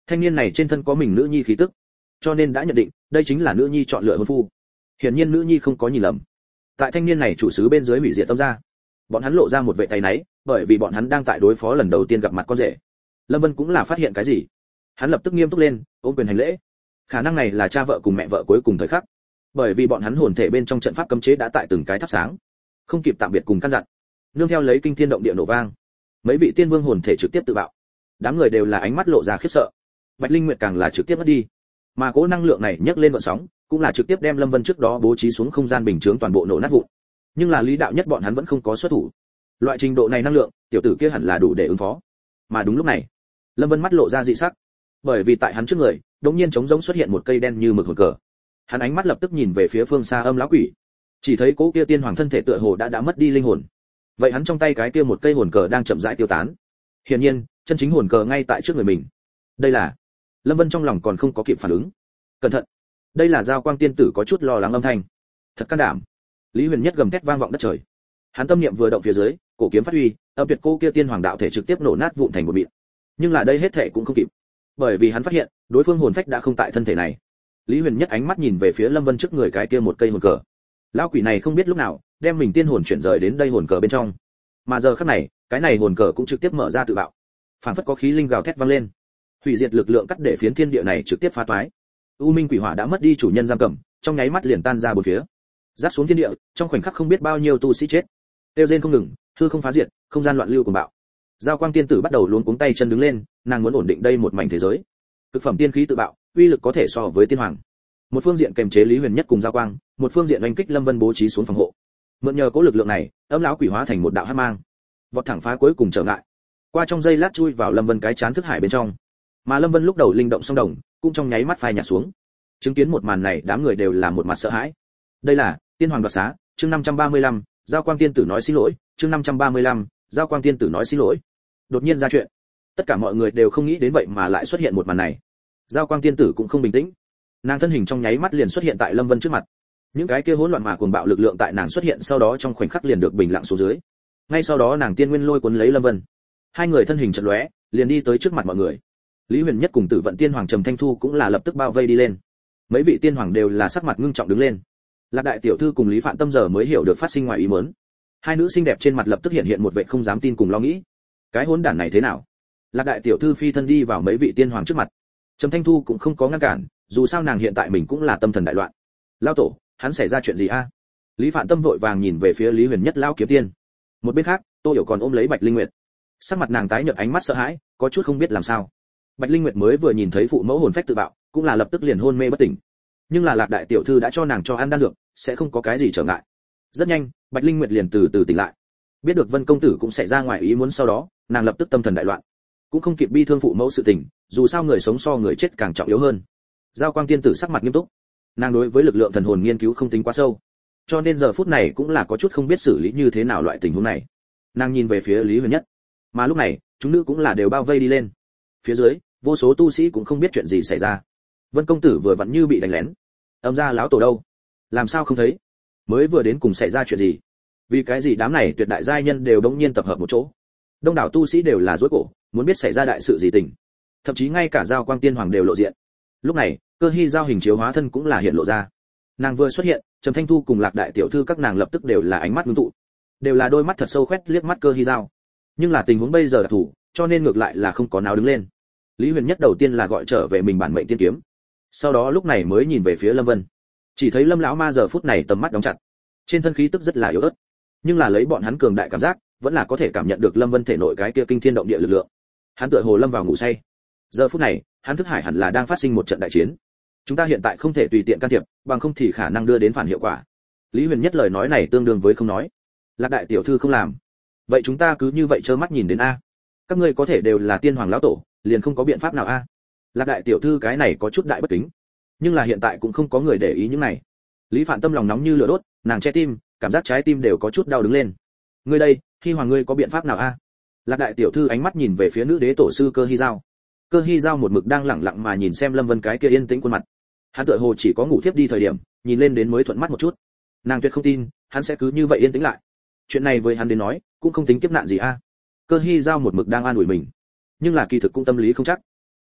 Thanh niên này trên thân có mình nữ nhi khí tức, cho nên đã nhận định đây chính là nữ nhi chọn lựa hôn phu. Hiển nhiên nữ nhi không có nhìn lầm. Tại thanh niên này chủ xứ bên dưới hủy diệt tâm gia, bọn hắn lộ ra một vẻ tay náy, bởi vì bọn hắn đang tại đối phó lần đầu tiên gặp mặt con rể. Lâm Vân cũng là phát hiện cái gì, hắn lập tức nghiêm túc lên, ôm quyền hành lễ. Khả năng này là cha vợ cùng mẹ vợ cuối cùng thời khắc, bởi vì bọn hắn hồn thể bên trong trận pháp cấm chế đã tại từng cái thắp sáng, không kịp tạm biệt cùng căn dặn. Nương theo lấy kinh thiên động địa nổ vang, mấy vị tiên vương hồn thể trực tiếp tự bạo, đám người đều là ánh mắt lộ ra khiếp sợ. Bạch Linh Nguyệt càng là trực tiếp mất đi, mà cỗ năng lượng này nhấc lên gợn sóng, cũng là trực tiếp đem Lâm Vân trước đó bố trí xuống không gian bình chướng toàn bộ nổ nát vụn. Nhưng là Lý Đạo Nhất bọn hắn vẫn không có xuất thủ. Loại trình độ này năng lượng, tiểu tử kia hẳn là đủ để ứng phó. Mà đúng lúc này, Lâm Vân mắt lộ ra dị sắc, bởi vì tại hắn trước người, đột nhiên trống rỗng xuất hiện một cây đen như mực hồn cờ. Hắn ánh mắt lập tức nhìn về phía phương xa Âm lão quỷ, chỉ thấy cỗ kia tiên hoàng thân thể tựa hồ đã mất đi linh hồn. Vậy hắn trong tay cái kia một cây hồn cờ đang chậm rãi tiêu tán. Hiển nhiên, chân chính hồn cờ ngay tại trước người mình. Đây là... Lâm Vân trong lòng còn không có kịp phản ứng. Cẩn thận, đây là Giao Quang tiên tử có chút lo lắng âm thanh. Thật can đảm. Lý Huyền Nhất gầm thét vang vọng đất trời. Hắn tâm niệm vừa động phía dưới, cổ kiếm phát huy, âm tuyệt cô kia tiên hoàng đạo thể trực tiếp nổ nát vụn thành một mịn. Nhưng là đây hết thể cũng không kịp, bởi vì hắn phát hiện đối phương hồn phách đã không tại thân thể này. Lý Huyền Nhất ánh mắt nhìn về phía Lâm Vân trước người cái kia một cây hồn cờ. Lão quỷ này không biết lúc nào đem mình tiên hồn chuyển rời đến đây hồn cờ bên trong, mà giờ khắc này cái này hồn cờ cũng trực tiếp mở ra tự bạo, phản phất có khí linh gào thét vang lên, hủy diệt lực lượng cắt để phiến thiên địa này trực tiếp phá toái. U Minh quỷ hỏa đã mất đi chủ nhân giam cầm, trong nháy mắt liền tan ra bốn phía, rát xuống thiên địa, trong khoảnh khắc không biết bao nhiêu tu sĩ chết. Tiêu rên không ngừng, hư không phá diệt, không gian loạn lưu cuồng bạo. Giao Quang tiên tử bắt đầu luống cuống tay chân đứng lên, nàng muốn ổn định đây một mảnh thế giới. Cực phẩm tiên khí tự bạo, uy lực có thể so với tiên hoàng. Một phương diện kềm chế Lý Huyền Nhất cùng Giao Quang, một phương diện đánh kích Lâm Vân bố trí xuống phòng hộ. Mượn nhờ cố lực lượng này, Âm lão quỷ hóa thành một đạo hắc mang, vọt thẳng phá cuối cùng trở ngại. Qua trong giây lát chui vào Lâm Vân cái chán thức hải bên trong. Mà Lâm Vân lúc đầu linh động song đồng, cũng trong nháy mắt phai nhạt xuống. Chứng kiến một màn này, đám người đều là một mặt sợ hãi. Đây là Tiên Hoàng đoạt xá, chương 535, Giao Quang tiên tử nói xin lỗi, chương 535, Giao Quang tiên tử nói xin lỗi. Đột nhiên ra chuyện, tất cả mọi người đều không nghĩ đến vậy mà lại xuất hiện một màn này. Giao Quang tiên tử cũng không bình tĩnh, nàng thân hình trong nháy mắt liền xuất hiện tại Lâm Vân trước mặt. Những cái kia hỗn loạn mà cuồng bạo lực lượng tại nàng xuất hiện sau đó trong khoảnh khắc liền được bình lặng xuống dưới. Ngay sau đó nàng tiên nguyên lôi cuốn lấy Lâm Vân, hai người thân hình chợt lóe, liền đi tới trước mặt mọi người. Lý Huyền Nhất cùng Tử Vận Tiên Hoàng Trầm Thanh Thu cũng là lập tức bao vây đi lên. Mấy vị tiên hoàng đều là sắc mặt ngưng trọng đứng lên. Lạc đại tiểu thư cùng Lý Phạn Tâm giờ mới hiểu được phát sinh ngoài ý muốn. Hai nữ xinh đẹp trên mặt lập tức hiện một vẻ không dám tin cùng lo nghĩ. Cái hỗn đản này thế nào? Lạc đại tiểu thư phi thân đi vào mấy vị tiên hoàng trước mặt. Trầm Thanh Thu cũng không có ngăn cản, dù sao nàng hiện tại mình cũng là tâm thần đại loạn. Lão tổ, hắn xảy ra chuyện gì a? Lý Phạn Tâm vội vàng nhìn về phía Lý Huyền Nhất lão kiếm tiên. Một bên khác, Tô Hiểu còn ôm lấy Bạch Linh Nguyệt. Sắc mặt nàng tái nhợt, ánh mắt sợ hãi, có chút không biết làm sao. Bạch Linh Nguyệt mới vừa nhìn thấy phụ mẫu hồn phách tự bạo, cũng là lập tức liền hôn mê bất tỉnh. Nhưng là Lạc đại tiểu thư đã cho nàng cho ăn đan dược, sẽ không có cái gì trở ngại. Rất nhanh, Bạch Linh Nguyệt liền từ từ tỉnh lại. Biết được Vân công tử cũng xảy ra ngoài ý muốn sau đó, nàng lập tức tâm thần đại loạn. Cũng không kịp bi thương phụ mẫu sự tình, dù sao người sống so người chết càng trọng yếu hơn. Giao Quang tiên tử sắc mặt nghiêm túc. Nàng đối với lực lượng thần hồn nghiên cứu không tính quá sâu, cho nên giờ phút này cũng là có chút không biết xử lý như thế nào loại tình huống này. Nàng nhìn về phía Lý Huyền Nhất, mà lúc này, chúng nữ cũng là đều bao vây đi lên. Phía dưới, vô số tu sĩ cũng không biết chuyện gì xảy ra. Vân công tử vừa vặn như bị đánh lén. Âm gia lão tổ đâu? Làm sao không thấy? Mới vừa đến cùng xảy ra chuyện gì? Vì cái gì đám này tuyệt đại giai nhân đều đống nhiên tập hợp một chỗ? Đông đảo tu sĩ đều là rối cổ, muốn biết xảy ra đại sự gì tình. Thậm chí ngay cả Giao Quang tiên hoàng đều lộ diện. Lúc này, Cơ Hi Giao hình chiếu hóa thân cũng là hiện lộ ra. Nàng vừa xuất hiện, Trầm Thanh Thu cùng Lạc đại tiểu thư các nàng lập tức đều là ánh mắt ngưng tụ, đều là đôi mắt thật sâu quét liếc mắt Cơ Hi Giao. Nhưng là tình huống bây giờ đặc thù, cho nên ngược lại là không có nào đứng lên. Lý Huyền Nhất đầu tiên là gọi trở về mình bản mệnh tiên kiếm, sau đó lúc này mới nhìn về phía Lâm Vân. Chỉ thấy Lâm lão ma giờ phút này tầm mắt đóng chặt, trên thân khí tức rất là yếu ớt, nhưng là lấy bọn hắn cường đại cảm giác, vẫn là có thể cảm nhận được Lâm Vân thể nội cái kia kinh thiên động địa lực lượng. Hắn tựa hồ lâm vào ngủ say. Giờ phút này, hắn thức hải hẳn là đang phát sinh một trận đại chiến. Chúng ta hiện tại không thể tùy tiện can thiệp, bằng không thì khả năng đưa đến phản hiệu quả. Lý Huyền Nhất lời nói này tương đương với không nói. Lạc đại tiểu thư không làm, vậy chúng ta cứ như vậy trơ mắt nhìn đến a? Các ngươi có thể đều là tiên hoàng lão tổ, liền không có biện pháp nào a? Lạc đại tiểu thư cái này có chút đại bất kính, nhưng là hiện tại cũng không có người để ý những này. Lý Phạn Tâm lòng nóng như lửa đốt, nàng che tim, cảm giác trái tim đều có chút đau đứng lên. Ngươi đây, Hi hoàng ngươi có biện pháp nào a? Lạc đại tiểu thư ánh mắt nhìn về phía nữ đế tổ sư Cơ Hi Giao. Cơ Hi Giao một mực đang lẳng lặng mà nhìn xem Lâm Vân cái kia yên tĩnh khuôn mặt. Hắn tựa hồ chỉ có ngủ thiếp đi thời điểm, nhìn lên đến mới thuận mắt một chút. Nàng tuyệt không tin, hắn sẽ cứ như vậy yên tĩnh lại. Chuyện này với hắn đến nói, cũng không tính kiếp nạn gì a. Cơ Hi Giao một mực đang an ủi mình, nhưng là kỳ thực cũng tâm lý không chắc.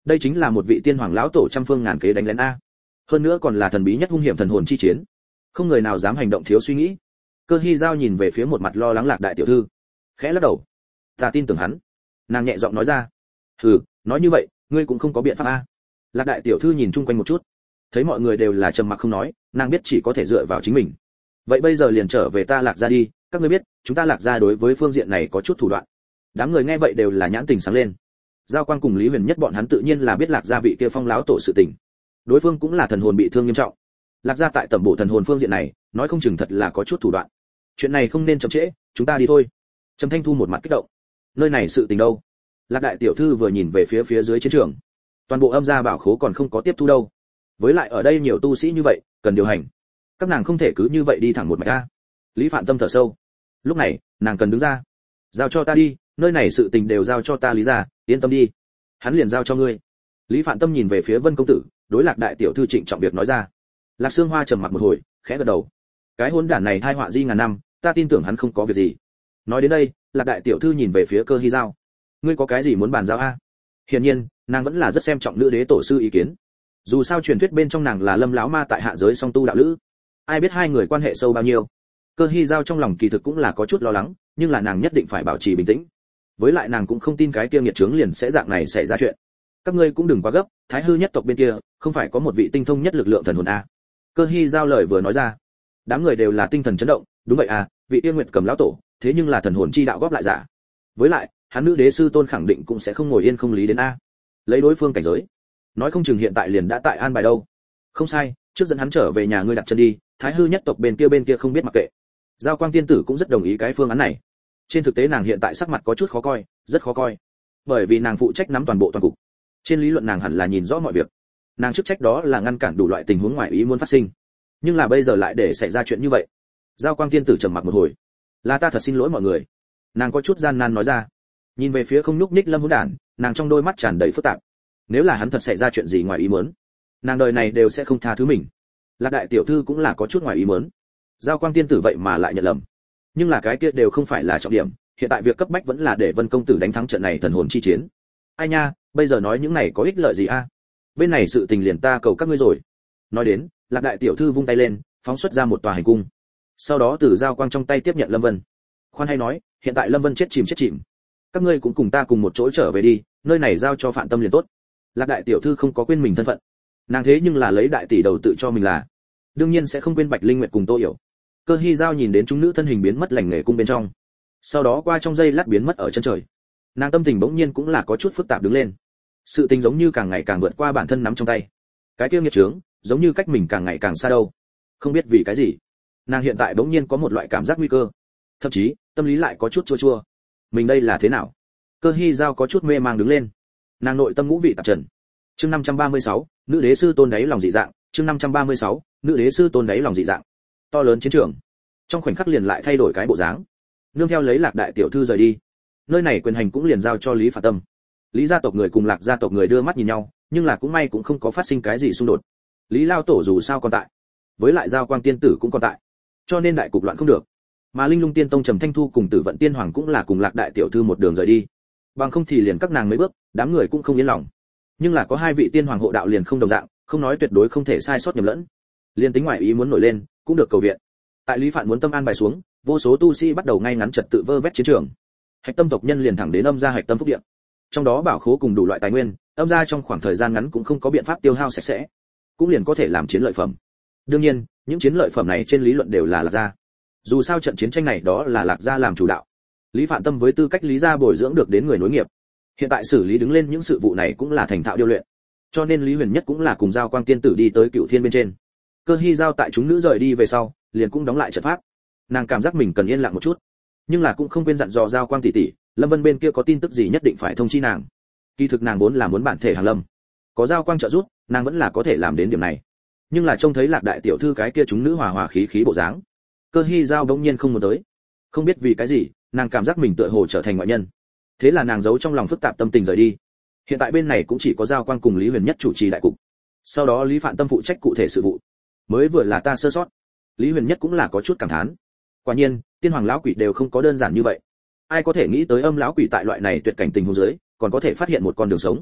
đây chính là một vị tiên hoàng lão tổ trăm phương ngàn kế đánh lén a, hơn nữa còn là thần bí nhất hung hiểm thần hồn chi chiến, không người nào dám hành động thiếu suy nghĩ. Cơ Hi Giao nhìn về phía một mặt lo lắng Lạc đại tiểu thư, khẽ lắc đầu. Ta tin tưởng hắn, nàng nhẹ giọng nói ra. Hừ, nói như vậy ngươi cũng không có biện pháp a. Lạc đại tiểu thư nhìn chung quanh một chút, thấy mọi người đều là trầm mặc không nói, nàng biết chỉ có thể dựa vào chính mình. Vậy bây giờ liền trở về ta Lạc gia đi, các ngươi biết chúng ta Lạc gia đối với phương diện này có chút thủ đoạn. Đám người nghe vậy đều là nhãn tình sáng lên. Giao Quang cùng Lý Huyền Nhất bọn hắn tự nhiên là biết Lạc gia vị kia Phong lão tổ sự tình, đối phương cũng là thần hồn bị thương nghiêm trọng. Lạc gia tại tẩm bổ thần hồn phương diện này nói không chừng thật là có chút thủ đoạn, chuyện này không nên chậm trễ, chúng ta đi thôi. Trầm Thanh Thu một mặt kích động, nơi này sự tình đâu? Lạc đại tiểu thư vừa nhìn về phía dưới chiến trường, toàn bộ âm gia bảo khố còn không có tiếp thu đâu, với lại ở đây nhiều tu sĩ như vậy cần điều hành, các nàng không thể cứ như vậy đi thẳng một mạch a. Lý Phạn Tâm thở sâu, lúc này nàng cần đứng ra. Giao cho ta đi, nơi này sự tình đều giao cho ta Lý gia, yên tâm đi. Hắn liền giao cho ngươi. Lý Phạn Tâm nhìn về phía Vân công tử, đối Lạc đại tiểu thư trịnh trọng việc nói ra. Lạc Sương Hoa trầm mặc một hồi, khẽ gật đầu. Cái hỗn đản này tai họa di ngàn năm, ta tin tưởng hắn không có việc gì. Nói đến đây, Lạc đại tiểu thư nhìn về phía Cơ Hi Giao. Ngươi có cái gì muốn bàn giao a? Hiển nhiên, nàng vẫn là rất xem trọng nữ đế tổ sư ý kiến. Dù sao truyền thuyết bên trong nàng là Lâm lão ma tại hạ giới song tu đạo lữ, ai biết hai người quan hệ sâu bao nhiêu. Cơ Hi Giao trong lòng kỳ thực cũng là có chút lo lắng, nhưng là nàng nhất định phải bảo trì bình tĩnh. Với lại nàng cũng không tin cái kia nghiệt chướng liền sẽ dạng này xảy ra chuyện. Các ngươi cũng đừng quá gấp, Thái hư nhất tộc bên kia không phải có một vị tinh thông nhất lực lượng thần hồn a? Cơ Hi Giao lời vừa nói ra, đám người đều là tinh thần chấn động. Đúng vậy à, vị Tiên Nguyệt Cầm lão tổ, thế nhưng là thần hồn chi đạo góp lại giả. Với lại, hắn nữ đế sư tôn khẳng định cũng sẽ không ngồi yên không lý đến a. Lấy đối phương cảnh giới, nói không chừng hiện tại liền đã tại an bài đâu. Không sai, trước dẫn hắn trở về nhà ngươi đặt chân đi, Thái hư nhất tộc bên kia không biết mặc kệ. Giao Quang tiên tử cũng rất đồng ý cái phương án này. Trên thực tế nàng hiện tại sắc mặt có chút khó coi, rất khó coi, bởi vì nàng phụ trách nắm toàn bộ toàn cục. Trên lý luận nàng hẳn là nhìn rõ mọi việc, nàng chức trách đó là ngăn cản đủ loại tình huống ngoài ý muốn phát sinh, nhưng là bây giờ lại để xảy ra chuyện như vậy. Giao Quang tiên tử trầm mặc một hồi, là ta thật xin lỗi mọi người, nàng có chút gian nan nói ra. Nhìn về phía không nhúc nhích Lâm Hỗn Đản, nàng trong đôi mắt tràn đầy phức tạp. Nếu là hắn thật xảy ra chuyện gì ngoài ý muốn, nàng đời này đều sẽ không tha thứ mình. Lạc đại tiểu thư cũng là có chút ngoài ý muốn, Giao Quang tiên tử vậy mà lại nhận lầm. Nhưng là cái kia đều không phải là trọng điểm, hiện tại việc cấp bách vẫn là để Vân công tử đánh thắng trận này thần hồn chi chiến. Ai nha, bây giờ nói những này có ích lợi gì a? Bên này sự tình liền ta cầu các ngươi rồi. Nói đến, Lạc đại tiểu thư vung tay lên, phóng xuất ra một tòa hành cung. Sau đó từ Giao Quang trong tay tiếp nhận Lâm Vân. Khoan hay nói, hiện tại Lâm Vân chết chìm. Các ngươi cũng cùng ta cùng một chỗ trở về đi, nơi này giao cho Phạn Tâm liền tốt. Lạc đại tiểu thư không có quên mình thân phận, nàng thế nhưng là lấy đại tỷ đầu tự cho mình là, đương nhiên sẽ không quên Bạch Linh Nguyệt cùng Tô Hiểu. Cơ Hi Giao nhìn đến chúng nữ thân hình biến mất lành nghề cung bên trong, sau đó qua trong giây lát biến mất ở chân trời. Nàng tâm tình bỗng nhiên cũng là có chút phức tạp đứng lên. Sự tình giống như càng ngày càng vượt qua bản thân nắm trong tay. Cái kia nghiệt chướng, giống như cách mình càng ngày càng xa đâu. Không biết vì cái gì, nàng hiện tại bỗng nhiên có một loại cảm giác nguy cơ, thậm chí tâm lý lại có chút chua chua. Mình đây là thế nào? Cơ Hi Giao có chút mê mang đứng lên. Nàng nội tâm ngũ vị tạp trần. Chương 536, nữ đế sư tôn đáy lòng dị dạng. Chương 536, nữ đế sư tôn đáy lòng dị dạng. To lớn chiến trường, trong khoảnh khắc liền lại thay đổi cái bộ dáng. Nương theo lấy Lạc đại tiểu thư rời đi, nơi này quyền hành cũng liền giao cho Lý Phạn Tâm. Lý gia tộc người cùng Lạc gia tộc người đưa mắt nhìn nhau, nhưng là cũng may cũng không có phát sinh cái gì xung đột. Lý lao tổ dù sao còn tại, với lại Giao Quang tiên tử cũng còn tại, cho nên đại cục loạn không được. Mà Linh Lung tiên tông Trầm Thanh Thu cùng Tử Vận tiên hoàng cũng là cùng Lạc đại tiểu thư một đường rời đi. Bằng không thì liền các nàng mấy bước, đám người cũng không yên lòng. Nhưng là có hai vị tiên hoàng hộ đạo liền không đồng dạng, không nói tuyệt đối không thể sai sót nhầm lẫn. Liên tính ngoại ý muốn nổi lên, cũng được cầu viện. Tại Lý Phạn muốn tâm an bài xuống, vô số tu sĩ bắt đầu ngay ngắn trật tự vơ vét chiến trường. Hạch Tâm tộc nhân liền thẳng đến âm gia Hạch Tâm phúc điện. Trong đó bảo khố cùng đủ loại tài nguyên, âm gia trong khoảng thời gian ngắn cũng không có biện pháp tiêu hao sạch sẽ, cũng liền có thể làm chiến lợi phẩm. Đương nhiên, những chiến lợi phẩm này trên lý luận đều là Lạc gia. Dù sao trận chiến tranh này đó là Lạc gia làm chủ đạo. Lý Phạn Tâm với tư cách Lý gia bồi dưỡng được đến người nối nghiệp, hiện tại xử lý đứng lên những sự vụ này cũng là thành thạo điêu luyện. Cho nên Lý Huyền Nhất cũng là cùng Giao Quang tiên tử đi tới Cựu Thiên bên trên. Cơ Hi Giao tại chúng nữ rời đi về sau, liền cũng đóng lại trận pháp. Nàng cảm giác mình cần yên lặng một chút, nhưng là cũng không quên dặn dò Giao Quang tỷ tỷ, Lâm Vân bên kia có tin tức gì nhất định phải thông chi nàng. Kỳ thực nàng vốn là muốn bản thể hàng Lâm, có Giao Quang trợ giúp, nàng vẫn là có thể làm đến điểm này. Nhưng là trông thấy Lạc đại tiểu thư cái kia chúng nữ hòa hòa khí khí bộ dáng, Cơ Hi Giao bỗng nhiên không muốn tới. Không biết vì cái gì, nàng cảm giác mình tựa hồ trở thành ngoại nhân. Thế là nàng giấu trong lòng phức tạp tâm tình rời đi. Hiện tại bên này cũng chỉ có Giao Quang cùng Lý Huyền Nhất chủ trì đại cục. Sau đó Lý Phạn Tâm phụ trách cụ thể sự vụ. Mới vừa là ta sơ sót. Lý Huyền Nhất cũng là có chút cảm thán. Quả nhiên, tiên hoàng lão quỷ đều không có đơn giản như vậy. Ai có thể nghĩ tới âm lão quỷ tại loại này tuyệt cảnh tình huống dưới, còn có thể phát hiện một con đường sống.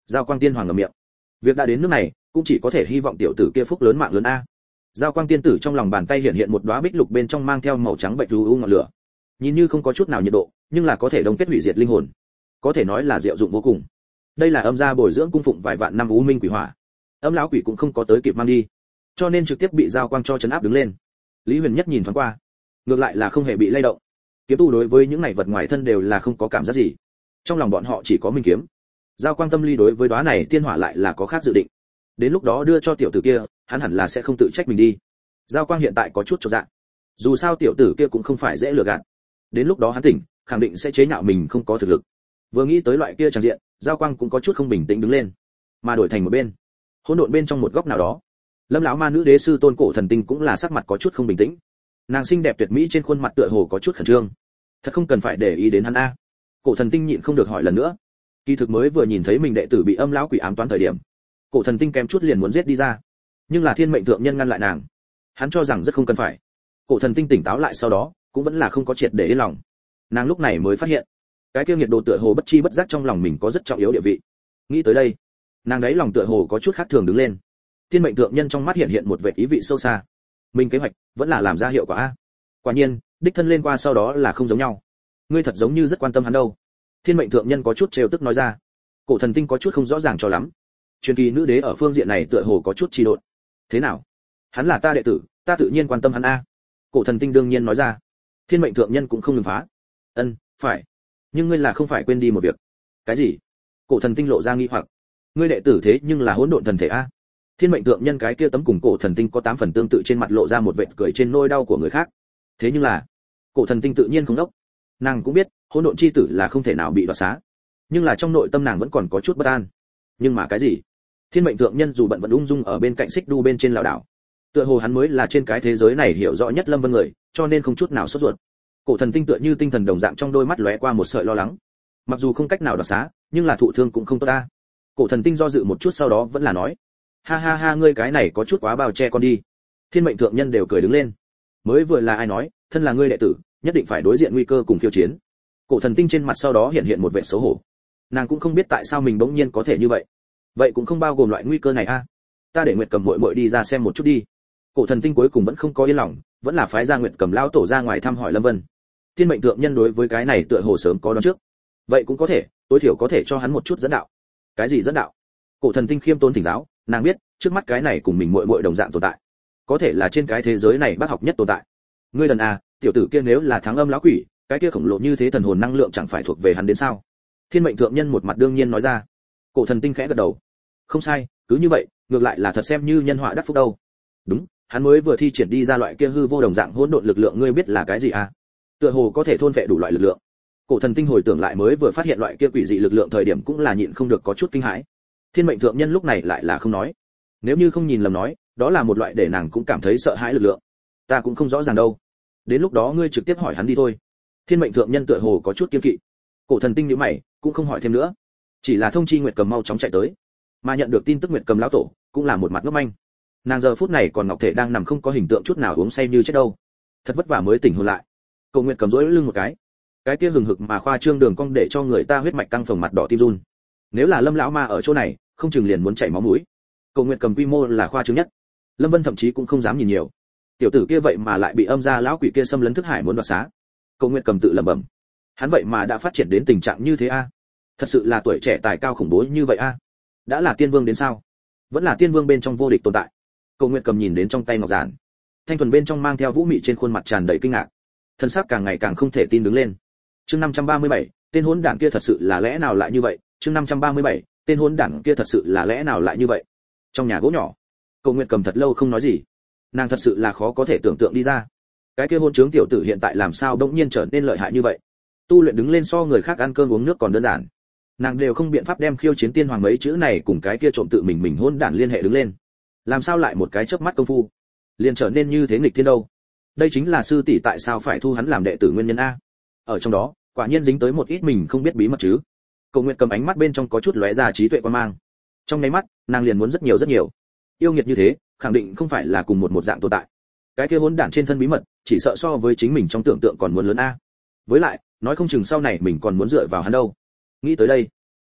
Giao Quang Tiên Hoàng ngậm miệng. Việc đã đến nước này, cũng chỉ có thể hy vọng tiểu tử kia phúc lớn mạng lớn a. Giao Quang Tiên tử trong lòng bàn tay hiện hiện một đóa bích lục bên trong mang theo màu trắng bệnh u ngọn lửa. Nhìn như không có chút nào nhiệt độ, nhưng là có thể đông kết hủy diệt linh hồn. Có thể nói là diệu dụng vô cùng. Đây là âm gia bồi dưỡng cung phụng vài vạn năm u minh quỷ hỏa. Âm lão quỷ cũng không có tới kịp mang đi, cho nên trực tiếp bị Giao Quang cho trấn áp đứng lên. Lý Huyền Nhất nhìn thoáng qua, ngược lại là không hề bị lay động. Kiếm tu đối với những này vật ngoài thân đều là không có cảm giác gì, trong lòng bọn họ chỉ có minh kiếm. Giao Quang tâm lý đối với đóa này tiên hỏa lại là có khác dự định. Đến lúc đó đưa cho tiểu tử kia, hắn hẳn là sẽ không tự trách mình đi. Giao Quang hiện tại có chút chột dạ, dù sao tiểu tử kia cũng không phải dễ lừa gạt. Đến lúc đó hắn tỉnh, khẳng định sẽ chế nhạo mình không có thực lực. Vừa nghĩ tới loại kia tràng diện, Giao Quang cũng có chút không bình tĩnh đứng lên, mà đổi thành một bên, hỗn độn bên trong một góc nào đó, Lâm lão ma nữ đế sư Tôn Cổ Thần Tinh cũng là sắc mặt có chút không bình tĩnh. Nàng xinh đẹp tuyệt mỹ trên khuôn mặt tựa hồ có chút khẩn trương. Thật không cần phải để ý đến hắn a. Cổ Thần Tinh nhịn không được hỏi lần nữa. Kỳ thực mới vừa nhìn thấy mình đệ tử bị âm lão quỷ ám toán thời điểm, Cổ Thần Tinh kém chút liền muốn giết đi ra, nhưng là Thiên Mệnh thượng nhân ngăn lại nàng. Hắn cho rằng rất không cần phải. Cổ Thần Tinh tỉnh táo lại sau đó, cũng vẫn là không có triệt để yên lòng. Nàng lúc này mới phát hiện, cái kia nhiệt độ tựa hồ bất chi bất giác trong lòng mình có rất trọng yếu địa vị. Nghĩ tới đây, nàng đấy lòng tựa hồ có chút khác thường đứng lên. Thiên Mệnh thượng nhân trong mắt hiện hiện một vệt ý vị sâu xa. Mình kế hoạch vẫn là làm ra hiệu quả a. Quả nhiên, đích thân lên qua sau đó là không giống nhau. Ngươi thật giống như rất quan tâm hắn đâu. Thiên Mệnh thượng nhân có chút trêu tức nói ra. Cổ Thần Tinh có chút không rõ ràng cho lắm. Truyền kỳ nữ đế ở phương diện này tựa hồ có chút trì độn. Thế nào? Hắn là ta đệ tử, ta tự nhiên quan tâm hắn a. Cổ Thần Tinh đương nhiên nói ra. Thiên Mệnh thượng nhân cũng không ngừng phá. Phải. Nhưng ngươi là không phải quên đi một việc. Cái gì? Cổ Thần Tinh lộ ra nghi hoặc. Ngươi đệ tử thế nhưng là hỗn độn thần thể a. Thiên Mệnh thượng nhân cái kia tấm cùng Cổ Thần Tinh có 8 phần tương tự trên mặt lộ ra một vệt cười trên nỗi đau của người khác. Thế nhưng là, Cổ Thần Tinh tự nhiên không đốc. Nàng cũng biết, hỗn độn chi tử là không thể nào bị đoạt xá. Nhưng là trong nội tâm nàng vẫn còn có chút bất an. Nhưng mà cái gì? Thiên Mệnh thượng nhân dù bận vẫn ung dung ở bên cạnh xích đu bên trên lão đảo. Tựa hồ hắn mới là trên cái thế giới này hiểu rõ nhất Lâm Vân người, cho nên không chút nào sốt ruột. Cổ Thần Tinh tựa như tinh thần đồng dạng trong đôi mắt lóe qua một sợi lo lắng. Mặc dù không cách nào đoạt xá, nhưng là thụ thương cũng không tốt ta. Cổ Thần Tinh do dự một chút sau đó vẫn là nói: "Ha ha ha, ngươi cái này có chút quá bao che con đi." Thiên Mệnh thượng nhân đều cười đứng lên. Mới vừa là ai nói, thân là ngươi đệ tử, nhất định phải đối diện nguy cơ cùng khiêu chiến. Cổ Thần Tinh trên mặt sau đó hiện hiện một vẻ xấu hổ. Nàng cũng không biết tại sao mình bỗng nhiên có thể như vậy. Vậy cũng không bao gồm loại nguy cơ này a. Ta để Nguyệt Cầm muội muội đi ra xem một chút đi. Cổ Thần Tinh cuối cùng vẫn không có yên lòng, vẫn là phái ra Nguyệt Cầm lão tổ ra ngoài thăm hỏi Lâm Vân. Thiên Mệnh thượng nhân đối với cái này tựa hồ sớm có đoán trước. Vậy cũng có thể, tối thiểu có thể cho hắn một chút dẫn đạo. Cái gì dẫn đạo? Cổ Thần Tinh khiêm tốn thỉnh giáo, nàng biết, trước mắt cái này cùng mình muội muội đồng dạng tồn tại, có thể là trên cái thế giới này bác học nhất tồn tại. Ngươi đần à, tiểu tử kia nếu là thắng âm lão quỷ, cái kia khổng lồ như thế thần hồn năng lượng chẳng phải thuộc về hắn đến sao? Thiên Mệnh thượng nhân một mặt đương nhiên nói ra. Cổ Thần Tinh khẽ gật đầu. Không sai, cứ như vậy, ngược lại là thật xem như nhân họa đắc phúc đâu. Đúng, hắn mới vừa thi triển đi ra loại kia hư vô đồng dạng hỗn độn lực lượng, ngươi biết là cái gì à? Tựa hồ có thể thôn phệ đủ loại lực lượng. Cổ Thần Tinh hồi tưởng lại mới vừa phát hiện loại kia quỷ dị lực lượng thời điểm cũng là nhịn không được có chút kinh hãi. Thiên Mệnh thượng nhân lúc này lại là không nói. Nếu như không nhìn lầm nói, đó là một loại để nàng cũng cảm thấy sợ hãi lực lượng. Ta cũng không rõ ràng đâu. Đến lúc đó ngươi trực tiếp hỏi hắn đi thôi. Thiên Mệnh thượng nhân tựa hồ có chút kiêng kỵ. Cổ Thần Tinh nhíu mày, cũng không hỏi thêm nữa, chỉ là thông chi Nguyệt Cầm mau chóng chạy tới. Mà nhận được tin tức Nguyệt Cầm lão tổ, cũng là một mặt ngốc manh. Nàng giờ phút này còn ngọc thể đang nằm không có hình tượng chút nào uống say như chết đâu. Thật vất vả mới tỉnh hồn lại. Cổ Nguyệt Cầm duỗi lưng một cái kia hừng hực mà khoa trương đường cong để cho người ta huyết mạch căng phồng mặt đỏ tim run. Nếu là Lâm lão ma ở chỗ này, không chừng liền muốn chảy máu mũi. Cổ Nguyệt Cầm quy mô là khoa trương nhất. Lâm Vân thậm chí cũng không dám nhìn nhiều. Tiểu tử kia vậy mà lại bị âm gia lão quỷ kia xâm lấn thức hải muốn đoạt xá. Cổ Nguyệt Cầm tự lẩm bẩm, hắn vậy mà đã phát triển đến tình trạng như thế a. Thật sự là tuổi trẻ tài cao khủng bố như vậy a. Đã là tiên vương đến sao? Vẫn là tiên vương bên trong vô địch tồn tại. Cổ Nguyệt Cầm nhìn đến trong tay ngọc giản, thanh thuần bên trong mang theo vũ mị trên khuôn mặt tràn đầy kinh ngạc, thân xác càng ngày càng không thể tin đứng lên. Chương 537, tên hỗn đản kia thật sự là lẽ nào lại như vậy? Chương 537, tên hỗn đản kia thật sự là lẽ nào lại như vậy? Trong nhà gỗ nhỏ, Cổ Nguyệt Cầm thật lâu không nói gì. Nàng thật sự là khó có thể tưởng tượng đi ra. Cái kia hôn trướng tiểu tử hiện tại làm sao bỗng nhiên trở nên lợi hại như vậy? Tu luyện đứng lên so người khác ăn cơm uống nước còn đơn giản. Nàng đều không biện pháp đem khiêu chiến tiên hoàng mấy chữ này cùng cái kia trộm tự mình hỗn đản liên hệ đứng lên. Làm sao lại một cái chớp mắt công phu liền trở nên như thế nghịch thiên đâu? Đây chính là sư tỷ tại sao phải thu hắn làm đệ tử nguyên nhân a. Ở trong đó, quả nhiên dính tới một ít mình không biết bí mật chứ. Cổ Nguyệt Cầm ánh mắt bên trong có chút lóe ra trí tuệ quan mang. Trong nháy mắt, nàng liền muốn rất nhiều. Yêu nghiệt như thế, khẳng định không phải là cùng một dạng tồn tại. Cái kia hỗn đản trên thân bí mật, chỉ sợ so với chính mình trong tưởng tượng còn muốn lớn a. Với lại, nói không chừng sau này mình còn muốn dựa vào hắn đâu. Nghĩ tới đây,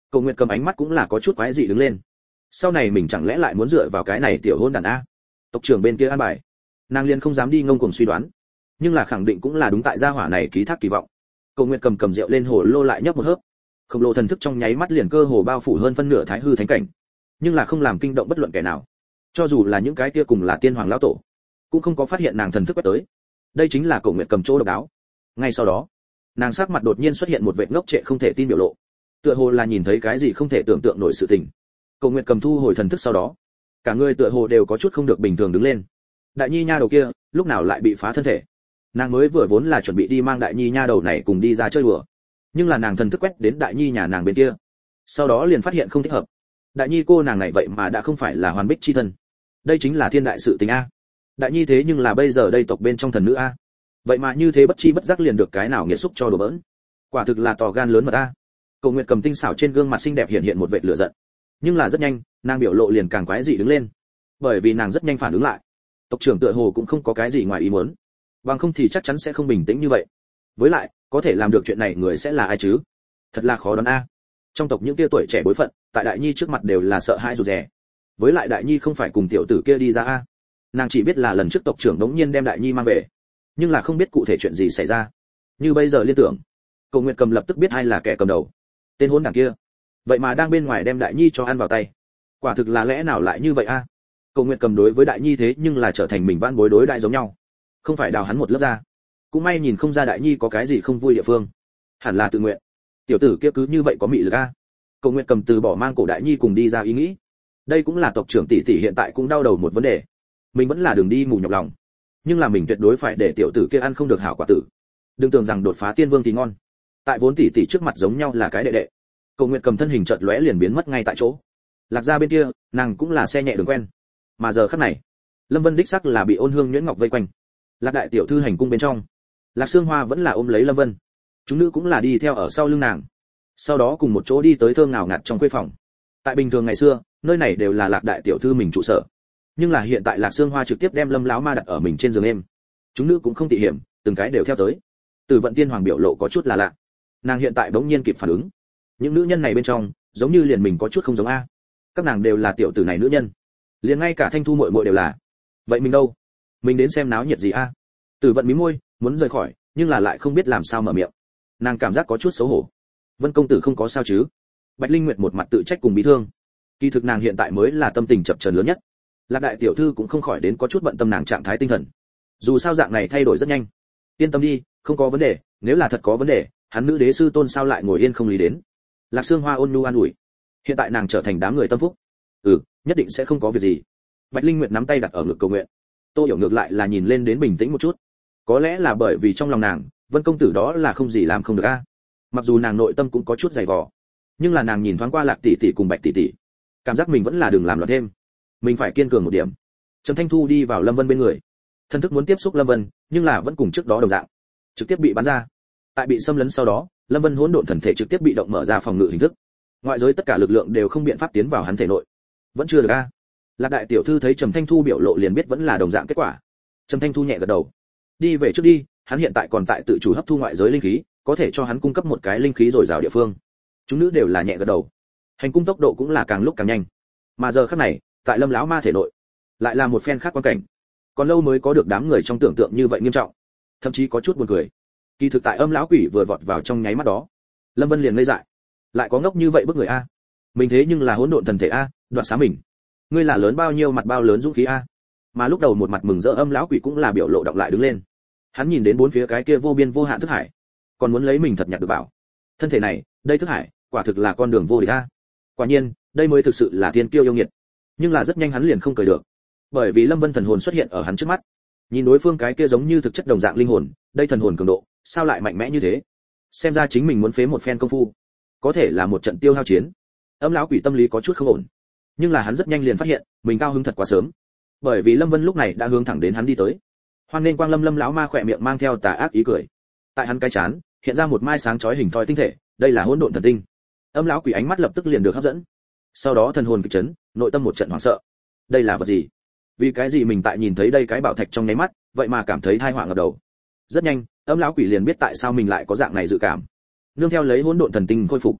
Cầu Nguyệt cầm ánh mắt cũng là có chút quái dị đứng lên. Sau này mình chẳng lẽ lại muốn dựa vào cái này tiểu hôn đàn a? Tộc trưởng bên kia an bài, nàng liền không dám đi ngông cuồng suy đoán, nhưng là khẳng định cũng là đúng tại gia hỏa này ký thác kỳ vọng. Cầu Nguyệt cầm rượu lên hồ lô lại nhấp một hớp, khổng lồ thần thức trong nháy mắt liền cơ hồ bao phủ hơn phân nửa thái hư thánh cảnh, nhưng là không làm kinh động bất luận kẻ nào, cho dù là những cái kia cùng là tiên hoàng lão tổ, cũng không có phát hiện nàng thần thức quét tới. Đây chính là Cầu Nguyệt cầm chỗ độc đáo. Ngay sau đó, nàng sắc mặt đột nhiên xuất hiện một vệt ngốc trệ không thể tin biểu lộ, tựa hồ là nhìn thấy cái gì không thể tưởng tượng nổi sự tình. Cầu Nguyệt cầm thu hồi thần thức sau đó, cả người tựa hồ đều có chút không được bình thường đứng lên. Đại Nhi nha đầu kia, lúc nào lại bị phá thân thể? Nàng mới vừa vốn là chuẩn bị đi mang Đại Nhi nha đầu này cùng đi ra chơi đùa, nhưng là nàng thần thức quét đến Đại Nhi nhà nàng bên kia, sau đó liền phát hiện không thích hợp. Đại Nhi cô nàng này vậy mà đã không phải là Hoàn Bích chi thân, đây chính là thiên đại sự tình a. Đại Nhi thế nhưng là bây giờ đây tộc bên trong thần nữ a, vậy mà như thế bất chi bất giác liền được cái nào nghiệt xúc cho đùa bỡn, quả thực là to gan lớn mật a. Cầu Nguyệt cầm tinh xảo trên gương mặt xinh đẹp hiện một vệt lửa giận, nhưng là rất nhanh, nàng biểu lộ liền càng quái dị đứng lên, bởi vì nàng rất nhanh phản ứng lại, tộc trưởng tựa hồ cũng không có cái gì ngoài ý muốn, bằng không thì chắc chắn sẽ không bình tĩnh như vậy. Với lại, có thể làm được chuyện này người sẽ là ai chứ? Thật là khó đoán a. Trong tộc những kia tuổi trẻ bối phận, tại Đại Nhi trước mặt đều là sợ hãi rụt rè. Với lại Đại Nhi không phải cùng tiểu tử kia đi ra a. Nàng chỉ biết là lần trước tộc trưởng đống nhiên đem Đại Nhi mang về, nhưng là không biết cụ thể chuyện gì xảy ra. Như bây giờ liên tưởng, Cầu Nguyệt cầm lập tức biết ai là kẻ cầm đầu. Tên hỗn đản kia, vậy mà đang bên ngoài đem Đại Nhi cho ăn vào tay. Quả thực là lẽ nào lại như vậy a? Cầu Nguyệt cầm đối với Đại Nhi thế nhưng là trở thành mình vãn bối đối đại giống nhau, không phải đào hắn một lớp ra. Cũng may nhìn không ra Đại Nhi có cái gì không vui địa phương, hẳn là tự nguyện. Tiểu tử kia cứ như vậy có mị lực a. Cầu Nguyệt cầm từ bỏ mang cổ Đại Nhi cùng đi ra ý nghĩ. Đây cũng là tộc trưởng tỷ tỷ hiện tại cũng đau đầu một vấn đề. Mình vẫn là đường đi mù nhọc lòng, nhưng là mình tuyệt đối phải để tiểu tử kia ăn không được hảo quả tử. Đừng tưởng rằng đột phá tiên vương thì ngon. Tại vốn tỷ tỷ trước mặt giống nhau là cái đệ đệ. Cầu Nguyệt cầm thân hình chợt lóe liền biến mất ngay tại chỗ. Lạc gia bên kia, nàng cũng là xe nhẹ đường quen. Mà giờ khắc này, Lâm Vân đích sắc là bị Ôn Hương Nhuyễn Ngọc vây quanh. Lạc đại tiểu thư hành cung bên trong, Lạc Sương Hoa vẫn là ôm lấy Lâm Vân, chúng nữ cũng là đi theo ở sau lưng nàng. Sau đó cùng một chỗ đi tới thơm ngào ngạt trong khuê phòng. Tại bình thường ngày xưa, nơi này đều là Lạc đại tiểu thư mình trụ sở. Nhưng là hiện tại Lạc Sương Hoa trực tiếp đem Lâm lão ma đặt ở mình trên giường êm. Chúng nữ cũng không tị hiểm, từng cái đều theo tới. Từ Vận Tiên Hoàng biểu lộ có chút là lạ. Nàng hiện tại bỗng nhiên kịp phản ứng. Những nữ nhân này bên trong, giống như liền mình có chút không giống a. Các nàng đều là tiểu tử này nữ nhân. Liền ngay cả Thanh Thu muội muội đều là. Vậy mình đâu? Mình đến xem náo nhiệt gì a? Từ Vận mím môi, muốn rời khỏi, nhưng là lại không biết làm sao mở miệng. Nàng cảm giác có chút xấu hổ. Vân công tử không có sao chứ? Bạch Linh Nguyệt một mặt tự trách cùng bị thương. Kỳ thực nàng hiện tại mới là tâm tình chập chờn lớn nhất. Lạc đại tiểu thư cũng không khỏi đến có chút bận tâm nàng trạng thái tinh thần. Dù sao dạng này thay đổi rất nhanh. Yên tâm đi, không có vấn đề, nếu là thật có vấn đề, hắn nữ đế sư tôn sao lại ngồi yên không lý đến. Lạc Sương Hoa ôn nhu an ủi. Hiện tại nàng trở thành đám người tâm phúc. Nhất định sẽ không có việc gì. Bạch Linh Nguyệt nắm tay đặt ở ngực cầu nguyện. Tô Hiểu ngược lại là nhìn lên đến bình tĩnh một chút. Có lẽ là bởi vì trong lòng nàng, Vân công tử đó là không gì làm không được a. Mặc dù nàng nội tâm cũng có chút dày vò, nhưng là nàng nhìn thoáng qua Lạc tỷ tỷ cùng Bạch tỷ tỷ, cảm giác mình vẫn là đừng làm loạn thêm. Mình phải kiên cường một điểm. Trầm Thanh Thu đi vào Lâm Vân bên người, thân thức muốn tiếp xúc Lâm Vân, nhưng là vẫn cùng trước đó đồng dạng, trực tiếp bị bắn ra. Tại bị xâm lấn sau đó, Lâm Vân hỗn độn thần thể trực tiếp bị động mở ra phòng ngự hình thức. Ngoại giới tất cả lực lượng đều không biện pháp tiến vào hắn thể nội. Vẫn chưa được a. Lạc đại tiểu thư thấy Trầm Thanh Thu biểu lộ liền biết vẫn là đồng dạng kết quả. Trầm Thanh Thu nhẹ gật đầu. Đi về trước đi, hắn hiện tại còn tại tự chủ hấp thu ngoại giới linh khí, có thể cho hắn cung cấp một cái linh khí dồi dào địa phương. Chúng nữ đều là nhẹ gật đầu. Hành cung tốc độ cũng là càng lúc càng nhanh. Mà giờ khắc này, tại Lâm lão ma thể nội, lại là một phen khác quan cảnh. Còn lâu mới có được đám người trong tưởng tượng như vậy nghiêm trọng, thậm chí có chút buồn cười. Kỳ thực tại Âm lão quỷ vừa vọt vào trong nháy mắt đó, Lâm Vân liền ngây dại. Lại có ngốc như vậy bức người a? Mình thế nhưng là hỗn độn thần thể a, đoạt xá mình. Ngươi là lớn bao nhiêu mặt bao lớn dũng khí a? Mà lúc đầu một mặt mừng rỡ Âm lão quỷ cũng là biểu lộ động lại đứng lên. Hắn nhìn đến bốn phía cái kia vô biên vô hạn thức hải, còn muốn lấy mình thật nhặt được bảo. Thân thể này, đây thức hải, quả thực là con đường vô địch a. Quả nhiên, đây mới thực sự là thiên kiêu yêu nghiệt. Nhưng là rất nhanh hắn liền không cười được, bởi vì Lâm Vân thần hồn xuất hiện ở hắn trước mắt. Nhìn đối phương cái kia giống như thực chất đồng dạng linh hồn, đây thần hồn cường độ, sao lại mạnh mẽ như thế? Xem ra chính mình muốn phế một phen công phu, có thể là một trận tiêu hao chiến. Âm lão quỷ tâm lý có chút không ổn, nhưng là hắn rất nhanh liền phát hiện, mình cao hứng thật quá sớm, bởi vì Lâm Vân lúc này đã hướng thẳng đến hắn đi tới. Hoan nên Quang Lâm Lâm lão ma khỏe miệng mang theo tà ác ý cười. Tại hắn cái chán, hiện ra một mai sáng chói hình thoi tinh thể, đây là hỗn độn thần tinh. Âm lão quỷ ánh mắt lập tức liền được hấp dẫn. Sau đó thần hồn kịch chấn, nội tâm một trận hoảng sợ. Đây là vật gì? Vì cái gì mình tại nhìn thấy đây cái bảo thạch trong nháy mắt, vậy mà cảm thấy tai họa ngập đầu. Rất nhanh, Âm lão quỷ liền biết tại sao mình lại có dạng này dự cảm. Nương theo lấy hỗn độn thần tinh khôi phục,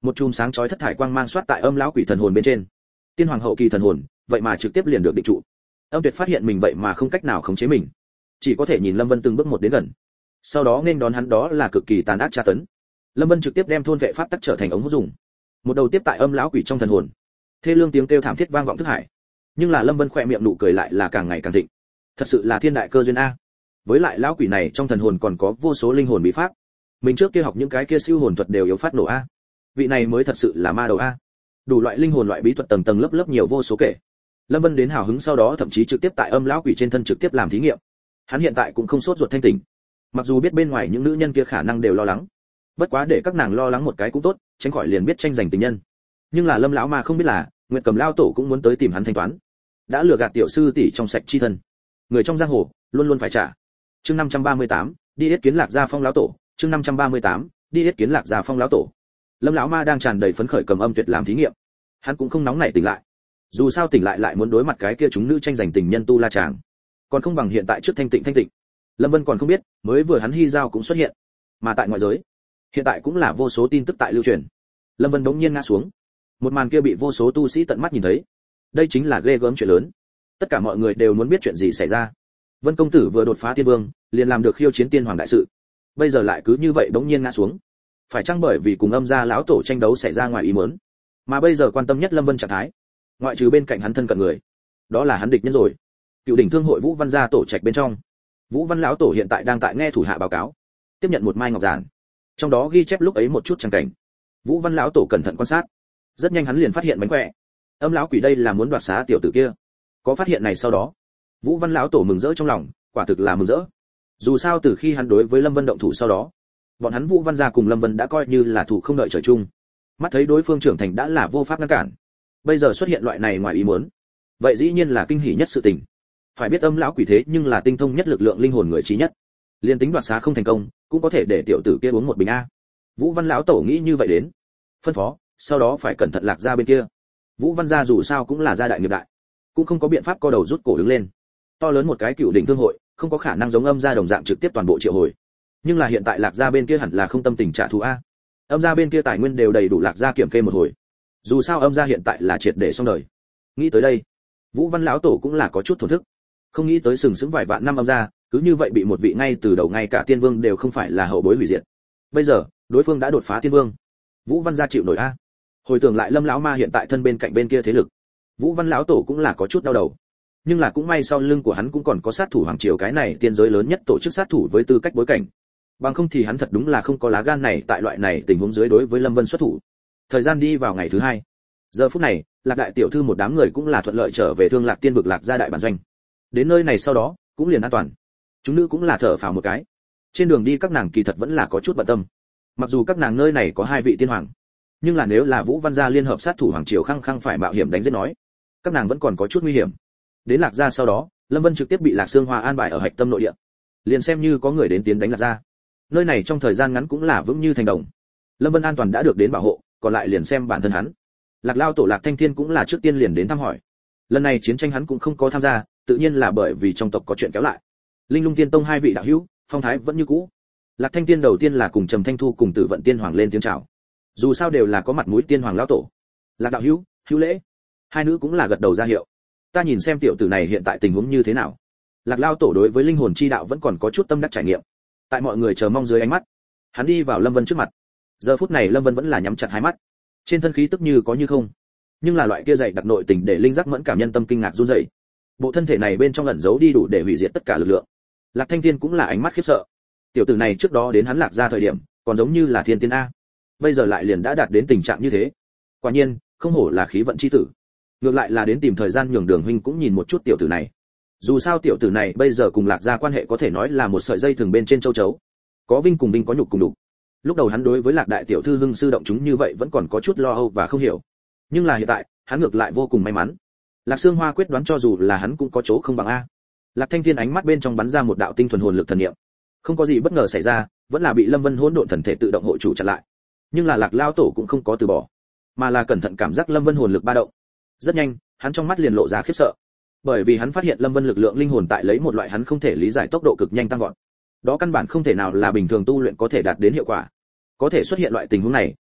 một chùm sáng chói thất thải quang mang xoát tại âm lão quỷ thần hồn bên trên. Tiên hoàng hậu kỳ thần hồn, vậy mà trực tiếp liền được định trụ. Âm Tuyệt phát hiện mình vậy mà không cách nào khống chế mình, chỉ có thể nhìn Lâm Vân từng bước một đến gần. Sau đó nên đón hắn đó là cực kỳ tàn ác tra tấn. Lâm Vân trực tiếp đem thôn vệ pháp tắc trở thành ống hút dùng, một đầu tiếp tại âm lão quỷ trong thần hồn. Thê lương tiếng kêu thảm thiết vang vọng thức hải. Nhưng là Lâm Vân khỏe miệng nụ cười lại là càng ngày càng thịnh. Thật sự là thiên đại cơ duyên a. Với lại lão quỷ này trong thần hồn còn có vô số linh hồn bí pháp. Mình trước kia học những cái kia siêu hồn thuật đều yếu phát nổ a. Vị này mới thật sự là ma đầu a. Đủ loại linh hồn loại bí thuật tầng tầng lớp lớp nhiều vô số kể. Lâm Vân đến hào hứng sau đó thậm chí trực tiếp tại âm lão quỷ trên thân trực tiếp làm thí nghiệm. Hắn hiện tại cũng không sốt ruột thanh tỉnh. Mặc dù biết bên ngoài những nữ nhân kia khả năng đều lo lắng, bất quá để các nàng lo lắng một cái cũng tốt, tránh khỏi liền biết tranh giành tình nhân. Nhưng là Lâm lão ma không biết là, Nguyệt Cầm lao tổ cũng muốn tới tìm hắn thanh toán. Đã lừa gạt tiểu sư tỷ trong sạch chi thân, người trong giang hồ luôn luôn phải trả. Chương 538, đi yết kiến Lạc Gia Phong lão tổ, chương 538, đi yết kiến Lạc Gia Phong lão tổ. Lâm lão ma đang tràn đầy phấn khởi cầm âm tuyệt làm thí nghiệm. Hắn cũng không nóng nảy tỉnh lại. Dù sao tỉnh lại muốn đối mặt cái kia chúng nữ tranh giành tình nhân tu la chàng, còn không bằng hiện tại trước thanh tịnh. Lâm Vân còn không biết, mới vừa hắn hy giao cũng xuất hiện, mà tại ngoại giới, hiện tại cũng là vô số tin tức tại lưu truyền. Lâm Vân bỗng nhiên ngã xuống. Một màn kia bị vô số tu sĩ tận mắt nhìn thấy. Đây chính là ghê gớm chuyện lớn. Tất cả mọi người đều muốn biết chuyện gì xảy ra. Vân công tử vừa đột phá tiên vương, liền làm được khiêu chiến tiên hoàng đại sự. Bây giờ lại cứ như vậy bỗng nhiên ngã xuống. Phải chăng bởi vì cùng âm gia lão tổ tranh đấu xảy ra ngoài ý muốn? Mà bây giờ quan tâm nhất Lâm Vân trạng thái, ngoại trừ bên cạnh hắn thân cận người, đó là hắn địch nhân rồi. Cựu đỉnh thương hội Vũ Văn gia tổ trạch bên trong, Vũ Văn lão tổ hiện tại đang tại nghe thủ hạ báo cáo, tiếp nhận một mai ngọc giản, trong đó ghi chép lúc ấy một chút chẳng cảnh. Vũ Văn lão tổ cẩn thận quan sát, rất nhanh hắn liền phát hiện mánh khỏe. Âm lão quỷ đây là muốn đoạt xá tiểu tử kia. Có phát hiện này sau đó, Vũ Văn lão tổ mừng rỡ trong lòng, quả thực là mừng rỡ. Dù sao từ khi hắn đối với Lâm Vân động thủ sau đó, bọn hắn Vũ Văn gia cùng Lâm Vân đã coi như là thủ không đợi trời chung. Mắt thấy đối phương trưởng thành đã là vô pháp ngăn cản, bây giờ xuất hiện loại này ngoài ý muốn, vậy dĩ nhiên là kinh hỉ nhất sự tình. Phải biết âm lão quỷ thế nhưng là tinh thông nhất lực lượng linh hồn người trí nhất, liên tính đoạt xá không thành công, cũng có thể để tiểu tử kia uống một bình a. Vũ Văn lão tổ nghĩ như vậy đến, phân phó, sau đó phải cẩn thận Lạc Gia bên kia. Vũ Văn gia dù sao cũng là gia đại nghiệp đại, cũng không có biện pháp co đầu rút cổ đứng lên. To lớn một cái cựu đỉnh thương hội, không có khả năng giống âm gia đồng dạng trực tiếp toàn bộ triệu hồi. Nhưng là hiện tại Lạc Gia bên kia hẳn là không tâm tình trả thù a. Âm gia bên kia tài nguyên đều đầy đủ Lạc Gia kiểm kê một hồi. Dù sao âm gia hiện tại là triệt để xong đời. Nghĩ tới đây, Vũ Văn lão tổ cũng là có chút thổn thức. Không nghĩ tới sừng sững vài vạn năm âm gia, cứ như vậy bị một vị ngay từ đầu ngay cả tiên vương đều không phải là hậu bối hủy diệt. Bây giờ, đối phương đã đột phá tiên vương. Vũ Văn gia chịu nổi a. Hồi tưởng lại Lâm lão ma hiện tại thân bên cạnh bên kia thế lực, Vũ Văn lão tổ cũng là có chút đau đầu. Nhưng là cũng may sau lưng của hắn cũng còn có sát thủ hoàng triều cái này tiên giới lớn nhất tổ chức sát thủ với tư cách bối cảnh. Bằng không thì hắn thật đúng là không có lá gan này tại loại này tình huống dưới đối với Lâm Vân xuất thủ. Thời gian đi vào ngày thứ hai. Giờ phút này, Lạc đại tiểu thư một đám người cũng là thuận lợi trở về Thương Lạc Tiên vực Lạc gia đại bản doanh. Đến nơi này sau đó, cũng liền an toàn. Chúng nữ cũng là thở phào một cái. Trên đường đi các nàng kỳ thật vẫn là có chút bận tâm. Mặc dù các nàng nơi này có hai vị tiên hoàng, nhưng là nếu là Vũ Văn gia liên hợp sát thủ hoàng triều khăng phải mạo hiểm đánh giết nói, các nàng vẫn còn có chút nguy hiểm. Đến Lạc gia sau đó, Lâm Vân trực tiếp bị Lạc Sương Hoa an bài ở hạch tâm nội địa. Liền xem như có người đến tiến đánh Lạc gia, nơi này trong thời gian ngắn cũng là vững như thành đồng. Lâm Vân an toàn đã được đến bảo hộ, còn lại liền xem bản thân hắn. Lạc lao tổ Lạc Thanh Thiên cũng là trước tiên liền đến thăm hỏi. Lần này chiến tranh hắn cũng không có tham gia, tự nhiên là bởi vì trong tộc có chuyện kéo lại. Linh Lung Tiên Tông hai vị đạo hữu, phong thái vẫn như cũ. Lạc Thanh Thiên đầu tiên là cùng Trầm Thanh Thu cùng Tử Vận Tiên Hoàng lên tiếng chào. Dù sao đều là có mặt mũi tiên hoàng lão tổ. Lạc đạo hữu, hữu lễ. Hai nữ cũng là gật đầu ra hiệu. Ta nhìn xem tiểu tử này hiện tại tình huống như thế nào. Lạc lao tổ đối với linh hồn chi đạo vẫn còn có chút tâm đắc trải nghiệm. Tại mọi người chờ mong dưới ánh mắt, hắn đi vào Lâm Vân trước mặt. Giờ phút này Lâm Vân vẫn là nhắm chặt hai mắt, trên thân khí tức như có như không, nhưng là loại kia dày đặc nội tình để linh giác mẫn cảm nhân tâm kinh ngạc run rẩy. Bộ thân thể này bên trong ẩn giấu đi đủ để hủy diệt tất cả lực lượng. Lạc Thanh Thiên cũng là ánh mắt khiếp sợ. Tiểu tử này trước đó đến hắn Lạc gia thời điểm, còn giống như là thiên tiên a, bây giờ lại liền đã đạt đến tình trạng như thế. Quả nhiên, không hổ là khí vận chi tử. Ngược lại là đến tìm thời gian nhường Đường huynh cũng nhìn một chút tiểu tử này. Dù sao tiểu tử này bây giờ cùng Lạc gia quan hệ có thể nói là một sợi dây thường bên trên châu chấu. Có vinh cùng vinh, có nhục cùng nhục. Lúc đầu hắn đối với Lạc đại tiểu thư hưng sư động chúng như vậy vẫn còn có chút lo âu và không hiểu. Nhưng là hiện tại, hắn ngược lại vô cùng may mắn. Lạc Sương Hoa quyết đoán cho dù là hắn cũng có chỗ không bằng a. Lạc Thanh Thiên ánh mắt bên trong bắn ra một đạo tinh thuần hồn lực thần niệm. Không có gì bất ngờ xảy ra, vẫn là bị Lâm Vân hỗn độn thần thể tự động hộ chủ chặn lại. Nhưng là Lạc lao tổ cũng không có từ bỏ, mà là cẩn thận cảm giác Lâm Vân hồn lực ba động. Rất nhanh, hắn trong mắt liền lộ ra khiếp sợ, bởi vì hắn phát hiện Lâm Vân lực lượng linh hồn tại lấy một loại hắn không thể lý giải tốc độ cực nhanh tăng vọt. Đó căn bản không thể nào là bình thường tu luyện có thể đạt đến hiệu quả. Có thể xuất hiện loại tình huống này,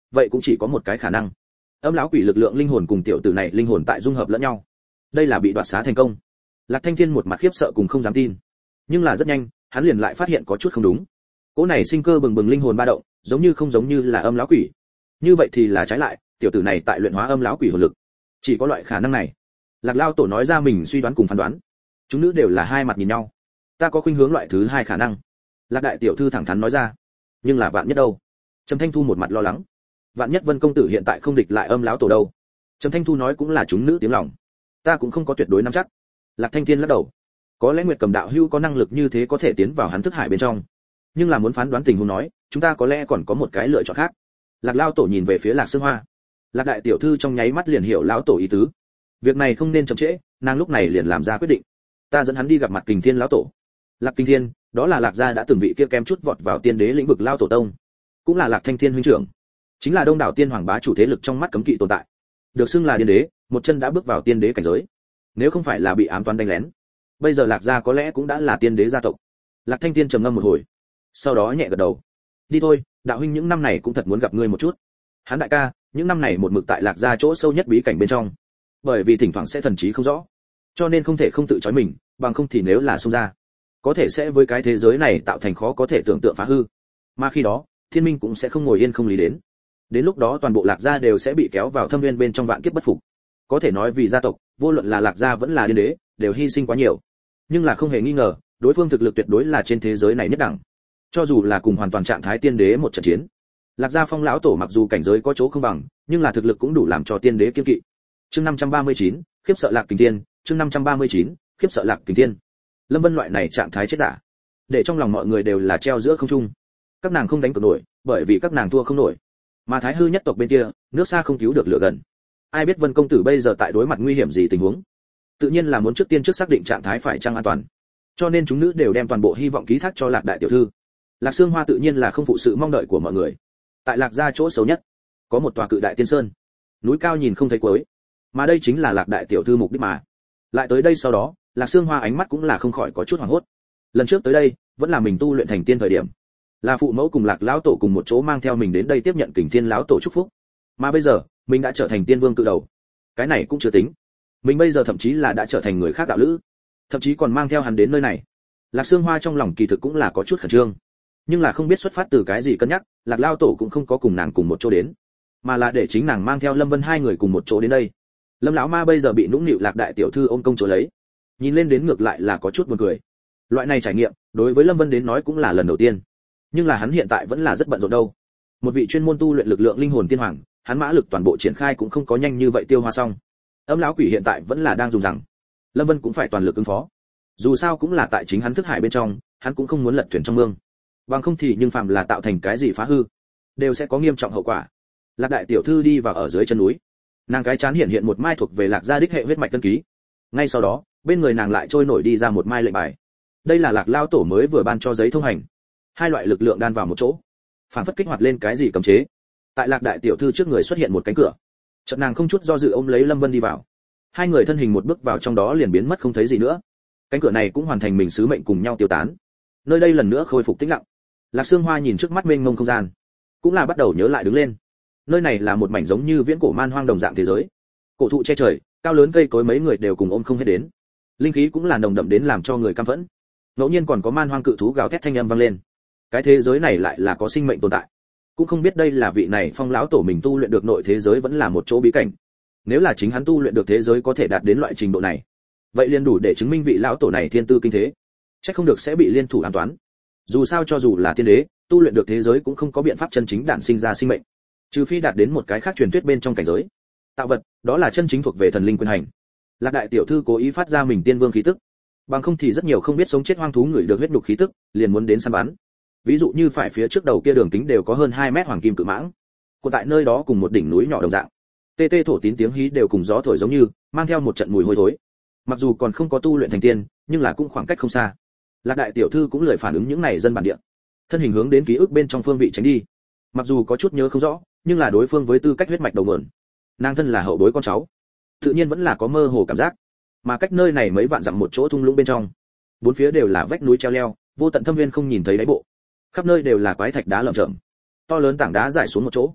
vậy cũng chỉ có một cái khả năng. Âm lão quỷ lực lượng linh hồn cùng tiểu tử này linh hồn tại dung hợp lẫn nhau. Đây là bị đoạt xá thành công. Lạc Thanh Thiên một mặt khiếp sợ cùng không dám tin. Nhưng là rất nhanh, hắn liền lại phát hiện có chút không đúng. Cỗ này sinh cơ bừng bừng linh hồn ba động, giống như là âm lão quỷ. Như vậy thì là trái lại, tiểu tử này tại luyện hóa âm lão quỷ hồn lực. Chỉ có loại khả năng này. Lạc Lao tổ nói ra mình suy đoán cùng phán đoán. Chúng nữ đều là hai mặt nhìn nhau. Ta có khuynh hướng loại thứ hai khả năng. Lạc đại tiểu thư thẳng thắn nói ra. Nhưng là vạn nhất đâu? Trầm Thanh Thu một mặt lo lắng. Vạn nhất Vân công tử hiện tại không địch lại âm lão tổ đâu? Trầm Thanh Thu nói cũng là chúng nữ tiếng lòng. Ta cũng không có tuyệt đối nắm chắc. Lạc Thanh Thiên lắc đầu. Có lẽ Nguyệt Cầm đạo hữu có năng lực như thế có thể tiến vào hắn thức hải bên trong. Nhưng là muốn phán đoán tình huống nói, chúng ta có lẽ còn có một cái lựa chọn khác. Lạc Lao tổ nhìn về phía Lạc Sương Hoa. Lạc đại tiểu thư trong nháy mắt liền hiểu lão tổ ý tứ. Việc này không nên chậm trễ, nàng lúc này liền làm ra quyết định. Ta dẫn hắn đi gặp mặt Kình Thiên lão tổ. Lạc Kình Thiên, đó là Lạc gia đã từng vị kia kém chút vọt vào tiên đế lĩnh vực lao tổ tông, cũng là Lạc Thanh Thiên huynh trưởng, chính là đông đảo tiên hoàng bá chủ thế lực trong mắt cấm kỵ tồn tại, được xưng là tiên đế, một chân đã bước vào tiên đế cảnh giới. Nếu không phải là bị ám toán đánh lén, bây giờ Lạc gia có lẽ cũng đã là tiên đế gia tộc. Lạc Thanh Thiên trầm ngâm một hồi, sau đó nhẹ gật đầu. Đi thôi, đạo huynh những năm này cũng thật muốn gặp ngươi một chút. Hắn đại ca, những năm này một mực tại Lạc gia chỗ sâu nhất bí cảnh bên trong, bởi vì thỉnh thoảng sẽ thần trí không rõ, cho nên không thể không tự trói mình, bằng không thì nếu là xông ra, có thể sẽ với cái thế giới này tạo thành khó có thể tưởng tượng phá hư. Mà khi đó, Thiên Minh cũng sẽ không ngồi yên không lý đến. Đến lúc đó toàn bộ Lạc gia đều sẽ bị kéo vào thâm nguyên bên trong vạn kiếp bất phục. Có thể nói vì gia tộc, vô luận là Lạc gia vẫn là Điên đế, đều hy sinh quá nhiều. Nhưng là không hề nghi ngờ, đối phương thực lực tuyệt đối là trên thế giới này nhất đẳng. Cho dù là cùng hoàn toàn trạng thái tiên đế một trận chiến, Lạc gia Phong lão tổ mặc dù cảnh giới có chỗ không bằng, nhưng là thực lực cũng đủ làm cho tiên đế kiêng kỵ. Chương 539, khiếp sợ Lạc Kình Thiên, chương 539, khiếp sợ Lạc Kình Thiên. Lâm Vân loại này trạng thái chết giả, để trong lòng mọi người đều là treo giữa không trung. Các nàng không đánh cược nổi, bởi vì các nàng thua không nổi. Mà Thái Hư nhất tộc bên kia, nước xa không cứu được lửa gần. Ai biết Vân công tử bây giờ tại đối mặt nguy hiểm gì tình huống? Tự nhiên là muốn trước tiên xác định trạng thái phải chăng an toàn. Cho nên chúng nữ đều đem toàn bộ hy vọng ký thác cho Lạc đại tiểu thư. Lạc Sương Hoa tự nhiên là không phụ sự mong đợi của mọi người. Tại Lạc gia chỗ xấu nhất, có một tòa cự đại tiên sơn, núi cao nhìn không thấy cuối. Mà đây chính là Lạc đại tiểu thư mục đích mà. Lại tới đây sau đó, Lạc Sương Hoa ánh mắt cũng là không khỏi có chút hoảng hốt. Lần trước tới đây, vẫn là mình tu luyện thành tiên thời điểm, là phụ mẫu cùng Lạc lão tổ cùng một chỗ mang theo mình đến đây tiếp nhận Kình Thiên lão tổ chúc phúc. Mà bây giờ, mình đã trở thành tiên vương cự đầu. Cái này cũng chưa tính. Mình bây giờ thậm chí là đã trở thành người khác đạo lữ, thậm chí còn mang theo hắn đến nơi này. Lạc Sương Hoa trong lòng kỳ thực cũng là có chút khẩn trương, nhưng là không biết xuất phát từ cái gì cân nhắc, Lạc lão tổ cũng không có cùng nàng cùng một chỗ đến, mà là để chính nàng mang theo Lâm Vân hai người cùng một chỗ đến đây. Lâm lão ma bây giờ bị nũng nịu Lạc đại tiểu thư ôm công chúa lấy, nhìn lên đến ngược lại là có chút buồn cười. Loại này trải nghiệm, đối với Lâm Vân đến nói cũng là lần đầu tiên, nhưng là hắn hiện tại vẫn là rất bận rộn đâu. Một vị chuyên môn tu luyện lực lượng linh hồn tiên hoàng, hắn mã lực toàn bộ triển khai cũng không có nhanh như vậy tiêu hóa xong. Âm lão quỷ hiện tại vẫn là đang dùng rằng, Lâm Vân cũng phải toàn lực ứng phó. Dù sao cũng là tại chính hắn thức hải bên trong, hắn cũng không muốn lật thuyền trong mương. Bằng không thì nhưng phàm là tạo thành cái gì phá hư, đều sẽ có nghiêm trọng hậu quả. Lạc đại tiểu thư đi vào ở dưới chân núi, nàng cái chán hiện một mai thuộc về Lạc gia đích hệ huyết mạch tân ký. Ngay sau đó, bên người nàng lại trôi nổi đi ra một mai lệnh bài. Đây là Lạc lao tổ mới vừa ban cho giấy thông hành. Hai loại lực lượng đan vào một chỗ, phản phất kích hoạt lên cái gì cấm chế. Tại Lạc đại tiểu thư trước người xuất hiện một cánh cửa. Chợt nàng không chút do dự ôm lấy Lâm Vân đi vào. Hai người thân hình một bước vào trong đó liền biến mất không thấy gì nữa. Cánh cửa này cũng hoàn thành mình sứ mệnh cùng nhau tiêu tán. Nơi đây lần nữa khôi phục tĩnh lặng. Lạc Sương Hoa nhìn trước mắt mênh mông không gian, cũng là bắt đầu nhớ lại đứng lên. Nơi này là một mảnh giống như viễn cổ man hoang đồng dạng thế giới. Cổ thụ che trời, cao lớn cây cối mấy người đều cùng ôm không hết đến. Linh khí cũng là nồng đậm đến làm cho người căm phẫn. Ngẫu nhiên còn có man hoang cự thú gào thét thanh âm vang lên. Cái thế giới này lại là có sinh mệnh tồn tại. Cũng không biết đây là vị này Phong lão tổ mình tu luyện được nội thế giới vẫn là một chỗ bí cảnh. Nếu là chính hắn tu luyện được thế giới có thể đạt đến loại trình độ này, vậy liền đủ để chứng minh vị lão tổ này thiên tư kinh thế. Chắc không được sẽ bị liên thủ ám toán. Dù sao cho dù là tiên đế, tu luyện được thế giới cũng không có biện pháp chân chính đản sinh ra sinh mệnh, trừ phi đạt đến một cái khác truyền thuyết bên trong cảnh giới. Tạo vật, đó là chân chính thuộc về thần linh quyền hành. Lạc đại tiểu thư cố ý phát ra mình tiên vương khí tức, bằng không thì rất nhiều không biết sống chết hoang thú người được huyết nhục khí tức, liền muốn đến săn bắn. Ví dụ như phải phía trước đầu kia đường kính đều có hơn 2 mét hoàng kim cự mãng, còn tại nơi đó cùng một đỉnh núi nhỏ đồng dạng. Tê tê thổ tín tiếng hí đều cùng gió thổi giống như, mang theo một trận mùi hôi thối. Mặc dù còn không có tu luyện thành tiên, nhưng là cũng khoảng cách không xa. Lạc đại tiểu thư cũng lười phản ứng những này dân bản địa, thân hình hướng đến ký ức bên trong phương vị tránh đi. Mặc dù có chút nhớ không rõ, nhưng là đối phương với tư cách huyết mạch đầu nguồn, nàng thân là hậu bối con cháu, tự nhiên vẫn là có mơ hồ cảm giác. Mà cách nơi này mấy vạn dặm một chỗ thung lũng bên trong, bốn phía đều là vách núi treo leo, vô tận thâm nguyên không nhìn thấy đáy bộ, khắp nơi đều là quái thạch đá lởm chởm, to lớn tảng đá rải xuống một chỗ,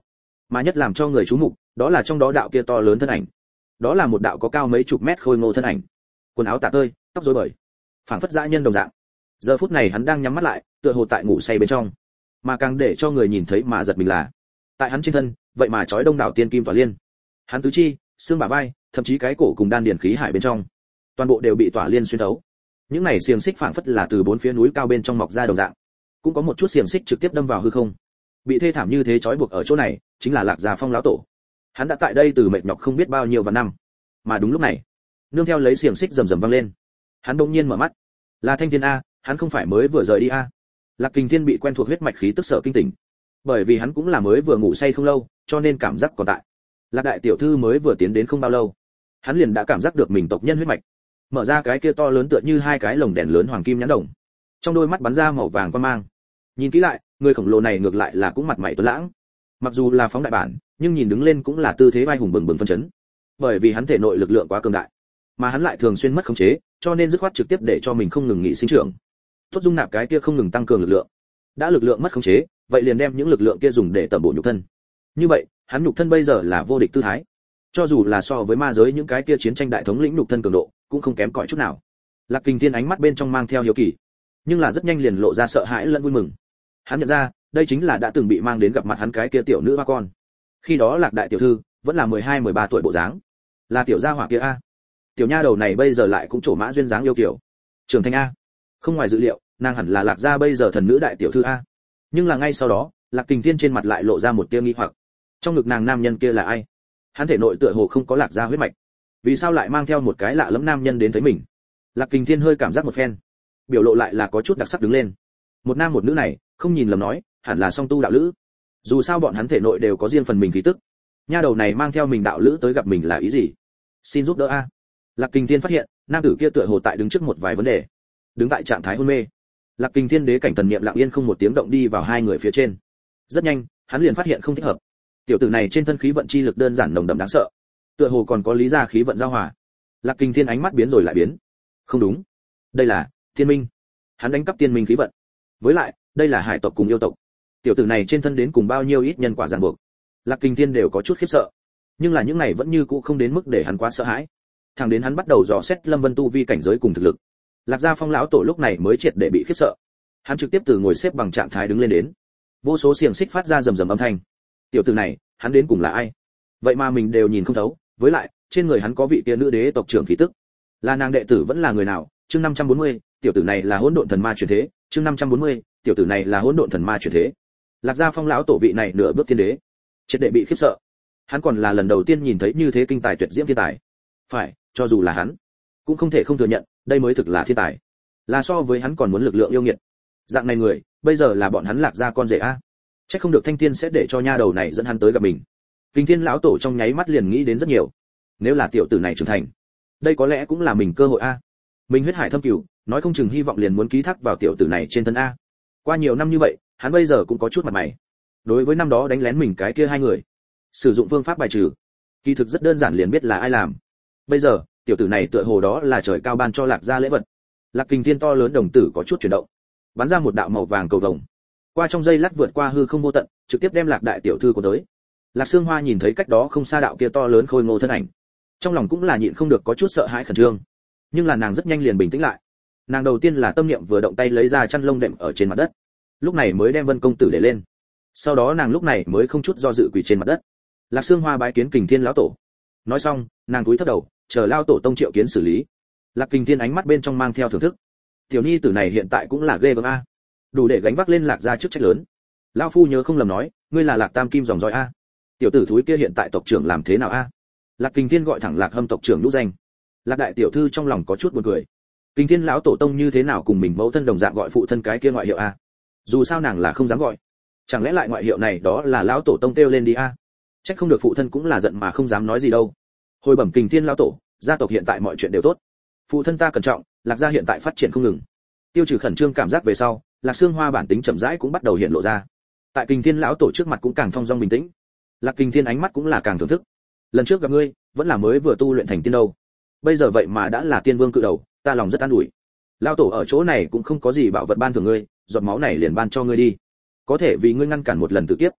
Mà nhất làm cho người chú mục, đó là trong đó đạo kia to lớn thân ảnh. Đó là một đạo có cao mấy chục mét khôi ngô thân ảnh, quần áo tả tơi, tóc rối bời, phảng phất dã nhân đồng dạng. Giờ phút này hắn đang nhắm mắt lại, tựa hồ tại ngủ say bên trong. Mà càng để cho người nhìn thấy mà giật mình là, tại hắn trên thân, vậy mà trói đông đảo tiên kim tỏa liên. Hắn tứ chi, xương bả vai, thậm chí cái cổ cùng đan điển khí hải bên trong, toàn bộ đều bị tỏa liên xuyên thấu. Những này xiềng xích phảng phất là từ bốn phía núi cao bên trong mọc ra đồng dạng, cũng có một chút xiềng xích trực tiếp đâm vào hư không. Bị thê thảm như thế trói buộc ở chỗ này, chính là Lạc Gia Phong lão tổ. Hắn đã tại đây từ mệt nhọc không biết bao nhiêu vạn năm. Mà đúng lúc này, nương theo lấy xiềng xích rầm rầm vang lên, hắn bỗng nhiên mở mắt. Là Thanh Thiên a, hắn không phải mới vừa rời đi a? Lạc Kình Thiên bị quen thuộc huyết mạch khí tức sợ kinh tỉnh. Bởi vì hắn cũng là mới vừa ngủ say không lâu, cho nên cảm giác còn tại. Lạc đại tiểu thư mới vừa tiến đến không bao lâu, hắn liền đã cảm giác được mình tộc nhân huyết mạch. Mở ra cái kia to lớn tựa như hai cái lồng đèn lớn hoàng kim nhãn đồng, trong đôi mắt bắn ra màu vàng quang mang. Nhìn kỹ lại, người khổng lồ này ngược lại là cũng mặt mày tuấn lãng. Mặc dù là phóng đại bản, nhưng nhìn đứng lên cũng là tư thế vai hùng bừng bừng phân chấn. Bởi vì hắn thể nội lực lượng quá cường đại, mà hắn lại thường xuyên mất khống chế, cho nên dứt khoát trực tiếp để cho mình không ngừng nghỉ sinh trưởng. Tốt dung nạp cái kia không ngừng tăng cường lực lượng. Đã lực lượng mất khống chế, vậy liền đem những lực lượng kia dùng để tẩm bổ nhục thân. Như vậy, hắn nhục thân bây giờ là vô địch tư thái. Cho dù là so với ma giới những cái kia chiến tranh đại thống lĩnh nhục thân cường độ, cũng không kém cỏi chút nào. Lạc Kình Thiên ánh mắt bên trong mang theo hiếu kỳ, nhưng là rất nhanh liền lộ ra sợ hãi lẫn vui mừng. Hắn nhận ra, đây chính là đã từng bị mang đến gặp mặt hắn cái kia tiểu nữ hoa con. Khi đó Lạc đại tiểu thư vẫn là 12-13 tuổi bộ dáng, là tiểu gia hỏa kia a. Tiểu nha đầu này bây giờ lại cũng trổ mã duyên dáng yêu kiều, trưởng thành a. Không ngoài dự liệu, nàng hẳn là Lạc gia bây giờ thần nữ đại tiểu thư a. Nhưng là ngay sau đó, Lạc Kình Thiên trên mặt lại lộ ra một tia nghi hoặc. Trong ngực nàng nam nhân kia là ai? Hắn thể nội tựa hồ không có Lạc gia huyết mạch, vì sao lại mang theo một cái lạ lẫm nam nhân đến thấy mình? Lạc Kình Thiên hơi cảm giác một phen, biểu lộ lại là có chút đặc sắc đứng lên. Một nam một nữ này, không nhìn lầm nói, hẳn là song tu đạo lữ. Dù sao bọn hắn thể nội đều có riêng phần mình khí tức. Nha đầu này mang theo mình đạo lữ tới gặp mình là ý gì? Xin giúp đỡ a. Lạc Kình Thiên phát hiện, nam tử kia tựa hồ tại đứng trước một vài vấn đề, đứng tại trạng thái hôn mê. Lạc Kình Thiên đế cảnh thần niệm lặng yên không một tiếng động đi vào hai người phía trên. Rất nhanh, hắn liền phát hiện không thích hợp. Tiểu tử này trên thân khí vận chi lực đơn giản nồng đậm đáng sợ, tựa hồ còn có lý ra khí vận giao hòa. Lạc Kình Thiên ánh mắt biến rồi lại biến. Không đúng, đây là Thiên Minh. Hắn đánh cắp Thiên Minh khí vận. Với lại, đây là hải tộc cùng yêu tộc. Tiểu tử này trên thân đến cùng bao nhiêu ít nhân quả ràng buộc. Lạc Kình Thiên đều có chút khiếp sợ, nhưng là những này vẫn như cũ không đến mức để hắn quá sợ hãi. Thẳng đến hắn bắt đầu dò xét Lâm Vân tu vi cảnh giới cùng thực lực, Lạc Gia Phong lão tổ lúc này mới triệt để bị khiếp sợ. Hắn trực tiếp từ ngồi xếp bằng trạng thái đứng lên đến, vô số xiềng xích phát ra rầm rầm âm thanh. Tiểu tử này, hắn đến cùng là ai? Vậy mà mình đều nhìn không thấu, với lại, trên người hắn có vị kia nữ đế tộc trưởng khí tức. Là nàng đệ tử vẫn là người nào? Chương 540, tiểu tử này là hỗn độn thần ma chuyển thế, chương 540, tiểu tử này là hỗn độn thần ma chuyển thế. Lạc Gia Phong lão tổ vị này nửa bước thiên đế, triệt để bị khiếp sợ. Hắn còn là lần đầu tiên nhìn thấy như thế kinh tài tuyệt diễm thiên tài. Phải, cho dù là hắn, cũng không thể không thừa nhận, đây mới thực là thiên tài. Là so với hắn còn muốn lực lượng yêu nghiệt. Dạng này người, bây giờ là bọn hắn Lạc Gia con rể a. Chắc không được Thanh Thiên sẽ để cho nha đầu này dẫn hắn tới gặp mình. Kinh Thiên lão tổ trong nháy mắt liền nghĩ đến rất nhiều. Nếu là tiểu tử này trưởng thành, đây có lẽ cũng là mình cơ hội a. Mình huyết hải thâm cửu, nói không chừng hy vọng liền muốn ký thác vào tiểu tử này trên thân a. Qua nhiều năm như vậy, hắn bây giờ cũng có chút mặt mày. Đối với năm đó đánh lén mình cái kia hai người, sử dụng phương pháp bài trừ, kỳ thực rất đơn giản liền biết là ai làm. Bây giờ, tiểu tử này tựa hồ đó là trời cao ban cho Lạc Gia lễ vật. Lạc Kình Thiên to lớn đồng tử có chút chuyển động, bắn ra một đạo màu vàng cầu vồng, qua trong dây lát vượt qua hư không vô tận, trực tiếp đem Lạc đại tiểu thư của tới. Lạc Sương Hoa nhìn thấy cách đó không xa đạo kia to lớn khôi ngô thân ảnh, trong lòng cũng là nhịn không được có chút sợ hãi khẩn trương, nhưng là nàng rất nhanh liền bình tĩnh lại. Nàng đầu tiên là tâm niệm vừa động tay lấy ra chăn lông đệm ở trên mặt đất, lúc này mới đem Vân công tử để lên. Sau đó nàng lúc này mới không chút do dự quỳ trên mặt đất. Lạc Sương Hoa bái kiến Kình Thiên lão tổ. Nói xong, nàng cúi thấp đầu, chờ lao tổ tông triệu kiến xử lý. Lạc Kình Thiên ánh mắt bên trong mang theo thưởng thức. Tiểu nhi tử này hiện tại cũng là ghê gớm a, đủ để gánh vác lên Lạc gia chức trách lớn. Lão phu nhớ không lầm nói, ngươi là Lạc Tam Kim dòng dõi a. Tiểu tử thúi kia hiện tại tộc trưởng làm thế nào a? Lạc Kình Thiên gọi thẳng Lạc Hâm tộc trưởng lũ danh. Lạc đại tiểu thư trong lòng có chút buồn cười. Kình Thiên lão tổ tông như thế nào cùng mình mẫu thân đồng dạng gọi phụ thân cái kia ngoại hiệu a? Dù sao nàng là không dám gọi. Chẳng lẽ lại ngoại hiệu này đó là lão tổ tông kêu lên đi a? Trách không được phụ thân cũng là giận mà không dám nói gì đâu. Hồi bẩm Kình Thiên lão tổ, gia tộc hiện tại mọi chuyện đều tốt. Phụ thân ta cẩn trọng, Lạc gia hiện tại phát triển không ngừng. Tiêu trừ khẩn trương cảm giác về sau, Lạc Sương Hoa bản tính chậm rãi cũng bắt đầu hiện lộ ra. Tại Kình Thiên lão tổ trước mặt cũng càng thong dong bình tĩnh. Lạc Kình Thiên ánh mắt cũng là càng thưởng thức. Lần trước gặp ngươi, vẫn là mới vừa tu luyện thành tiên đâu. Bây giờ vậy mà đã là tiên vương cự đầu, ta lòng rất an ủi. Lão tổ ở chỗ này cũng không có gì bảo vật ban thưởng ngươi, giọt máu này liền ban cho ngươi đi. Có thể vì ngươi ngăn cản một lần tử kiếp.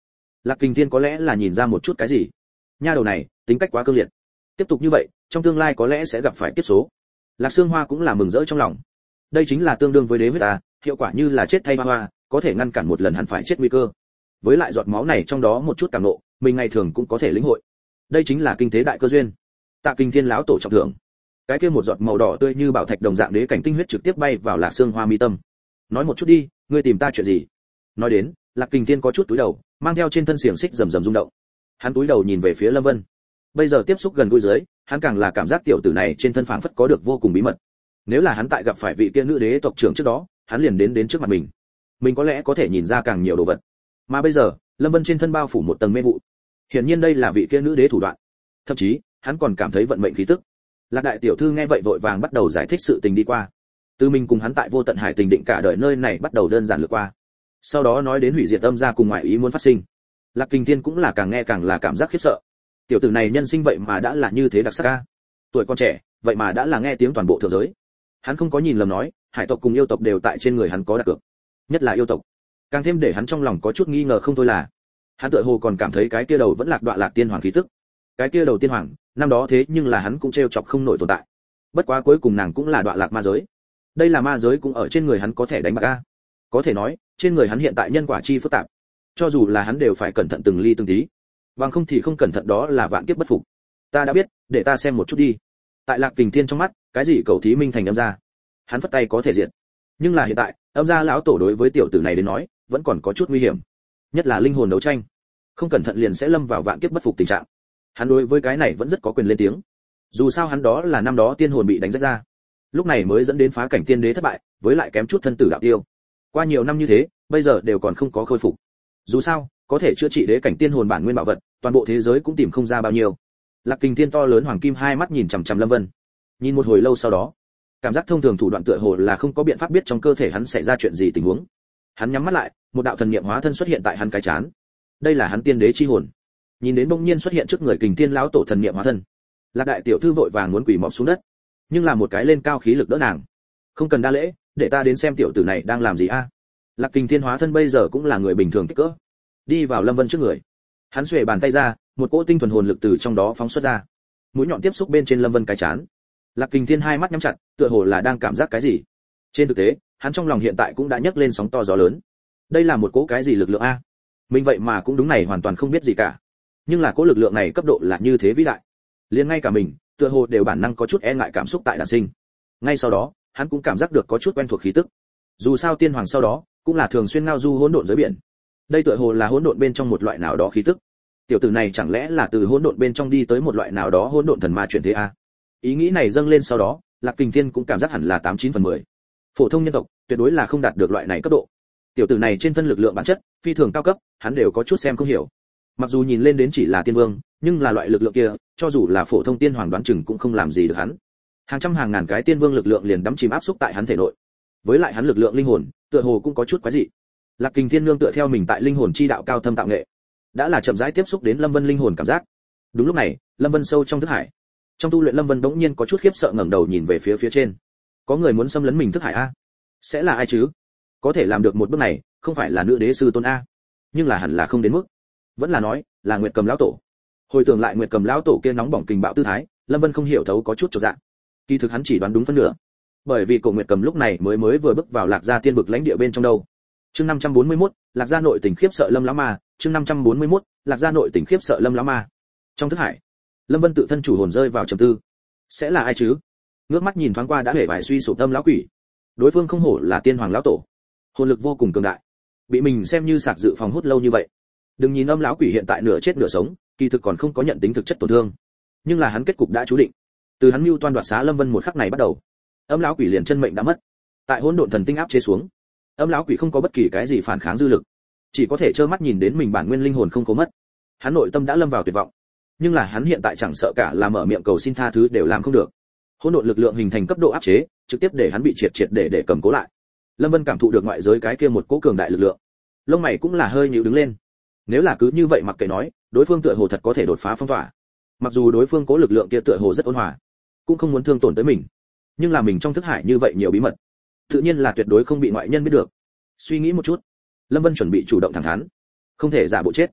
Lạc Kình Thiên có lẽ là nhìn ra một chút cái gì. Nha đầu này, tính cách quá cương liệt. Tiếp tục như vậy, trong tương lai có lẽ sẽ gặp phải kiếp số. Lạc Sương Hoa cũng là mừng rỡ trong lòng. Đây chính là tương đương với đế huyết ta, hiệu quả như là chết thay hoa, có thể ngăn cản một lần hẳn phải chết nguy cơ. Với lại giọt máu này trong đó một chút cảm ngộ, mình ngày thường cũng có thể lĩnh hội. Đây chính là kinh thế đại cơ duyên. Tạ Kình Thiên lão tổ trọng thượng. Cái kia một giọt màu đỏ tươi như bảo thạch đồng dạng đế cảnh tinh huyết trực tiếp bay vào Lạc Sương Hoa mi tâm. Nói một chút đi, ngươi tìm ta chuyện gì? Nói đến, Lạc Kình Thiên có chút túi đầu, mang theo trên thân xiềng xích rầm rầm rung động. Hắn túi đầu nhìn về phía Lâm Vân. Bây giờ tiếp xúc gần gũi dưới, hắn càng là cảm giác tiểu tử này trên thân phảng phất có được vô cùng bí mật. Nếu là hắn tại gặp phải vị kia nữ đế tộc trưởng trước đó, hắn liền đến trước mặt mình có lẽ có thể nhìn ra càng nhiều đồ vật. Mà bây giờ, Lâm Vân trên thân bao phủ một tầng mê vụ. Hiển nhiên đây là vị kia nữ đế thủ đoạn. Thậm chí, hắn còn cảm thấy vận mệnh khí tức. Lạc đại tiểu thư nghe vậy vội vàng bắt đầu giải thích sự tình đi qua. Từ mình cùng hắn tại Vô Tận Hải tình định cả đời nơi này bắt đầu đơn giản lướt qua. Sau đó nói đến hủy diệt âm gia cùng ngoại ý muốn phát sinh. Lạc Kình Thiên cũng là càng nghe càng là cảm giác khiếp sợ. Tiểu tử này nhân sinh vậy mà đã là như thế đặc sắc a. Tuổi còn trẻ, vậy mà đã là nghe tiếng toàn bộ thượng giới. Hắn không có nhìn lầm nói, hải tộc cùng yêu tộc đều tại trên người hắn có đặc cược. Nhất là yêu tộc. Càng thêm để hắn trong lòng có chút nghi ngờ không thôi là, hắn tựa hồ còn cảm thấy cái kia đầu vẫn lạc đoạn lạc tiên hoàng khí tức. Cái kia đầu tiên hoàng, năm đó thế nhưng là hắn cũng trêu chọc không nổi tồn tại. Bất quá cuối cùng nàng cũng là đoạn lạc ma giới. Đây là ma giới cũng ở trên người hắn có thể đánh bạc a. Có thể nói, trên người hắn hiện tại nhân quả chi phức tạp. Cho dù là hắn đều phải cẩn thận từng ly từng tí. Bằng không thì không cẩn thận đó là vạn kiếp bất phục. Ta đã biết, để ta xem một chút đi. Tại Lạc Kình Thiên trong mắt, cái gì cầu thí minh thành âm gia, hắn phất tay có thể diệt. Nhưng là hiện tại, âm gia lão tổ đối với tiểu tử này đến nói, vẫn còn có chút nguy hiểm. Nhất là linh hồn đấu tranh, không cẩn thận liền sẽ lâm vào vạn kiếp bất phục tình trạng. Hắn đối với cái này vẫn rất có quyền lên tiếng. Dù sao hắn đó là năm đó tiên hồn bị đánh rách ra, lúc này mới dẫn đến phá cảnh tiên đế thất bại, với lại kém chút thân tử đạo tiêu. Qua nhiều năm như thế, bây giờ đều còn không có khôi phục. Dù sao, có thể chữa trị đế cảnh tiên hồn bản nguyên bảo vật, toàn bộ thế giới cũng tìm không ra bao nhiêu. Lạc Kình Thiên to lớn hoàng kim hai mắt nhìn chằm chằm Lâm Vân. Nhìn một hồi lâu sau đó, cảm giác thông thường thủ đoạn tựa hồ là không có biện pháp biết trong cơ thể hắn xảy ra chuyện gì tình huống. Hắn nhắm mắt lại, một đạo thần niệm hóa thân xuất hiện tại hắn cái chán. Đây là hắn tiên đế chi hồn. Nhìn đến bỗng nhiên xuất hiện trước người Kình Thiên lão tổ thần niệm hóa thân, Lạc đại tiểu thư vội vàng muốn quỳ mọp xuống đất, nhưng là một cái lên cao khí lực đỡ nàng. Không cần đa lễ, để ta đến xem tiểu tử này đang làm gì a. Lạc Kình Thiên hóa thân bây giờ cũng là người bình thường kích cỡ, đi vào Lâm Vân trước người. Hắn xuề bàn tay ra, một cỗ tinh thuần hồn lực từ trong đó phóng xuất ra, mũi nhọn tiếp xúc bên trên Lâm Vân cái chán. Lạc Kình Thiên hai mắt nhắm chặt, tựa hồ là đang cảm giác cái gì. Trên thực tế, hắn trong lòng hiện tại cũng đã nhấc lên sóng to gió lớn. Đây là một cỗ cái gì lực lượng a? Mình vậy mà cũng đúng này hoàn toàn không biết gì cả. Nhưng là cỗ lực lượng này cấp độ là như thế vĩ đại, liền ngay cả mình, tựa hồ đều bản năng có chút e ngại cảm xúc tại đản sinh. Ngay sau đó, hắn cũng cảm giác được có chút quen thuộc khí tức. Dù sao tiên hoàng sau đó cũng là thường xuyên ngao du hỗn độn giới biển. Đây tựa hồ là hỗn độn bên trong một loại nào đó khí tức. Tiểu tử này chẳng lẽ là từ hỗn độn bên trong đi tới một loại nào đó hỗn độn thần ma chuyển thế a? Ý nghĩ này dâng lên sau đó, Lạc Kình Thiên cũng cảm giác hẳn là 89/10. Phổ thông nhân tộc tuyệt đối là không đạt được loại này cấp độ. Tiểu tử này trên thân lực lượng bản chất phi thường cao cấp, hắn đều có chút xem không hiểu. Mặc dù nhìn lên đến chỉ là tiên vương, nhưng là loại lực lượng kia, cho dù là phổ thông tiên hoàng đoán chừng cũng không làm gì được hắn. Hàng trăm hàng ngàn cái tiên vương lực lượng liền đắm chìm áp xúc tại hắn thể nội. Với lại hắn lực lượng linh hồn, tựa hồ cũng có chút quái dị. Lạc Kình Thiên nương tựa theo mình tại linh hồn chi đạo cao thâm tạo nghệ, đã là chậm rãi tiếp xúc đến Lâm Vân linh hồn cảm giác. Đúng lúc này, Lâm Vân sâu trong thức hải. Trong tu luyện Lâm Vân bỗng nhiên có chút khiếp sợ ngẩng đầu nhìn về phía trên. Có người muốn xâm lấn mình thức hải a? Sẽ là ai chứ? Có thể làm được một bước này, không phải là nữ đế sư tôn a, nhưng là hẳn là không đến mức. Vẫn là nói, là Nguyệt Cầm lão tổ. Hồi tưởng lại Nguyệt Cầm lão tổ kia nóng bỏng kình bạo tư thái, Lâm Vân không hiểu thấu có chút chột dạ. Kỳ thực hắn chỉ đoán đúng phân nửa. Bởi vì Cổ Nguyệt Cầm lúc này mới vừa bước vào Lạc Gia tiên vực lãnh địa bên trong đâu. Chương 541, Lạc Gia nội tình khiếp sợ Lâm lão ma, chương 541, Lạc Gia nội tình khiếp sợ Lâm lão ma. Trong thức hải, Lâm Vân tự thân chủ hồn rơi vào trầm tư. Sẽ là ai chứ? Ngước mắt nhìn thoáng qua đã hề vải suy sụp Âm lão quỷ. Đối phương không hổ là tiên hoàng lão tổ, hồn lực vô cùng cường đại, bị mình xem như sạc dự phòng hút lâu như vậy. Đừng nhìn Âm lão quỷ hiện tại nửa chết nửa sống, kỳ thực còn không có nhận tính thực chất tổn thương, nhưng là hắn kết cục đã chú định. Từ hắn mưu toan đoạt xá Lâm Vân một khắc này bắt đầu, Âm lão quỷ liền chân mệnh đã mất. Tại hỗn độn thần tinh áp chế xuống, Âm lão quỷ không có bất kỳ cái gì phản kháng dư lực, chỉ có thể trơ mắt nhìn đến mình bản nguyên linh hồn không có mất. Hắn nội tâm đã lâm vào tuyệt vọng, nhưng là hắn hiện tại chẳng sợ cả là mở miệng cầu xin tha thứ đều làm không được. Hỗn độn lực lượng hình thành cấp độ áp chế, trực tiếp để hắn bị triệt để cầm cố lại. Lâm Vân cảm thụ được ngoại giới cái kia một cỗ cường đại lực lượng, lông mày cũng là hơi nhíu đứng lên. Nếu là cứ như vậy mặc kệ nói, đối phương tựa hồ thật có thể đột phá phong tỏa. Mặc dù đối phương cố lực lượng kia tựa hồ rất ôn hòa, cũng không muốn thương tổn tới mình, nhưng là mình trong thức hải như vậy nhiều bí mật, tự nhiên là tuyệt đối không bị ngoại nhân biết được. Suy nghĩ một chút, Lâm Vân chuẩn bị chủ động thẳng thắn, không thể giả bộ chết.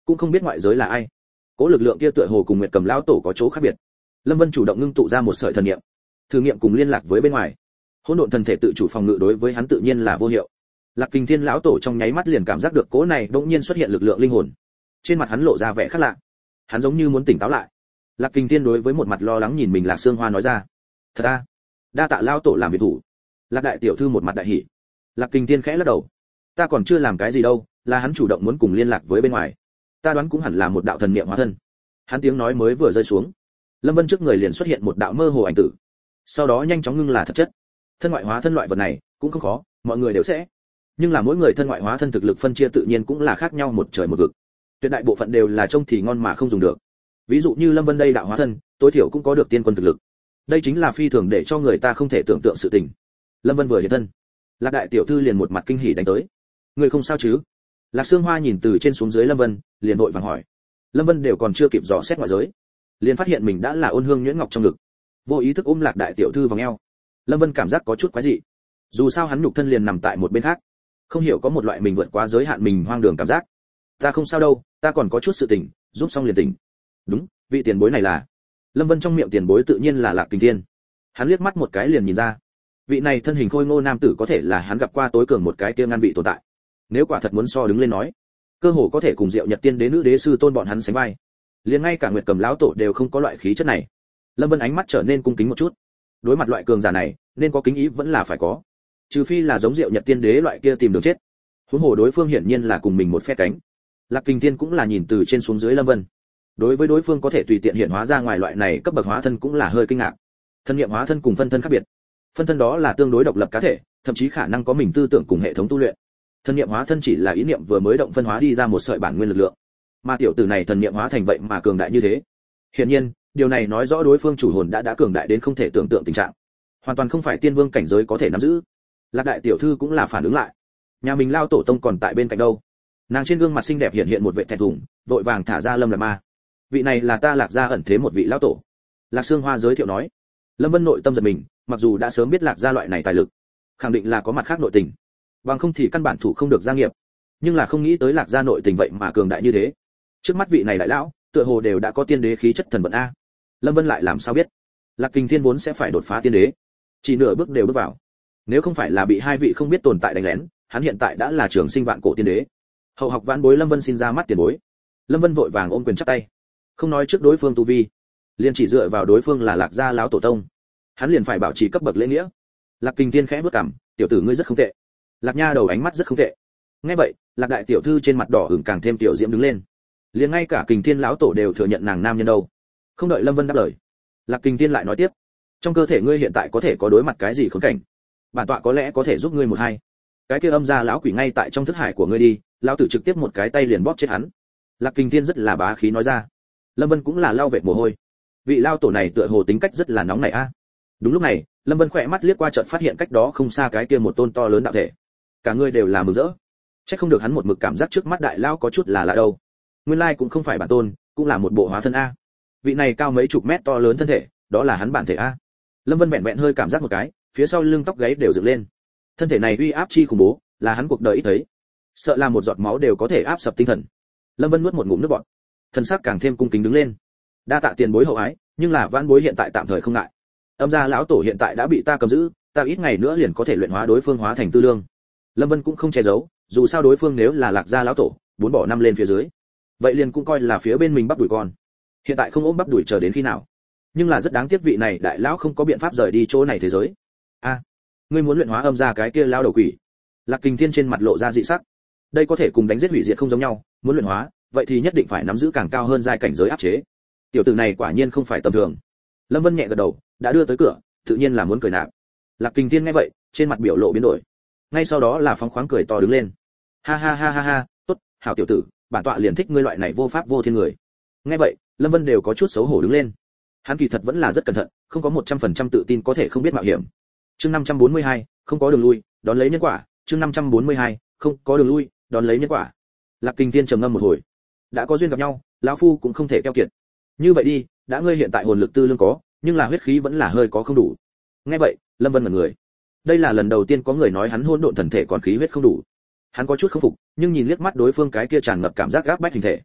cũng không biết ngoại giới là ai. Cố lực lượng kia tựa hồ cùng Nguyệt Cầm lão tổ có chỗ khác biệt. Lâm Vân chủ động ngưng tụ ra một sợi thần niệm, thử nghiệm cùng liên lạc với bên ngoài. Hỗn độn thần thể tự chủ phòng ngự đối với hắn tự nhiên là vô hiệu. Lạc Kình Thiên lão tổ trong nháy mắt liền cảm giác được cỗ này đột nhiên xuất hiện lực lượng linh hồn. Trên mặt hắn lộ ra vẻ khác lạ. Hắn giống như muốn tỉnh táo lại. Lạc Kình Thiên đối với một mặt lo lắng nhìn mình Lạc Sương Hoa nói ra: "Thật à? Đa tạ lão tổ làm việc thủ." Lạc đại tiểu thư một mặt đại hỉ. Lạc Kình Thiên khẽ lắc đầu: "Ta còn chưa làm cái gì đâu, là hắn chủ động muốn cùng liên lạc với bên ngoài. Ta đoán cũng hẳn là một đạo thần niệm hóa thân." Hắn tiếng nói mới vừa rơi xuống, Lâm Vân trước người liền xuất hiện một đạo mơ hồ ảnh tử. Sau đó nhanh chóng ngưng là thật chất. Thân ngoại hóa thân loại vật này cũng không khó, mọi người đều sẽ. Nhưng là mỗi người thân ngoại hóa thân thực lực phân chia tự nhiên cũng là khác nhau một trời một vực. Tuyệt đại bộ phận đều là trông thì ngon mà không dùng được. Ví dụ như Lâm Vân đây đạo hóa thân, tối thiểu cũng có được tiên quân thực lực. Đây chính là phi thường để cho người ta không thể tưởng tượng sự tình. Lâm Vân vừa hiện thân, Lạc đại tiểu thư liền một mặt kinh hỉ đánh tới. "Người không sao chứ?" Lạc Sương Hoa nhìn từ trên xuống dưới Lâm Vân, liền vội vàng hỏi. Lâm Vân đều còn chưa kịp dò xét ngoại giới, liền phát hiện mình đã là ôn hương nhuyễn ngọc trong ngực, vô ý thức ôm Lạc đại tiểu thư vào eo. Lâm Vân cảm giác có chút quái dị. Dù sao hắn nhục thân liền nằm tại một bên khác, không hiểu có một loại mình vượt quá giới hạn mình hoang đường cảm giác. "Ta không sao đâu, ta còn có chút sự tình, giúp xong liền tỉnh." "Đúng, vị tiền bối này là..." Lâm Vân trong miệng tiền bối tự nhiên là Lạc Kình Thiên. Hắn liếc mắt một cái liền nhìn ra, vị này thân hình khôi ngô nam tử có thể là hắn gặp qua tối cường một cái kia ngăn vị tồn tại. Nếu quả thật muốn so đứng lên nói, cơ hồ có thể cùng Diệu Nhật Tiên Đế nữ đế sư tôn bọn hắn sánh vai. Liền ngay cả Nguyệt Cầm lão tổ đều không có loại khí chất này. Lâm Vân ánh mắt trở nên cung kính một chút. Đối mặt loại cường giả này, nên có kính ý vẫn là phải có. Trừ phi là giống Diệu Nhật Tiên Đế loại kia tìm đường chết. Huống hồ đối phương hiển nhiên là cùng mình một phe cánh. Lạc Kình Thiên cũng là nhìn từ trên xuống dưới Lâm Vân. Đối với đối phương có thể tùy tiện hiện hóa ra ngoài loại này cấp bậc hóa thân cũng là hơi kinh ngạc. Thân niệm hóa thân cùng phân thân khác biệt. Phân thân đó là tương đối độc lập cá thể, thậm chí khả năng có mình tư tưởng cùng hệ thống tu luyện. Thân niệm hóa thân chỉ là ý niệm vừa mới động phân hóa đi ra một sợi bản nguyên lực lượng. Mà tiểu tử này thần niệm hóa thành vậy mà cường đại như thế. Hiển nhiên, điều này nói rõ đối phương chủ hồn đã cường đại đến không thể tưởng tượng tình trạng. Hoàn toàn không phải tiên vương cảnh giới có thể nắm giữ. Lạc đại tiểu thư cũng là phản ứng lại. Nhà mình lao tổ tông còn tại bên cạnh đâu. Nàng trên gương mặt xinh đẹp hiện hiện một vẻ thẹn thùng, vội vàng thả ra Lâm Lạc Ma. "Vị này là ta Lạc gia ẩn thế một vị lão tổ." Lạc Sương Hoa giới thiệu nói. Lâm Vân nội tâm giật mình, mặc dù đã sớm biết Lạc gia loại này tài lực, khẳng định là có mặt khác nội tình, bằng không thì căn bản thủ không được gia nghiệp, nhưng là không nghĩ tới Lạc gia nội tình vậy mà cường đại như thế. Trước mắt vị này đại lão, tựa hồ đều đã có tiên đế khí chất thần vận a. Lâm Vân lại làm sao biết? Lạc Kình Thiên vốn sẽ phải đột phá tiên đế, chỉ nửa bước đều bước vào. Nếu không phải là bị hai vị không biết tồn tại đánh lén, hắn hiện tại đã là trường sinh vạn cổ tiên đế. Hậu học vãn bối Lâm Vân xin ra mắt tiền bối. Lâm Vân vội vàng ôm quyền chắp tay, không nói trước đối phương tu vi, liền chỉ dựa vào đối phương là Lạc gia lão tổ tông, hắn liền phải bảo trì cấp bậc lễ nghĩa. Lạc Kình Thiên khẽ bước cằm, "Tiểu tử ngươi rất không tệ." Lạc Nha đầu ánh mắt rất không tệ. Nghe vậy, Lạc đại tiểu thư trên mặt đỏ ửng càng thêm tiểu diễm đứng lên. Liền ngay cả Kình Thiên lão tổ đều thừa nhận nàng nam nhân đâu. Không đợi Lâm Vân đáp lời, Lạc Kình Thiên lại nói tiếp, "Trong cơ thể ngươi hiện tại có thể có đối mặt cái gì khốn cảnh? Bản tọa có lẽ có thể giúp ngươi một hai." Cái kia âm gia lão quỷ ngay tại trong thức hải của ngươi đi, lão tử trực tiếp một cái tay liền bóp chết hắn. Lạc Kình Thiên rất là bá khí nói ra. Lâm Vân cũng là lau vệt mồ hôi. Vị lão tổ này tựa hồ tính cách rất là nóng nảy a. Đúng lúc này, Lâm Vân khỏe mắt liếc qua chợt phát hiện cách đó không xa cái kia một tôn to lớn đạo thể. Cả người đều là mừng rỡ. Chắc không được hắn một mực cảm giác trước mắt đại lão có chút là lạ đâu. Nguyên lai cũng không phải bản tôn, cũng là một bộ hóa thân a. Vị này cao mấy chục mét to lớn thân thể, đó là hắn bản thể a. Lâm Vân vẹn vẹn hơi cảm giác một cái, phía sau lưng tóc gáy đều dựng lên. Thân thể này uy áp chi khủng bố, là hắn cuộc đời ít thấy. Sợ là một giọt máu đều có thể áp sập tinh thần. Lâm Vân nuốt một ngụm nước bọt, thân xác càng thêm cung kính đứng lên. Đa tạ tiền bối hậu ái, nhưng là vãn bối hiện tại tạm thời không ngại. Âm gia lão tổ hiện tại đã bị ta cầm giữ, ta ít ngày nữa liền có thể luyện hóa đối phương hóa thành tư lương. Lâm Vân cũng không che giấu, dù sao đối phương nếu là Lạc gia lão tổ, 4 bỏ 5 lên phía dưới, vậy liền cũng coi là phía bên mình bắp đuổi con. Hiện tại không ôm bắp đuổi chờ đến khi nào? Nhưng là rất đáng tiếc vị này đại lão không có biện pháp rời đi chỗ này thế giới. A, ngươi muốn luyện hóa âm gia cái kia lão đầu quỷ? Lạc Kình Thiên trên mặt lộ ra dị sắc. Đây có thể cùng đánh giết hủy diệt không giống nhau, muốn luyện hóa, vậy thì nhất định phải nắm giữ càng cao hơn giai cảnh giới áp chế. Tiểu tử này quả nhiên không phải tầm thường. Lâm Vân nhẹ gật đầu, đã đưa tới cửa, tự nhiên là muốn cười nạp. Lạc Kình Thiên nghe vậy, trên mặt biểu lộ biến đổi. Ngay sau đó là phóng khoáng cười to đứng lên. Ha ha ha ha ha, tốt, hảo tiểu tử, bản tọa liền thích ngươi loại này vô pháp vô thiên người. Nghe vậy, Lâm Vân đều có chút xấu hổ đứng lên. Hắn kỳ thật vẫn là rất cẩn thận, không có 100% tự tin có thể không biết mạo hiểm. Chương 542, không có đường lui, đón lấy nhân quả. Chương 542, không có đường lui, đón lấy nhân quả. Lạc Kình Thiên trầm ngâm một hồi. Đã có duyên gặp nhau, lão phu cũng không thể keo kiệt. Như vậy đi, đã ngươi hiện tại hồn lực tư lương có, nhưng là huyết khí vẫn là hơi có không đủ. Nghe vậy, Lâm Vân ngẩn người. Đây là lần đầu tiên có người nói hắn hỗn độn thần thể còn khí huyết không đủ. Hắn có chút không phục, nhưng nhìn liếc mắt đối phương cái kia tràn ngập cảm giác gáp bách hình thể,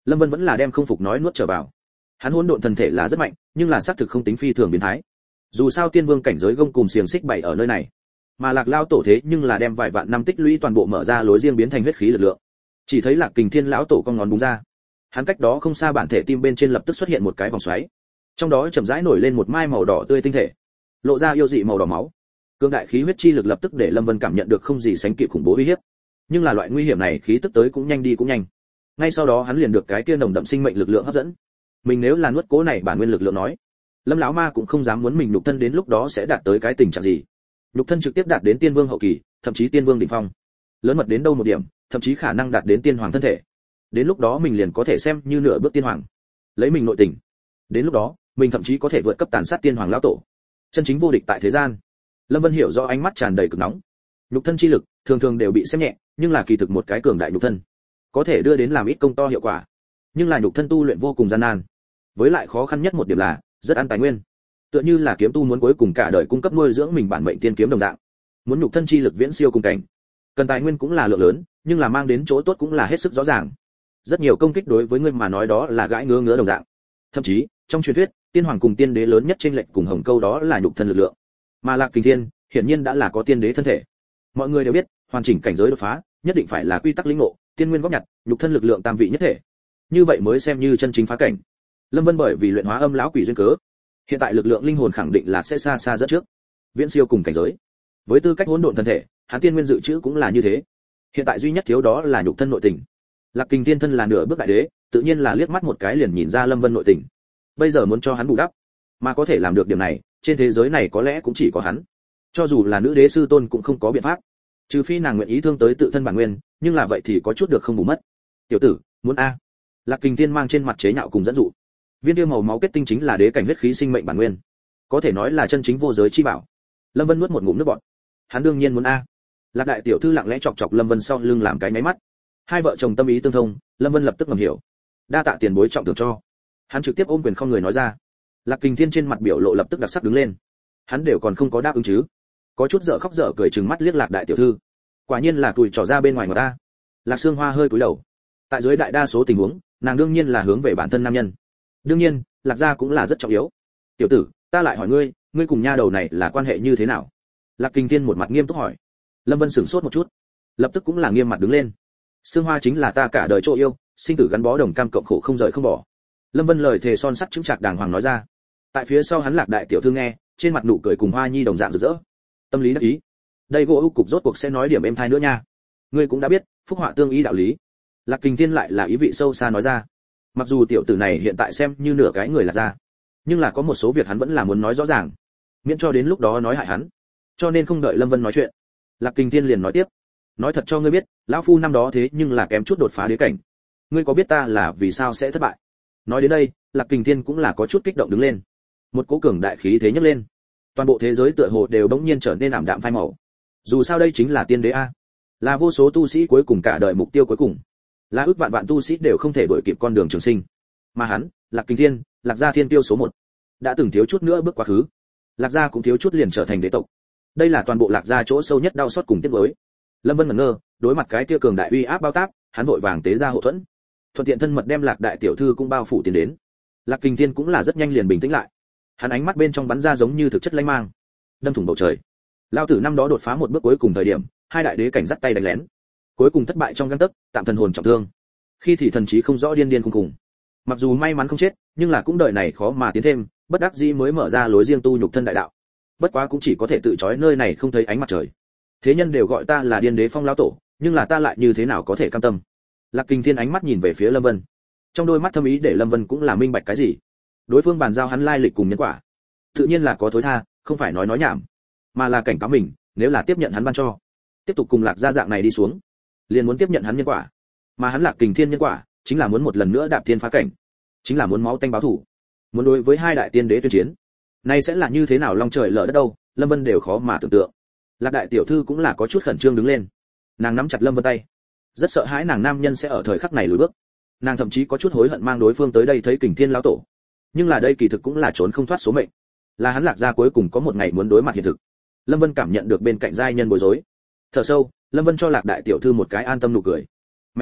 Lâm Vân vẫn là đem không phục nói nuốt trở vào. Hắn hỗn độn thần thể là rất mạnh, nhưng là xác thực không tính phi thường biến thái. Dù sao tiên vương cảnh giới gông cùng xiềng xích bày ở nơi này, mà Lạc Lao tổ thế nhưng là đem vài vạn năm tích lũy toàn bộ mở ra lối riêng biến thành huyết khí lực lượng. Chỉ thấy Lạc Kình Thiên lão tổ cong ngón búng ra, hắn cách đó không xa bản thể tim bên trên lập tức xuất hiện một cái vòng xoáy, trong đó chậm rãi nổi lên một mai màu đỏ tươi tinh thể, lộ ra yêu dị màu đỏ máu. Cương đại khí huyết chi lực lập tức để Lâm Vân cảm nhận được không gì sánh kịp khủng bố uy hiếp. Nhưng là loại nguy hiểm này khí tức tới cũng nhanh đi cũng nhanh. Ngay sau đó hắn liền được cái kia nồng đậm sinh mệnh lực lượng hấp dẫn. Mình nếu là nuốt cố này bản nguyên lực lượng nói, Lâm lão ma cũng không dám muốn mình nhục thân đến lúc đó sẽ đạt tới cái tình trạng gì. Nhục thân trực tiếp đạt đến tiên vương hậu kỳ, thậm chí tiên vương đỉnh phong. Lớn mật đến đâu một điểm, thậm chí khả năng đạt đến tiên hoàng thân thể. Đến lúc đó mình liền có thể xem như nửa bước tiên hoàng. Lấy mình nội tình, đến lúc đó, mình thậm chí có thể vượt cấp tàn sát tiên hoàng lão tổ. Chân chính vô địch tại thế gian. Lâm Vân hiểu rõ ánh mắt tràn đầy cực nóng. Nhục thân chi lực thường thường đều bị xem nhẹ, nhưng là kỳ thực một cái cường đại nhục thân có thể đưa đến làm ít công to hiệu quả. Nhưng là nhục thân tu luyện vô cùng gian nan. Với lại khó khăn nhất một điểm là rất ăn tài nguyên. Tựa như là kiếm tu muốn cuối cùng cả đời cung cấp nuôi dưỡng mình bản mệnh tiên kiếm đồng dạng. Muốn nhục thân chi lực viễn siêu cùng cảnh, cần tài nguyên cũng là lượng lớn, nhưng là mang đến chỗ tốt cũng là hết sức rõ ràng. Rất nhiều công kích đối với ngươi mà nói đó là gãi ngứa đồng dạng. Thậm chí, trong truyền thuyết, tiên hoàng cùng tiên đế lớn nhất trên lệnh cùng Hồng Câu đó là nhục thân lực lượng. Mà Lạc Kình Thiên, hiển nhiên đã là có tiên đế thân thể. Mọi người đều biết, hoàn chỉnh cảnh giới đột phá, nhất định phải là quy tắc lĩnh ngộ, tiên nguyên góp nhặt, nhục thân lực lượng tam vị nhất thể. Như vậy mới xem như chân chính phá cảnh. Lâm Vân bởi vì luyện hóa âm lão quỷ duyên cớ, hiện tại lực lượng linh hồn khẳng định là sẽ xa xa dẫn trước, viễn siêu cùng cảnh giới. Với tư cách hỗn độn thân thể, hắn tiên nguyên dự trữ cũng là như thế. Hiện tại duy nhất thiếu đó là nhục thân nội tình. Lạc Kình Thiên thân là nửa bước đại đế, tự nhiên là liếc mắt một cái liền nhìn ra Lâm Vân nội tình. Bây giờ muốn cho hắn bù đắp, mà có thể làm được điểm này, trên thế giới này có lẽ cũng chỉ có hắn. Cho dù là nữ đế sư tôn cũng không có biện pháp, trừ phi nàng nguyện ý thương tới tự thân bản nguyên, nhưng là vậy thì có chút được không bù mất. Tiểu tử, muốn a? Lạc Kình Thiên mang trên mặt chế nhạo cùng dẫn dụ. Viên tiêu màu máu kết tinh chính là đế cảnh huyết khí sinh mệnh bản nguyên, có thể nói là chân chính vô giới chi bảo. Lâm Vân nuốt một ngụm nước bọt. Hắn đương nhiên muốn a. Lạc đại tiểu thư lặng lẽ chọc chọc Lâm Vân sau lưng làm cái máy mắt. Hai vợ chồng tâm ý tương thông, Lâm Vân lập tức ngầm hiểu. Đa tạ tiền bối trọng thưởng cho. Hắn trực tiếp ôm quyền không người nói ra. Lạc Kình Thiên trên mặt biểu lộ lập tức đặc sắc đứng lên. Hắn đều còn không có đáp ứng chứ? Có chút dở khóc dở cười trừng mắt liếc Lạc đại tiểu thư. Quả nhiên là tuổi trò ra bên ngoài mà ta. Lạc Sương Hoa hơi cúi đầu. Tại dưới đại đa số tình huống, nàng đương nhiên là hướng về bản thân nam nhân. Đương nhiên, Lạc gia cũng là rất trọng yếu. Tiểu tử, ta lại hỏi ngươi, ngươi cùng nha đầu này là quan hệ như thế nào? Lạc Kình Thiên một mặt nghiêm túc hỏi. Lâm Vân sửng sốt một chút, lập tức cũng là nghiêm mặt đứng lên. Sương Hoa chính là ta cả đời chỗ yêu, sinh tử gắn bó đồng cam cộng khổ không rời không bỏ. Lâm Vân lời thề son sắt chứng chạc đàng hoàng nói ra. Tại phía sau hắn Lạc đại tiểu thư nghe, trên mặt nụ cười cùng Hoa Nhi đồng dạng rực rỡ. Tâm lý đắc ý. Đây gỗ ưu cục rốt cuộc sẽ nói điểm êm thai nữa nha. Ngươi cũng đã biết, phúc họa tương ý đạo lý. Lạc Kình Thiên lại là ý vị sâu xa nói ra. Mặc dù tiểu tử này hiện tại xem như nửa cái người Lạc gia, nhưng là có một số việc hắn vẫn là muốn nói rõ ràng, miễn cho đến lúc đó nói hại hắn. Cho nên không đợi Lâm Vân nói chuyện, Lạc Kình Thiên liền nói tiếp. Nói thật cho ngươi biết, lão phu năm đó thế nhưng là kém chút đột phá đế cảnh. Ngươi có biết ta là vì sao sẽ thất bại? Nói đến đây, Lạc Kình Thiên cũng là có chút kích động đứng lên. Một cỗ cường đại khí thế nhấc lên. Toàn bộ thế giới tựa hồ đều bỗng nhiên trở nên ảm đạm phai màu. Dù sao đây chính là tiên đế a, là vô số tu sĩ cuối cùng cả đời mục tiêu cuối cùng, là ước vạn vạn tu sĩ đều không thể đuổi kịp con đường trường sinh. Mà hắn, Lạc Kình Thiên, Lạc gia thiên tiêu số 1, đã từng thiếu chút nữa bước quá khứ. Lạc gia cũng thiếu chút liền trở thành đế tộc. Đây là toàn bộ Lạc gia chỗ sâu nhất đau xót cùng tiếc nuối. Lâm Vân ngẩn ngơ, đối mặt cái kia cường đại uy áp bao táp, hắn vội vàng tế ra hộ thuẫn, thuận tiện thân mật đem Lạc đại tiểu thư cũng bao phủ tiến đến. Lạc Kình Thiên cũng là rất nhanh liền bình tĩnh lại. Hắn ánh mắt bên trong bắn ra giống như thực chất lanh mang, đâm thủng bầu trời. Lão tử năm đó đột phá một bước cuối cùng thời điểm, hai đại đế cảnh dắt tay đánh lén, cuối cùng thất bại trong gang tấc, tạm thần hồn trọng thương. Khi thì thần trí không rõ điên điên khùng khùng. Mặc dù may mắn không chết, nhưng là cũng đời này khó mà tiến thêm, bất đắc dĩ mới mở ra lối riêng tu nhục thân đại đạo. Bất quá cũng chỉ có thể tự trói nơi này không thấy ánh mặt trời. Thế nhân đều gọi ta là điên đế phong lão tổ, nhưng là ta lại như thế nào có thể cam tâm? Lạc Kình Thiên ánh mắt nhìn về phía Lâm Vân, trong đôi mắt thâm ý để Lâm Vân cũng là minh bạch cái gì. Đối phương bàn giao hắn lai lịch cùng nhân quả, tự nhiên là có thối tha, không phải nói nhảm, mà là cảnh cáo mình, nếu là tiếp nhận hắn ban cho, tiếp tục cùng Lạc gia dạng này đi xuống, liền muốn tiếp nhận hắn nhân quả. Mà hắn Lạc Kình Thiên nhân quả, chính là muốn một lần nữa đạp thiên phá cảnh, chính là muốn máu tanh báo thù, muốn đối với hai đại tiên đế tuyên chiến. Này sẽ là như thế nào long trời lở đất đâu, Lâm Vân đều khó mà tưởng tượng. Lạc đại tiểu thư cũng là có chút khẩn trương đứng lên, nàng nắm chặt Lâm Vân tay, rất sợ hãi nàng nam nhân sẽ ở thời khắc này lùi bước. Nàng thậm chí có chút hối hận mang đối phương tới đây thấy Kình Thiên lão tổ, nhưng là đây kỳ thực cũng là trốn không thoát số mệnh, là hắn Lạc gia cuối cùng có một ngày muốn đối mặt hiện thực. Lâm Vân cảm nhận được bên cạnh giai nhân bối rối, thở sâu, Lâm Vân cho Lạc đại tiểu thư một cái an tâm nụ cười. Mẹ hắn,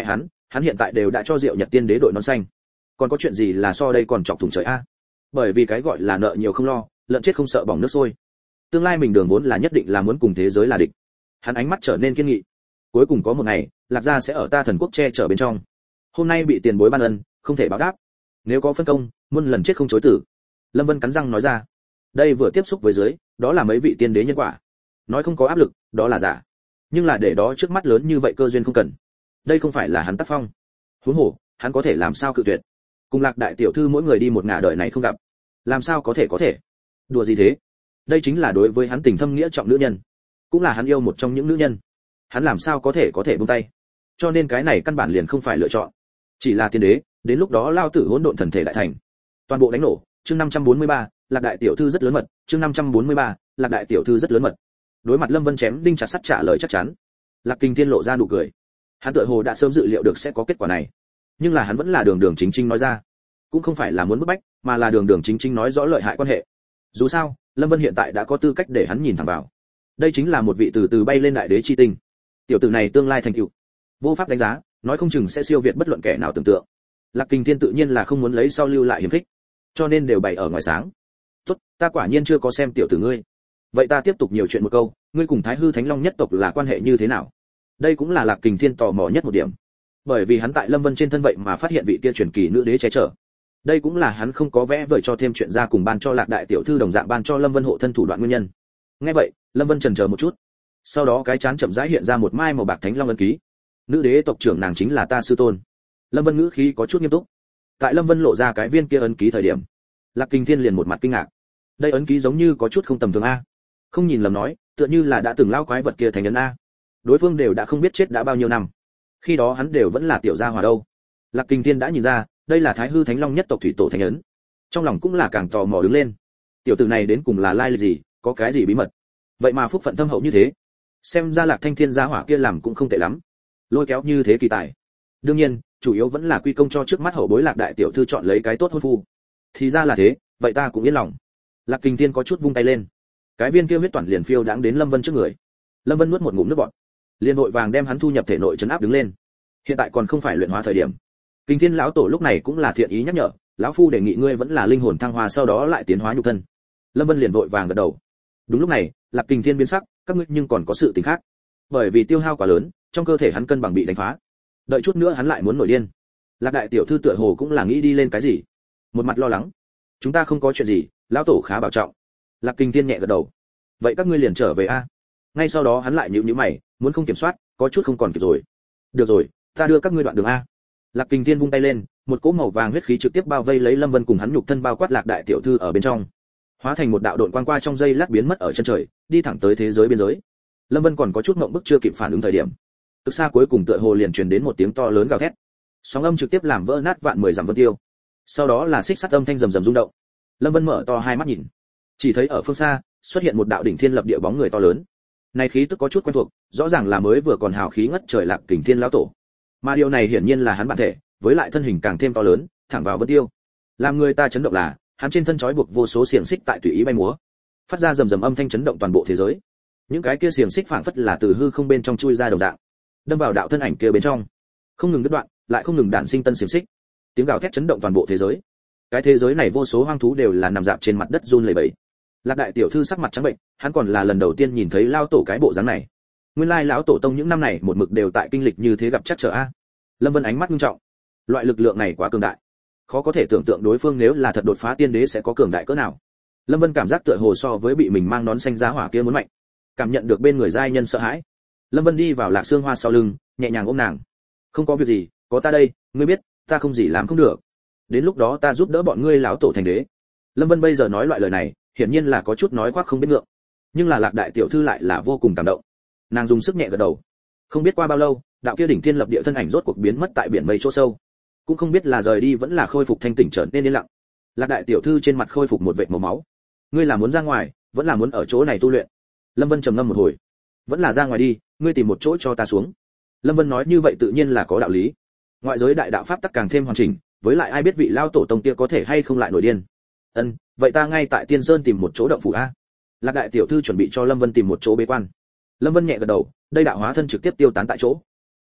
hắn hiện tại đều đã cho Diệu Nhật Tiên Đế đội nón xanh, còn có chuyện gì là so đây còn chọc thủng trời a? Bởi vì cái gọi là nợ nhiều không lo, lợn chết không sợ bỏng nước sôi. Tương lai mình đường vốn là nhất định là muốn cùng thế giới là địch. Hắn ánh mắt trở nên kiên nghị. Cuối cùng có một ngày, Lạc gia sẽ ở ta Thần Quốc che chở bên trong. Hôm nay bị tiền bối ban ân, không thể báo đáp. Nếu có phân công, muôn lần chết không chối tử. Lâm Vân cắn răng nói ra. Đây vừa tiếp xúc với dưới, đó là mấy vị tiên đế nhân quả. Nói không có áp lực, đó là giả. Nhưng là để đó trước mắt lớn như vậy cơ duyên không cần. Đây không phải là hắn tác phong. Huống hồ, hắn có thể làm sao cự tuyệt? Cùng Lạc đại tiểu thư mỗi người đi một ngả đời này không gặp, làm sao có thể? Đùa gì thế? Đây chính là đối với hắn tình thâm nghĩa trọng nữ nhân, cũng là hắn yêu một trong những nữ nhân. Hắn làm sao có thể buông tay? Cho nên cái này căn bản liền không phải lựa chọn, chỉ là tiên đế, đến lúc đó lao tử hỗn độn thần thể đại thành, toàn bộ đánh nổ. Chương 543, Lạc đại tiểu thư rất lớn mật. Chương 543, Lạc đại tiểu thư rất lớn mật. Đối mặt Lâm Vân chém đinh chặt sắt trả lời chắc chắn, Lạc Kinh Thiên lộ ra nụ cười. Hắn tựa hồ đã sớm dự liệu được sẽ có kết quả này, nhưng là hắn vẫn là đường chính chính nói ra, cũng không phải là muốn bức bách, mà là đường chính chính nói rõ lợi hại quan hệ. Dù sao, Lâm Vân hiện tại đã có tư cách để hắn nhìn thẳng vào. Đây chính là một vị từ từ bay lên đại đế chi tinh. Tiểu tử này tương lai thành tựu, vô pháp đánh giá, nói không chừng sẽ siêu việt bất luận kẻ nào tưởng tượng. Lạc Kinh Thiên tự nhiên là không muốn lấy sau lưu lại hiểm khích, cho nên đều bày ở ngoài sáng. Tốt, ta quả nhiên chưa có xem tiểu tử ngươi. Vậy ta tiếp tục nhiều chuyện một câu, ngươi cùng Thái Hư Thánh Long nhất tộc là quan hệ như thế nào? Đây cũng là Lạc Kình Thiên tò mò nhất một điểm, bởi vì hắn tại Lâm Vân trên thân vậy mà phát hiện vị kia truyền kỳ nữ đế che chở. Đây cũng là hắn không có vẽ vời cho thêm chuyện ra cùng ban cho Lạc đại tiểu thư đồng dạng ban cho Lâm Vân hộ thân thủ đoạn nguyên nhân. Nghe vậy, Lâm Vân chần chờ một chút, sau đó cái chán chậm rãi hiện ra một mai màu bạc Thánh Long ấn ký. Nữ đế tộc trưởng nàng chính là ta sư tôn. Lâm Vân ngữ khí có chút nghiêm túc. Tại Lâm Vân lộ ra cái viên kia ấn ký thời điểm, Lạc Kình Thiên liền một mặt kinh ngạc. Đây ấn ký giống như có chút không tầm thường a. Không nhìn lầm nói, tựa như là đã từng lao quái vật kia thành ấn a. Đối phương đều đã không biết chết đã bao nhiêu năm, khi đó hắn đều vẫn là tiểu gia hòa đâu. Lạc Kình Thiên đã nhìn ra, đây là Thái Hư Thánh Long nhất tộc thủy tổ thánh ấn. Trong lòng cũng là càng tò mò đứng lên. Tiểu tử này đến cùng là lai lịch gì, có cái gì bí mật? Vậy mà phúc phận thâm hậu như thế. Xem ra Lạc Thanh Thiên gia hỏa kia làm cũng không tệ lắm. Lôi kéo như thế kỳ tài. Đương nhiên, chủ yếu vẫn là quy công cho trước mắt hậu bối Lạc đại tiểu thư chọn lấy cái tốt hôn phu. Thì ra là thế, vậy ta cũng yên lòng. Lạc Kình Thiên có chút vung tay lên. Cái viên kia huyết toàn liền phiêu đãng đến Lâm Vân trước người. Lâm Vân nuốt một ngụm nước bọt, liền vội vàng đem hắn thu nhập thể nội trấn áp đứng lên. Hiện tại còn không phải luyện hóa thời điểm. Kình Thiên lão tổ lúc này cũng là thiện ý nhắc nhở, lão phu đề nghị ngươi vẫn là linh hồn thăng hoa sau đó lại tiến hóa nhục thân. Lâm Vân liền vội vàng gật đầu. Đúng lúc này, Lạc Kình Thiên biến sắc, các ngươi nhưng còn có sự tình khác. Bởi vì tiêu hao quá lớn, trong cơ thể hắn cân bằng bị đánh phá. Đợi chút nữa hắn lại muốn nổi điên. Lạc đại tiểu thư tựa hồ cũng là nghĩ đi lên cái gì, một mặt lo lắng. Chúng ta không có chuyện gì, lão tổ khá bảo trọng. Lạc Kình Thiên nhẹ gật đầu. Vậy các ngươi liền trở về a. Ngay sau đó hắn lại nhíu nhíu mày, muốn không kiểm soát, có chút không còn kịp rồi. Được rồi, ta đưa các ngươi đoạn đường a. Lạc Kình Thiên vung tay lên, một cỗ màu vàng huyết khí trực tiếp bao vây lấy Lâm Vân cùng hắn nhục thân bao quát Lạc đại tiểu thư ở bên trong, hóa thành một đạo độn quang qua trong giây lát biến mất ở chân trời, đi thẳng tới thế giới biên giới. Lâm Vân còn có chút ngượng bức chưa kịp phản ứng thời điểm, từ xa cuối cùng tựa hồ liền truyền đến một tiếng to lớn gào thét, sóng âm trực tiếp làm vỡ nát vạn 10 dặm vân tiêu. Sau đó là xích sắt âm thanh rầm rầm rung động. Lâm Vân mở to hai mắt nhìn, chỉ thấy ở phương xa xuất hiện một đạo đỉnh thiên lập địa bóng người to lớn. Này khí tức có chút quen thuộc, rõ ràng là mới vừa còn hào khí ngất trời Lạc Kình Thiên lão tổ. Mà điều này hiển nhiên là hắn bản thể, với lại thân hình càng thêm to lớn, thẳng vào vân tiêu. Làm người ta chấn động là, hắn trên thân trói buộc vô số xiềng xích tại tùy ý bay múa, phát ra rầm rầm âm thanh chấn động toàn bộ thế giới. Những cái kia xiềng xích phảng phất là từ hư không bên trong chui ra đồng dạng, đâm vào đạo thân ảnh kia bên trong, không ngừng đứt đoạn, lại không ngừng đản sinh tân xiềng xích. Tiếng gào thét chấn động toàn bộ thế giới. Cái thế giới này vô số hoang thú đều là nằm dạp trên mặt đất run lẩy bẩy. Lạc đại tiểu thư sắc mặt trắng bệnh, hắn còn là lần đầu tiên nhìn thấy lao tổ cái bộ dáng này. Nguyên lai lão tổ tông những năm này một mực đều tại kinh lịch như thế gặp chắc trở a. Lâm Vân ánh mắt nghiêm trọng. Loại lực lượng này quá cường đại, khó có thể tưởng tượng đối phương nếu là thật đột phá tiên đế sẽ có cường đại cỡ nào. Lâm Vân cảm giác tựa hồ so với bị mình mang nón xanh giá hỏa kia muốn mạnh. Cảm nhận được bên người giai nhân sợ hãi, Lâm Vân đi vào Lạc Xương Hoa sau lưng, nhẹ nhàng ôm nàng. Không có việc gì, có ta đây, ngươi biết, ta không gì làm không được. Đến lúc đó ta giúp đỡ bọn ngươi lão tổ thành đế. Lâm Vân bây giờ nói loại lời này, hiển nhiên là có chút nói khoác không biết ngượng, nhưng là Lạc đại tiểu thư lại là vô cùng cảm động. Nàng dùng sức nhẹ gật đầu. Không biết qua bao lâu, đạo kia đỉnh thiên lập địa thân ảnh rốt cuộc biến mất tại biển mây chỗ sâu, cũng không biết là rời đi vẫn là khôi phục thanh tỉnh trở nên yên lặng. Lạc đại tiểu thư trên mặt khôi phục một vệt màu máu. Ngươi là muốn ra ngoài, vẫn là muốn ở chỗ này tu luyện? Lâm Vân trầm ngâm một hồi. Vẫn là ra ngoài đi, ngươi tìm một chỗ cho ta xuống. Lâm Vân nói như vậy tự nhiên là có đạo lý. Ngoại giới đại đạo pháp tắc càng thêm hoàn chỉnh, với lại ai biết vị lao tổ tông kia có thể hay không lại nổi điên. Vậy ta ngay tại Tiên Sơn tìm một chỗ động phủ a. Lạc đại tiểu thư chuẩn bị cho Lâm Vân tìm một chỗ bế quan. Lâm Vân nhẹ gật đầu, đây đạo hóa thân trực tiếp tiêu tán tại chỗ.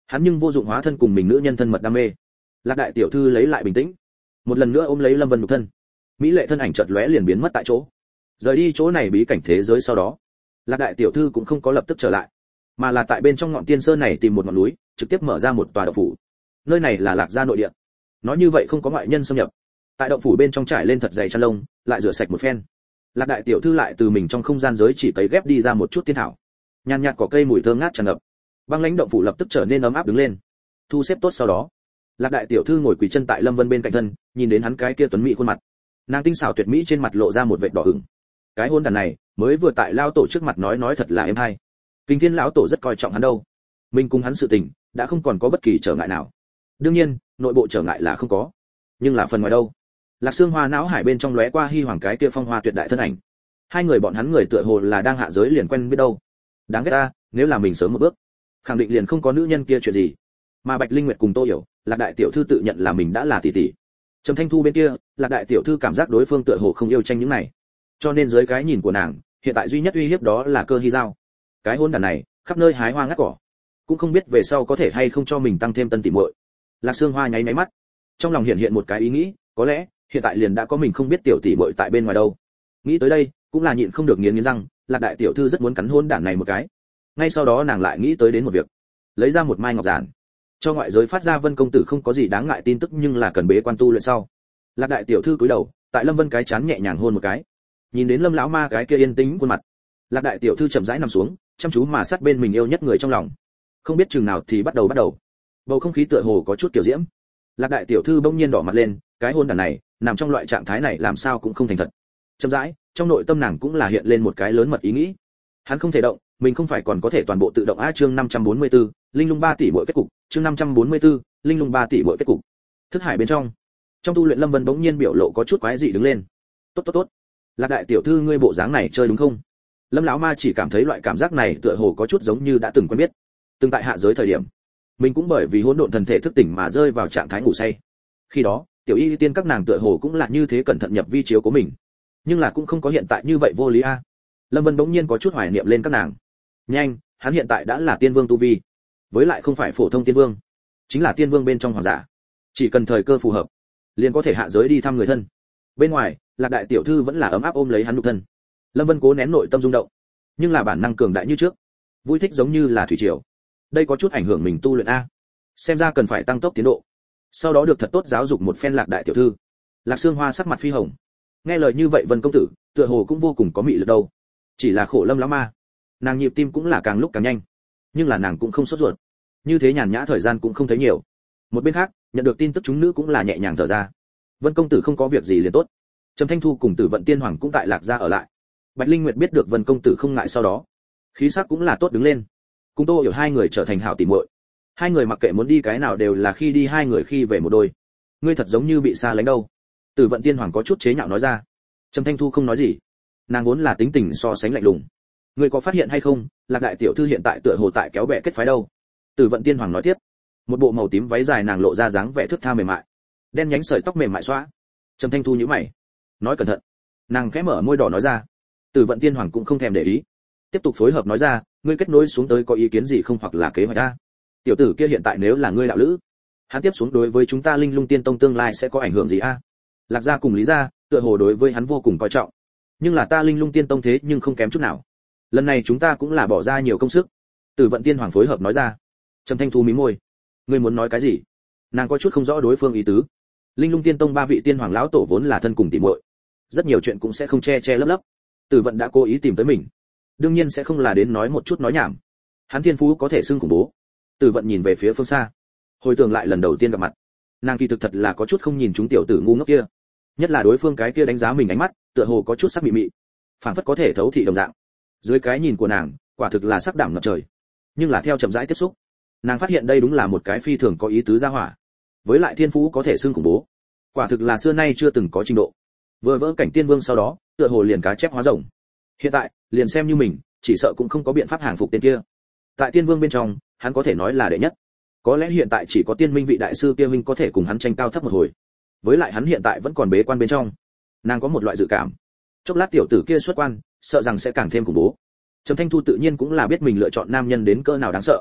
hắn nhưng vô dụng hóa thân cùng mình nữ nhân thân mật đam mê. Lạc đại tiểu thư lấy lại bình tĩnh, một lần nữa ôm lấy Lâm Vân nhục thân, mỹ lệ thân ảnh chợt lóe liền biến mất tại chỗ. Rời đi chỗ này bí cảnh thế giới sau đó, Lạc đại tiểu thư cũng không có lập tức trở lại, mà là tại bên trong ngọn tiên sơn này tìm một ngọn núi, trực tiếp mở ra một tòa động phủ. Nơi này là Lạc gia nội địa, nói như vậy không có ngoại nhân xâm nhập. Tại động phủ bên trong trải lên thật dày chăn lông, lại rửa sạch một phen. Lạc đại tiểu thư lại từ mình trong không gian giới chỉ cấy ghép đi ra một chút tiên thảo, nhàn nhạt cỏ cây mùi thơm ngát tràn ngập. Băng lãnh động phủ lập tức trở nên ấm áp đứng lên. Thu xếp tốt sau đó, Lạc đại tiểu thư ngồi quỳ chân tại Lâm Vân bên cạnh thân, nhìn đến hắn cái kia tuấn mỹ khuôn mặt, nàng tinh xảo tuyệt mỹ trên mặt lộ ra một vệt đỏ ửng. Cái hôn đàn này mới vừa tại lão tổ trước mặt nói thật là êm hay. Kinh Thiên lão tổ rất coi trọng hắn đâu, mình cùng hắn sự tình đã không còn có bất kỳ trở ngại nào. Đương nhiên nội bộ trở ngại là không có, nhưng là phần ngoài đâu. Lạc Sương Hoa não hải bên trong lóe qua Hy Hoàng cái kia phong hoa tuyệt đại thân ảnh, hai người bọn hắn người tựa hồ là đang hạ giới liền quen biết đâu. Đáng ghét ta, nếu là mình sớm một bước, khẳng định liền không có nữ nhân kia chuyện gì. Mà Bạch Linh Nguyệt cùng Tô Hiểu, Lạc đại tiểu thư tự nhận là mình đã là tỷ tỷ. Trầm Thanh Thu bên kia, Lạc đại tiểu thư cảm giác đối phương tựa hồ không yêu tranh những này, cho nên dưới cái nhìn của nàng, hiện tại duy nhất uy hiếp đó là Cơ Hy Giao. Cái hôn đàn này, khắp nơi hái hoa ngắt cỏ, cũng không biết về sau có thể hay không cho mình tăng thêm tân tỷ muội. Lạc Sương Hoa nháy mắt, trong lòng hiện một cái ý nghĩ, có lẽ hiện tại liền đã có mình không biết tiểu tỷ muội tại bên ngoài đâu. Nghĩ tới đây, cũng là nhịn không được nghiến răng, Lạc đại tiểu thư rất muốn cắn hôn đản này một cái. Ngay sau đó nàng lại nghĩ tới đến một việc, lấy ra một mai ngọc giản, cho ngoại giới phát ra Vân công tử không có gì đáng ngại tin tức, nhưng là cần bế quan tu luyện sau. Lạc đại tiểu thư cúi đầu, tại Lâm Vân cái chán nhẹ nhàng hôn một cái. Nhìn đến Lâm lão ma cái kia yên tĩnh khuôn mặt, Lạc đại tiểu thư chậm rãi nằm xuống, chăm chú mà sát bên mình yêu nhất người trong lòng. Không biết chừng nào thì bắt đầu. Bầu không khí tựa hồ có chút kiểu diễm. Lạc đại tiểu thư bỗng nhiên đỏ mặt lên, cái hôn đàn này, nằm trong loại trạng thái này làm sao cũng không thành thật. Chậm rãi, trong nội tâm nàng cũng là hiện lên một cái lớn mật ý nghĩ. Hắn không thể động, mình không phải còn có thể toàn bộ tự động. Chương 544, linh lung 3 tỷ mỗi kết cục. Chương 544, linh lung 3 tỷ mỗi kết cục. Thức hải bên trong tu luyện Lâm Vân bỗng nhiên biểu lộ có chút quái dị đứng lên. Tốt. Lạc đại tiểu thư ngươi bộ dáng này chơi đúng không? Lâm lão ma chỉ cảm thấy loại cảm giác này tựa hồ có chút giống như đã từng quen biết. Từng tại hạ giới thời điểm, mình cũng bởi vì hỗn độn thần thể thức tỉnh mà rơi vào trạng thái ngủ say. Khi đó, tiểu y tiên các nàng tựa hồ cũng là như thế cẩn thận nhập vi chiếu của mình, nhưng là cũng không có hiện tại như vậy vô lý a. Lâm Vân bỗng nhiên có chút hoài niệm lên các nàng. Nhanh, hắn hiện tại đã là tiên vương tu vi, với lại không phải phổ thông tiên vương, chính là tiên vương bên trong hoàng giả, chỉ cần thời cơ phù hợp, liền có thể hạ giới đi thăm người thân. Bên ngoài, Lạc đại tiểu thư vẫn là ấm áp ôm lấy hắn nhục thân. Lâm Vân cố nén nội tâm rung động, nhưng là bản năng cường đại như trước, vui thích giống như là thủy triều. Đây có chút ảnh hưởng mình tu luyện a, xem ra cần phải tăng tốc tiến độ, sau đó được thật tốt giáo dục một phen Lạc đại tiểu thư. Lạc Sương Hoa sắc mặt phi hồng, nghe lời như vậy Vân công tử tựa hồ cũng vô cùng có mị lực đâu. Chỉ là khổ Lâm lão ma, nàng nhịp tim cũng là càng lúc càng nhanh, nhưng là nàng cũng không sốt ruột, như thế nhàn nhã thời gian cũng không thấy nhiều. Một bên khác, nhận được tin tức chúng nữ cũng là nhẹ nhàng thở ra. Vân công tử không có việc gì liền tốt. Trầm Thanh Thu cùng Tử Vận Tiên Hoàng cũng tại Lạc gia ở lại. Bạch Linh Nguyệt biết được Vân công tử không ngại sau đó, khí sắc cũng là tốt đứng lên. Cùng Tô Hiểu hai người trở thành hảo tỉ muội. Hai người mặc kệ muốn đi cái nào đều là khi đi hai người khi về một đôi. Ngươi thật giống như bị xa lánh đâu. Tử Vận Tiên Hoàng có chút chế nhạo nói ra. Trầm Thanh Thu không nói gì, nàng vốn là tính tình so sánh lạnh lùng. Ngươi có phát hiện hay không, Lạc đại tiểu thư hiện tại tựa hồ tại kéo bè kết phái đâu. Tử Vận Tiên Hoàng nói tiếp. Một bộ màu tím váy dài nàng lộ ra dáng vẻ thướt tha mềm mại, đen nhánh sợi tóc mềm mại xóa. Trầm Thanh Thu nhíu mày, nói cẩn thận. Nàng khẽ mở môi đỏ nói ra. Tử Vận Tiên Hoàng cũng không thèm để ý, tiếp tục phối hợp nói ra, ngươi kết nối xuống tới có ý kiến gì không hoặc là kế hoạch a? Tiểu tử kia hiện tại nếu là ngươi đạo lữ, hắn tiếp xuống đối với chúng ta Linh Lung Tiên Tông tương lai sẽ có ảnh hưởng gì a? Lạc gia cùng Lý gia, tựa hồ đối với hắn vô cùng coi trọng, nhưng là ta Linh Lung Tiên Tông thế nhưng không kém chút nào. Lần này chúng ta cũng là bỏ ra nhiều công sức. Tử Vận Tiên Hoàng phối hợp nói ra. Trầm Thanh Thu mím môi, ngươi muốn nói cái gì? Nàng có chút không rõ đối phương ý tứ. Linh Lung Tiên Tông ba vị tiên hoàng lão tổ vốn là thân cùng tỉ muội, rất nhiều chuyện cũng sẽ không che lấp. Tử Vận đã cố ý tìm tới mình, đương nhiên sẽ không là đến nói một chút nói nhảm. Hắn thiên phú có thể xưng khủng bố. Tử Vận nhìn về phía phương xa, hồi tưởng lại lần đầu tiên gặp mặt, nàng kỳ thực thật là có chút không nhìn chúng tiểu tử ngu ngốc kia, nhất là đối phương cái kia đánh giá mình ánh mắt, tựa hồ có chút sắc mị mị, phảng phất có thể thấu thị đồng dạng. Dưới cái nhìn của nàng, quả thực là sắc đảm ngập trời. Nhưng là theo chậm rãi tiếp xúc, nàng phát hiện đây đúng là một cái phi thường có ý tứ gia hỏa, với lại thiên phú có thể xưng khủng bố, quả thực là xưa nay chưa từng có trình độ. Vừa vỡ cảnh tiên vương sau đó, tựa hồ liền cá chép hóa rồng. Hiện tại, liền xem như mình, chỉ sợ cũng không có biện pháp hàng phục tên kia. Tại tiên vương bên trong, hắn có thể nói là đệ nhất. Có lẽ hiện tại chỉ có tiên minh vị đại sư kia minh có thể cùng hắn tranh cao thấp một hồi. Với lại hắn hiện tại vẫn còn bế quan bên trong. Nàng có một loại dự cảm, chốc lát tiểu tử kia xuất quan, sợ rằng sẽ càng thêm khủng bố. Trầm Thanh Thu tự nhiên cũng là biết mình lựa chọn nam nhân đến cỡ nào đáng sợ.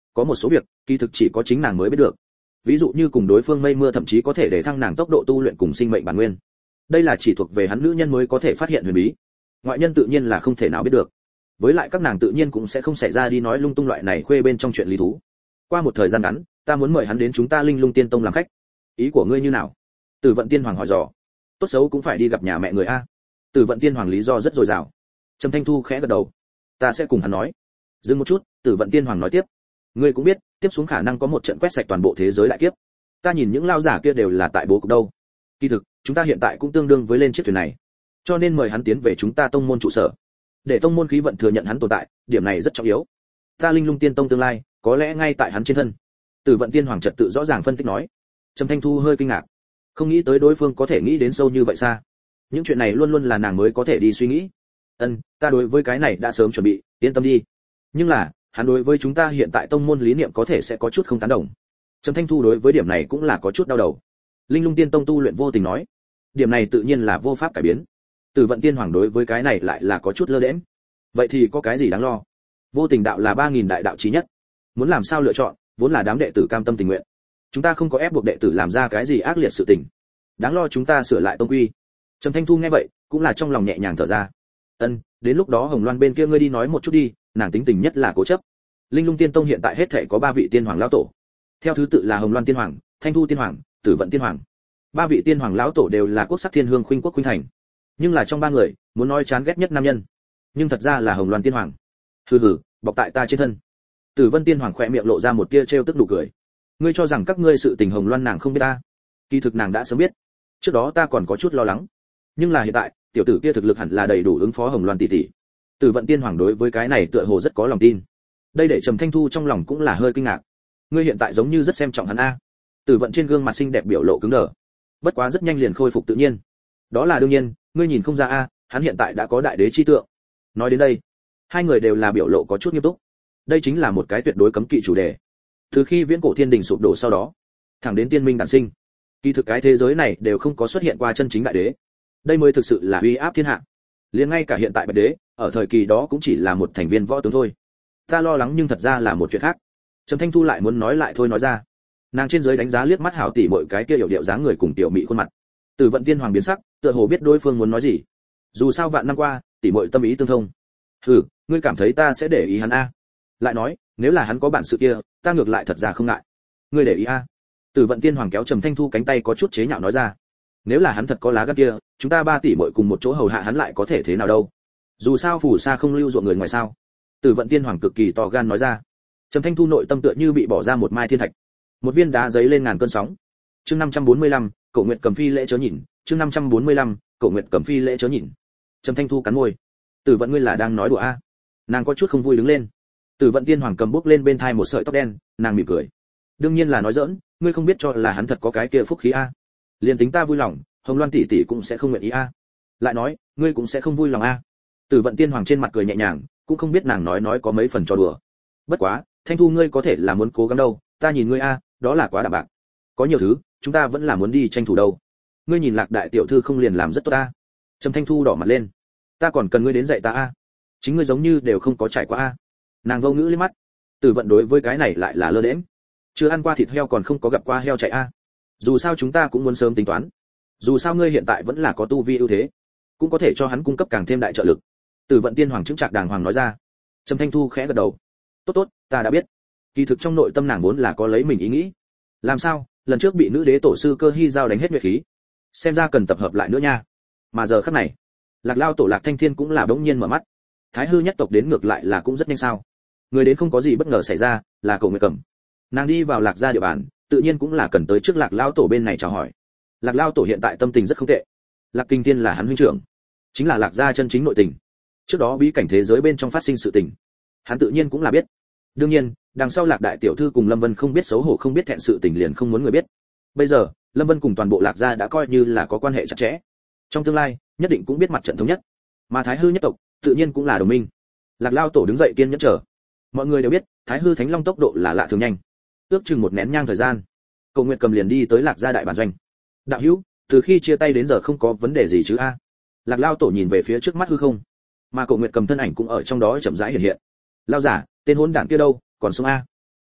có một số việc kỳ thực chỉ có chính nàng mới biết được. Ví dụ như cùng đối phương mây mưa thậm chí có thể để thăng nàng tốc độ tu luyện cùng sinh mệnh bản nguyên. Đây là chỉ thuộc về hắn nữ nhân mới có thể phát hiện huyền bí, ngoại nhân tự nhiên là không thể nào biết được. Với lại các nàng tự nhiên cũng sẽ không xảy ra đi nói lung tung loại này khuê bên trong chuyện lý thú. Qua một thời gian ngắn, ta muốn mời hắn đến chúng ta Linh Lung Tiên Tông làm khách. Ý của ngươi như nào? Tử Vận Tiên Hoàng hỏi dò. Tốt xấu cũng phải đi gặp nhà mẹ người a. Tử Vận Tiên Hoàng lý do rất dồi dào. Trầm Thanh Thu khẽ gật đầu. Ta sẽ cùng hắn nói. Dừng một chút, Tử Vận Tiên Hoàng nói tiếp. Ngươi cũng biết, tiếp xuống khả năng có một trận quét sạch toàn bộ thế giới đại kiếp. Ta nhìn những lao giả kia đều là tại bố cục đâu. Kỳ thực, chúng ta hiện tại cũng tương đương với lên chiếc thuyền này. Cho nên mời hắn tiến về chúng ta tông môn trụ sở. Để tông môn khí vận thừa nhận hắn tồn tại, điểm này rất trọng yếu. Ta Linh Lung Tiên Tông tương lai, có lẽ ngay tại hắn trên thân. Tử Vận Tiên Hoàng trật tự rõ ràng phân tích nói. Trầm Thanh Thu hơi kinh ngạc, không nghĩ tới đối phương có thể nghĩ đến sâu như vậy xa. Những chuyện này luôn luôn là nàng mới có thể đi suy nghĩ. Ta đối với cái này đã sớm chuẩn bị, yên tâm đi. Nhưng là, hắn đối với chúng ta hiện tại tông môn lý niệm có thể sẽ có chút không tán đồng. Trầm Thanh Thu đối với điểm này cũng là có chút đau đầu. Linh Lung Tiên Tông tu luyện vô tình nói, điểm này tự nhiên là vô pháp cải biến. Tử Vận Tiên Hoàng đối với cái này lại là có chút lơ đễnh. Vậy thì có cái gì đáng lo? Vô tình đạo là 3000 đại đạo chí nhất. Muốn làm sao lựa chọn, vốn là đám đệ tử cam tâm tình nguyện. Chúng ta không có ép buộc đệ tử làm ra cái gì ác liệt sự tình. Đáng lo chúng ta sửa lại tông quy. Trầm Thanh Thu nghe vậy, cũng là trong lòng nhẹ nhàng thở ra. Đến lúc đó Hồng Loan bên kia ngươi đi nói một chút đi, nàng tính tình nhất là cố chấp. Linh Lung Tiên Tông hiện tại hết thảy có 3 vị tiên hoàng lão tổ. Theo thứ tự là Hồng Loan Tiên Hoàng, Thanh Thu Tiên Hoàng, Tử Vận Tiên Hoàng. 3 vị tiên hoàng lão tổ đều là quốc sắc thiên hương khuynh quốc khuynh thành. Nhưng là trong 3 người, muốn nói chán ghét nhất nam nhân, nhưng thật ra là Hồng Loan Tiên Hoàng. Hừ hừ, bọc tại ta trên thân. Tử Vân Tiên Hoàng khẽ miệng lộ ra một tia trêu tức nụ cười. Ngươi cho rằng các ngươi sự tình Hồng Loan nàng không biết ta? Kỳ thực nàng đã sớm biết. Trước đó ta còn có chút lo lắng, nhưng là hiện tại, tiểu tử kia thực lực hẳn là đầy đủ ứng phó Hồng Loan tỷ tỷ. Tử Vận Tiên Hoàng đối với cái này tựa hồ rất có lòng tin. Đây để Trầm Thanh Thu trong lòng cũng là hơi kinh ngạc. Ngươi hiện tại giống như rất xem trọng hắn a. Tử Vận trên gương mặt xinh đẹp biểu lộ cứng đờ. Bất quá rất nhanh liền khôi phục tự nhiên. Đó là đương nhiên, ngươi nhìn không ra a, hắn hiện tại đã có đại đế chi tượng. Nói đến đây, hai người đều là biểu lộ có chút nghiêm túc. Đây chính là một cái tuyệt đối cấm kỵ chủ đề. Từ khi viễn cổ thiên đình sụp đổ sau đó, thẳng đến tiên minh đản sinh, kỳ thực cái thế giới này đều không có xuất hiện qua chân chính đại đế. Đây mới thực sự là uy áp thiên hạ. Liền ngay cả hiện tại bạch đế, ở thời kỳ đó cũng chỉ là một thành viên võ tướng thôi. Ta lo lắng nhưng thật ra là một chuyện khác. Trầm Thanh Thu lại muốn nói lại thôi nói ra. Nàng trên dưới đánh giá liếc mắt hảo tỷ mọi cái kia hiểu điệu dáng người cùng tiểu mị khuôn mặt. Tử Vận Tiên Hoàng biến sắc, tựa hồ biết đối phương muốn nói gì. Dù sao vạn năm qua, tỷ muội tâm ý tương thông. Ngươi cảm thấy ta sẽ để ý hắn a? Lại nói, nếu là hắn có bản sự kia, ta ngược lại thật ra không ngại. Ngươi để ý a? Tử Vận Tiên Hoàng kéo Trầm Thanh Thu cánh tay có chút chế nhạo nói ra. Nếu là hắn thật có lá gan kia, chúng ta 3 tỷ muội cùng một chỗ hầu hạ hắn lại có thể thế nào đâu? Dù sao phù sa không lưu ruộng người ngoài sao? Tử Vận Tiên Hoàng cực kỳ to gan nói ra. Trầm Thanh Thu nội tâm tựa như bị bỏ ra một mai thiên thạch, một viên đá giấy lên ngàn cơn sóng. Chương 545, Cổ Nguyệt Cầm Phi lễ chớ nhìn, chương 545, Cổ Nguyệt Cầm Phi lễ chớ nhìn. Trầm Thanh Thu cắn môi. Tử Vận ngươi là đang nói đùa a? Nàng có chút không vui đứng lên. Tử Vận Tiên Hoàng cầm bước lên bên thai một sợi tóc đen, nàng mỉm cười. Đương nhiên là nói giỡn, ngươi không biết cho là hắn thật có cái kia phúc khí a. Liên tính ta vui lòng, Hồng Loan tỷ tỷ cũng sẽ không nguyện ý a. Lại nói, ngươi cũng sẽ không vui lòng a. Tử Vận Tiên Hoàng trên mặt cười nhẹ nhàng, cũng không biết nàng nói có mấy phần cho đùa. Bất quá, Thanh Thu ngươi có thể là muốn cố gắng đâu, ta nhìn ngươi a, đó là quá đạm bạc. Có nhiều thứ, chúng ta vẫn là muốn đi tranh thủ đâu. Ngươi nhìn Lạc đại tiểu thư không liền làm rất tốt ta. Trầm Thanh Thu đỏ mặt lên. Ta còn cần ngươi đến dạy ta a. Chính ngươi giống như đều không có trải qua a. Nàng vô ngữ lên mắt. Tử Vận đối với cái này lại là lơ đễnh. Chưa ăn qua thịt heo còn không có gặp qua heo chạy a. Dù sao chúng ta cũng muốn sớm tính toán. Dù sao ngươi hiện tại vẫn là có tu vi ưu thế, cũng có thể cho hắn cung cấp càng thêm đại trợ lực. Tử Vận Tiên Hoàng chứng trạc đàng hoàng nói ra. Trầm Thanh Thu khẽ gật đầu. Tốt, ta đã biết. Kỳ thực trong nội tâm nàng vốn là có lấy mình ý nghĩ. Làm sao, lần trước bị nữ đế tổ sư Cơ Hy giao đánh hết nhuệ khí, xem ra cần tập hợp lại nữa nha. Mà giờ khắc này, Lạc Lao tổ Lạc Thanh Thiên cũng là đống nhiên mở mắt. Thái hư nhất tộc đến ngược lại là cũng rất nhanh sao. Người đến không có gì bất ngờ xảy ra, là Cổ Nguyệt Cầm. Nàng đi vào Lạc gia địa bàn, tự nhiên cũng là cần tới trước Lạc Lao tổ bên này chào hỏi. Lạc Lao tổ hiện tại tâm tình rất không tệ. Lạc Kinh Thiên là hắn huynh trưởng, chính là Lạc gia chân chính nội tình. Trước đó bí cảnh thế giới bên trong phát sinh sự tình, hắn tự nhiên cũng là biết. Đương nhiên, đằng sau Lạc đại tiểu thư cùng Lâm Vân không biết xấu hổ không biết thẹn sự tình liền không muốn người biết. Bây giờ, Lâm Vân cùng toàn bộ Lạc gia đã coi như là có quan hệ chặt chẽ. Trong tương lai, nhất định cũng biết mặt trận thống nhất. Mà Thái hư nhất tộc, tự nhiên cũng là đồng minh. Lạc Lao tổ đứng dậy kiên nhẫn chờ. Mọi người đều biết, Thái hư Thánh Long tốc độ là lạ thường nhanh. Ước chừng một nén nhang thời gian, Cổ Nguyệt Cầm liền đi tới Lạc gia đại bản doanh. Đạo hữu, từ khi chia tay đến giờ không có vấn đề gì chứ a? Lạc Lao tổ nhìn về phía trước mắt hư không, mà Cổ Nguyệt Cầm thân ảnh cũng ở trong đó chậm rãi hiện hiện. Lao giả, tên hỗn đản kia đâu, còn sống a?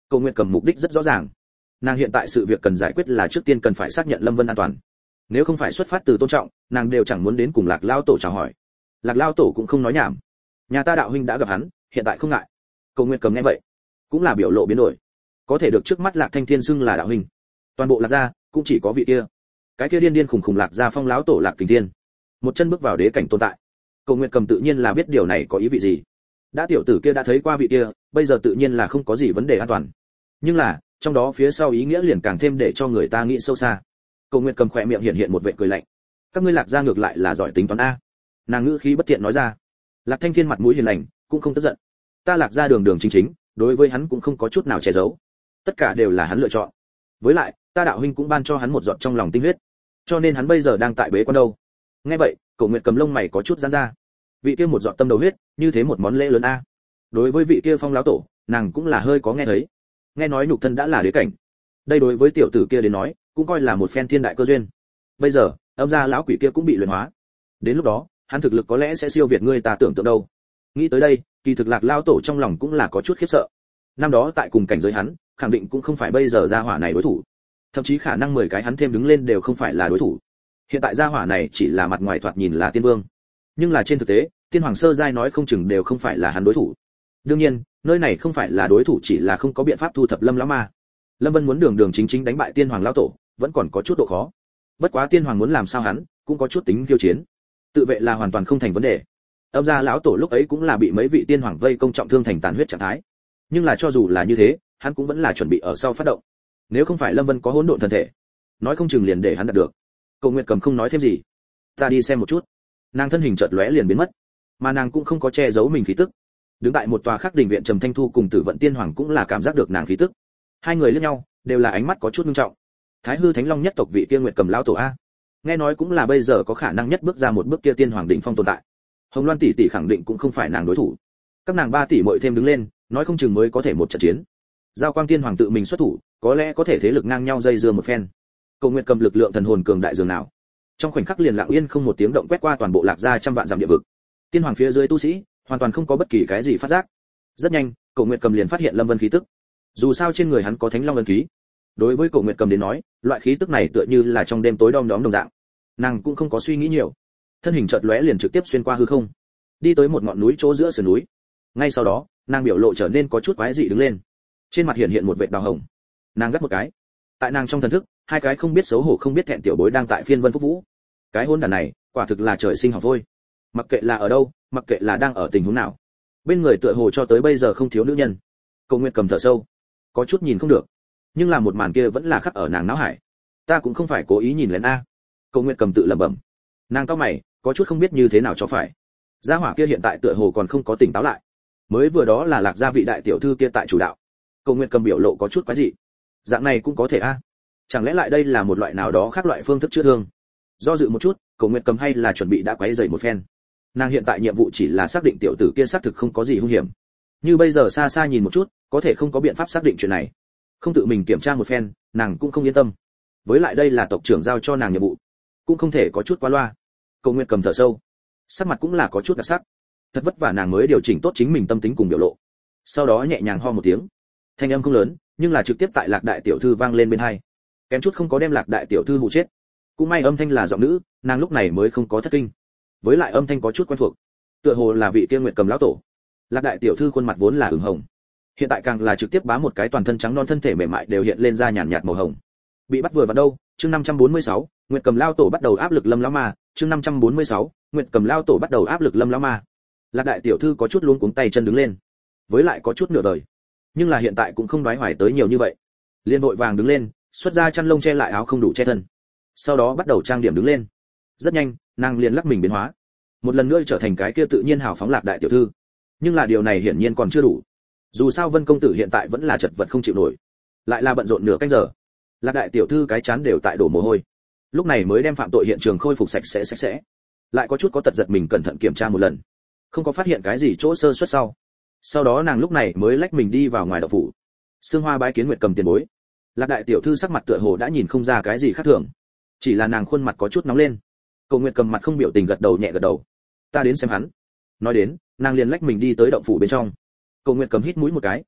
Cầu Nguyệt Cầm mục đích rất rõ ràng. Nàng hiện tại sự việc cần giải quyết là trước tiên cần phải xác nhận Lâm Vân an toàn. Nếu không phải xuất phát từ tôn trọng, nàng đều chẳng muốn đến cùng Lạc Lao tổ chào hỏi. Lạc Lao tổ cũng không nói nhảm. Nhà ta đạo huynh đã gặp hắn, hiện tại không ngại. Cầu Nguyệt Cầm nghe vậy, cũng là biểu lộ biến đổi. Có thể được trước mắt Lạc Thanh Thiên xưng là đạo huynh, toàn bộ Lạc gia cũng chỉ có vị kia. Cái kia điên điên khùng khùng Lạc gia Phong lão tổ Lạc Kình Thiên, một chân bước vào đế cảnh tồn tại. Cầu Nguyệt Cầm tự nhiên là biết điều này có ý vị gì. Đã tiểu tử kia đã thấy qua vị kia, bây giờ tự nhiên là không có gì vấn đề an toàn. Nhưng là, trong đó phía sau ý nghĩa liền càng thêm để cho người ta nghĩ sâu xa. Cầu Nguyệt Cầm khỏe miệng hiện một vệt cười lạnh. Các ngươi Lạc gia ngược lại là giỏi tính toán a. Nàng ngữ khí bất thiện nói ra. Lạc Thanh Thiên mặt mũi hiền lành, cũng không tức giận. Ta Lạc gia đường đường chính chính, đối với hắn cũng không có chút nào che giấu. Tất cả đều là hắn lựa chọn. Với lại, ta đạo huynh cũng ban cho hắn một giọt trong lòng tinh huyết, cho nên hắn bây giờ đang tại bế quan đâu. Nghe vậy, Cổ Nguyệt Cầm lông mày có chút giãn ra. Vị kia một giọt tâm đầu huyết, như thế một món lễ lớn a. Đối với vị kia Phong lão tổ, nàng cũng là hơi có nghe thấy. Nghe nói nhục thân đã là đế cảnh. Đây đối với tiểu tử kia đến nói, cũng coi là một phen thiên đại cơ duyên. Bây giờ, âm gia lão quỷ kia cũng bị luyện hóa. Đến lúc đó, hắn thực lực có lẽ sẽ siêu việt ngươi ta tưởng tượng đâu. Nghĩ tới đây, kỳ thực Lạc lão tổ trong lòng cũng là có chút khiếp sợ. Năm đó tại cùng cảnh giới hắn, khẳng định cũng không phải bây giờ gia hỏa này đối thủ. Thậm chí khả năng 10 cái hắn thêm đứng lên đều không phải là đối thủ. Hiện tại gia hỏa này chỉ là mặt ngoài thoạt nhìn là tiên vương, nhưng là trên thực tế, tiên hoàng sơ giai nói không chừng đều không phải là hắn đối thủ. Đương nhiên, nơi này không phải là đối thủ chỉ là không có biện pháp thu thập Lâm lão ma. Lâm Vân muốn đường đường chính chính đánh bại tiên hoàng lão tổ, vẫn còn có chút độ khó. Bất quá tiên hoàng muốn làm sao hắn, cũng có chút tính khiêu chiến. Tự vệ là hoàn toàn không thành vấn đề. Âm gia lão tổ lúc ấy cũng là bị mấy vị tiên hoàng vây công trọng thương thành tàn huyết trạng thái. Nhưng là cho dù là như thế, hắn cũng vẫn là chuẩn bị ở sau phát động. Nếu không phải Lâm Vân có hỗn độn thân thể, nói không chừng liền để hắn đạt được. Cầu Nguyệt Cầm không nói thêm gì. Ta đi xem một chút. Nàng thân hình chợt lóe liền biến mất, mà nàng cũng không có che giấu mình khí tức. Đứng tại một tòa khác đình viện, Trầm Thanh Thu cùng Tử Vận Tiên Hoàng cũng là cảm giác được nàng khí tức. Hai người liếc nhau, đều là ánh mắt có chút nghiêm trọng. Thái Hư Thánh Long nhất tộc vị kia Nguyệt Cầm lão tổ a, nghe nói cũng là bây giờ có khả năng nhất bước ra một bước kia tiên hoàng đỉnh phong tồn tại. Hồng Loan tỷ tỷ khẳng định cũng không phải nàng đối thủ. Các nàng ba tỷ muội thêm đứng lên, nói không chừng mới có thể một trận chiến. Giao Quang Tiên Hoàng tự mình xuất thủ, có lẽ có thể thế lực ngang nhau dây dưa một phen. Cầu Nguyệt Cầm lực lượng thần hồn cường đại dường nào, trong khoảnh khắc liền lặng yên không một tiếng động quét qua toàn bộ Lạc gia trăm vạn dặm địa vực. Tiên Hoàng phía dưới tu sĩ hoàn toàn không có bất kỳ cái gì phát giác. Rất nhanh, Cầu Nguyệt Cầm liền phát hiện Lâm Vân khí tức. Dù sao trên người hắn có Thánh Long ấn ký. Đối với Cầu Nguyệt Cầm đến nói, loại khí tức này tựa như là trong đêm tối đom đóm đồng dạng. Nàng cũng không có suy nghĩ nhiều, thân hình chợt lóe liền trực tiếp xuyên qua hư không, đi tới một ngọn núi chỗ giữa sườn núi. Ngay sau đó, nàng biểu lộ trở nên có chút quái dị đứng lên, trên mặt hiện một vệt đào hồng. Nàng gắt một cái, tại nàng trong thần thức, hai cái không biết xấu hổ không biết thẹn tiểu bối đang tại phiên vân phúc vũ. Cái hôn đản này, quả thực là trời sinh hỏng vôi. Mặc kệ là ở đâu, mặc kệ là đang ở tình huống nào, bên người tựa hồ cho tới bây giờ không thiếu nữ nhân. Cầu Nguyệt Cầm thở sâu, có chút nhìn không được, nhưng là một màn kia vẫn là khắc ở nàng não hải. Ta cũng không phải cố ý nhìn lén a. Cầu Nguyệt Cầm tự lẩm bẩm. Nàng cau mày, có chút không biết như thế nào cho phải. Gia hỏa kia hiện tại tựa hồ còn không có tỉnh táo lại. Mới vừa đó là Lạc gia vị đại tiểu thư kia tại chủ đạo. Cầu Nguyệt Cầm biểu lộ có chút quái dị. Dạng này cũng có thể a? Chẳng lẽ lại đây là một loại nào đó khác loại phương thức chữa thương? Do dự một chút, Cầu Nguyệt Cầm hay là chuẩn bị đã quấy rầy một phen. Nàng hiện tại nhiệm vụ chỉ là xác định tiểu tử kia xác thực không có gì hung hiểm. Như bây giờ xa xa nhìn một chút, có thể không có biện pháp xác định chuyện này. Không tự mình kiểm tra một phen, nàng cũng không yên tâm. Với lại đây là tộc trưởng giao cho nàng nhiệm vụ, cũng không thể có chút quá loa. Cầu Nguyệt Cầm thở sâu, sắc mặt cũng là có chút đặc sắc. Thật vất vả nàng mới điều chỉnh tốt chính mình tâm tính cùng biểu lộ. Sau đó nhẹ nhàng ho một tiếng, thanh âm không lớn, nhưng là trực tiếp tại Lạc đại tiểu thư vang lên bên hai, kém chút không có đem Lạc đại tiểu thư hù chết. Cũng may âm thanh là giọng nữ, nàng lúc này mới không có thất kinh. Với lại âm thanh có chút quen thuộc, tựa hồ là vị kia Nguyệt Cầm lão tổ. Lạc đại tiểu thư khuôn mặt vốn là ửng hồng, hiện tại càng là trực tiếp bám một cái toàn thân trắng non, thân thể mềm mại đều hiện lên da nhàn nhạt màu hồng. Bị bắt vừa vào đâu? Chương 546, Nguyệt Cầm lão tổ bắt đầu áp lực Lâm lão ma. Chương 546, Nguyệt Cầm lão tổ bắt đầu áp lực Lâm lão ma. Lạc đại tiểu thư có chút luống cuống tay chân đứng lên, với lại có chút nửa đời, nhưng là hiện tại cũng không đoái hoài tới nhiều như vậy, liền vội vàng đứng lên, xuất ra chăn lông che lại áo không đủ che thân, sau đó bắt đầu trang điểm đứng lên. Rất nhanh, nàng liền lắc mình biến hóa, một lần nữa trở thành cái kia tự nhiên hào phóng Lạc đại tiểu thư. Nhưng là điều này hiển nhiên còn chưa đủ, dù sao Vân công tử hiện tại vẫn là chật vật không chịu nổi, lại là bận rộn nửa canh giờ. Lạc đại tiểu thư cái chán đều tại đổ mồ hôi, lúc này mới đem phạm tội hiện trường khôi phục sạch sẽ, lại có chút có tật giật mình cẩn thận kiểm tra một lần, không có phát hiện cái gì chỗ sơ suất sau đó nàng lúc này mới lách mình đi vào ngoài động phủ. Sương Hoa bái kiến Nguyệt Cầm tiền bối. Lạc đại tiểu thư sắc mặt tựa hồ đã nhìn không ra cái gì khác thường, chỉ là nàng khuôn mặt có chút nóng lên. Cầu Nguyệt Cầm mặt không biểu tình gật đầu nhẹ gật đầu. Ta đến xem hắn. Nói đến, nàng liền lách mình đi tới động phủ bên trong. Cầu Nguyệt Cầm hít mũi một cái,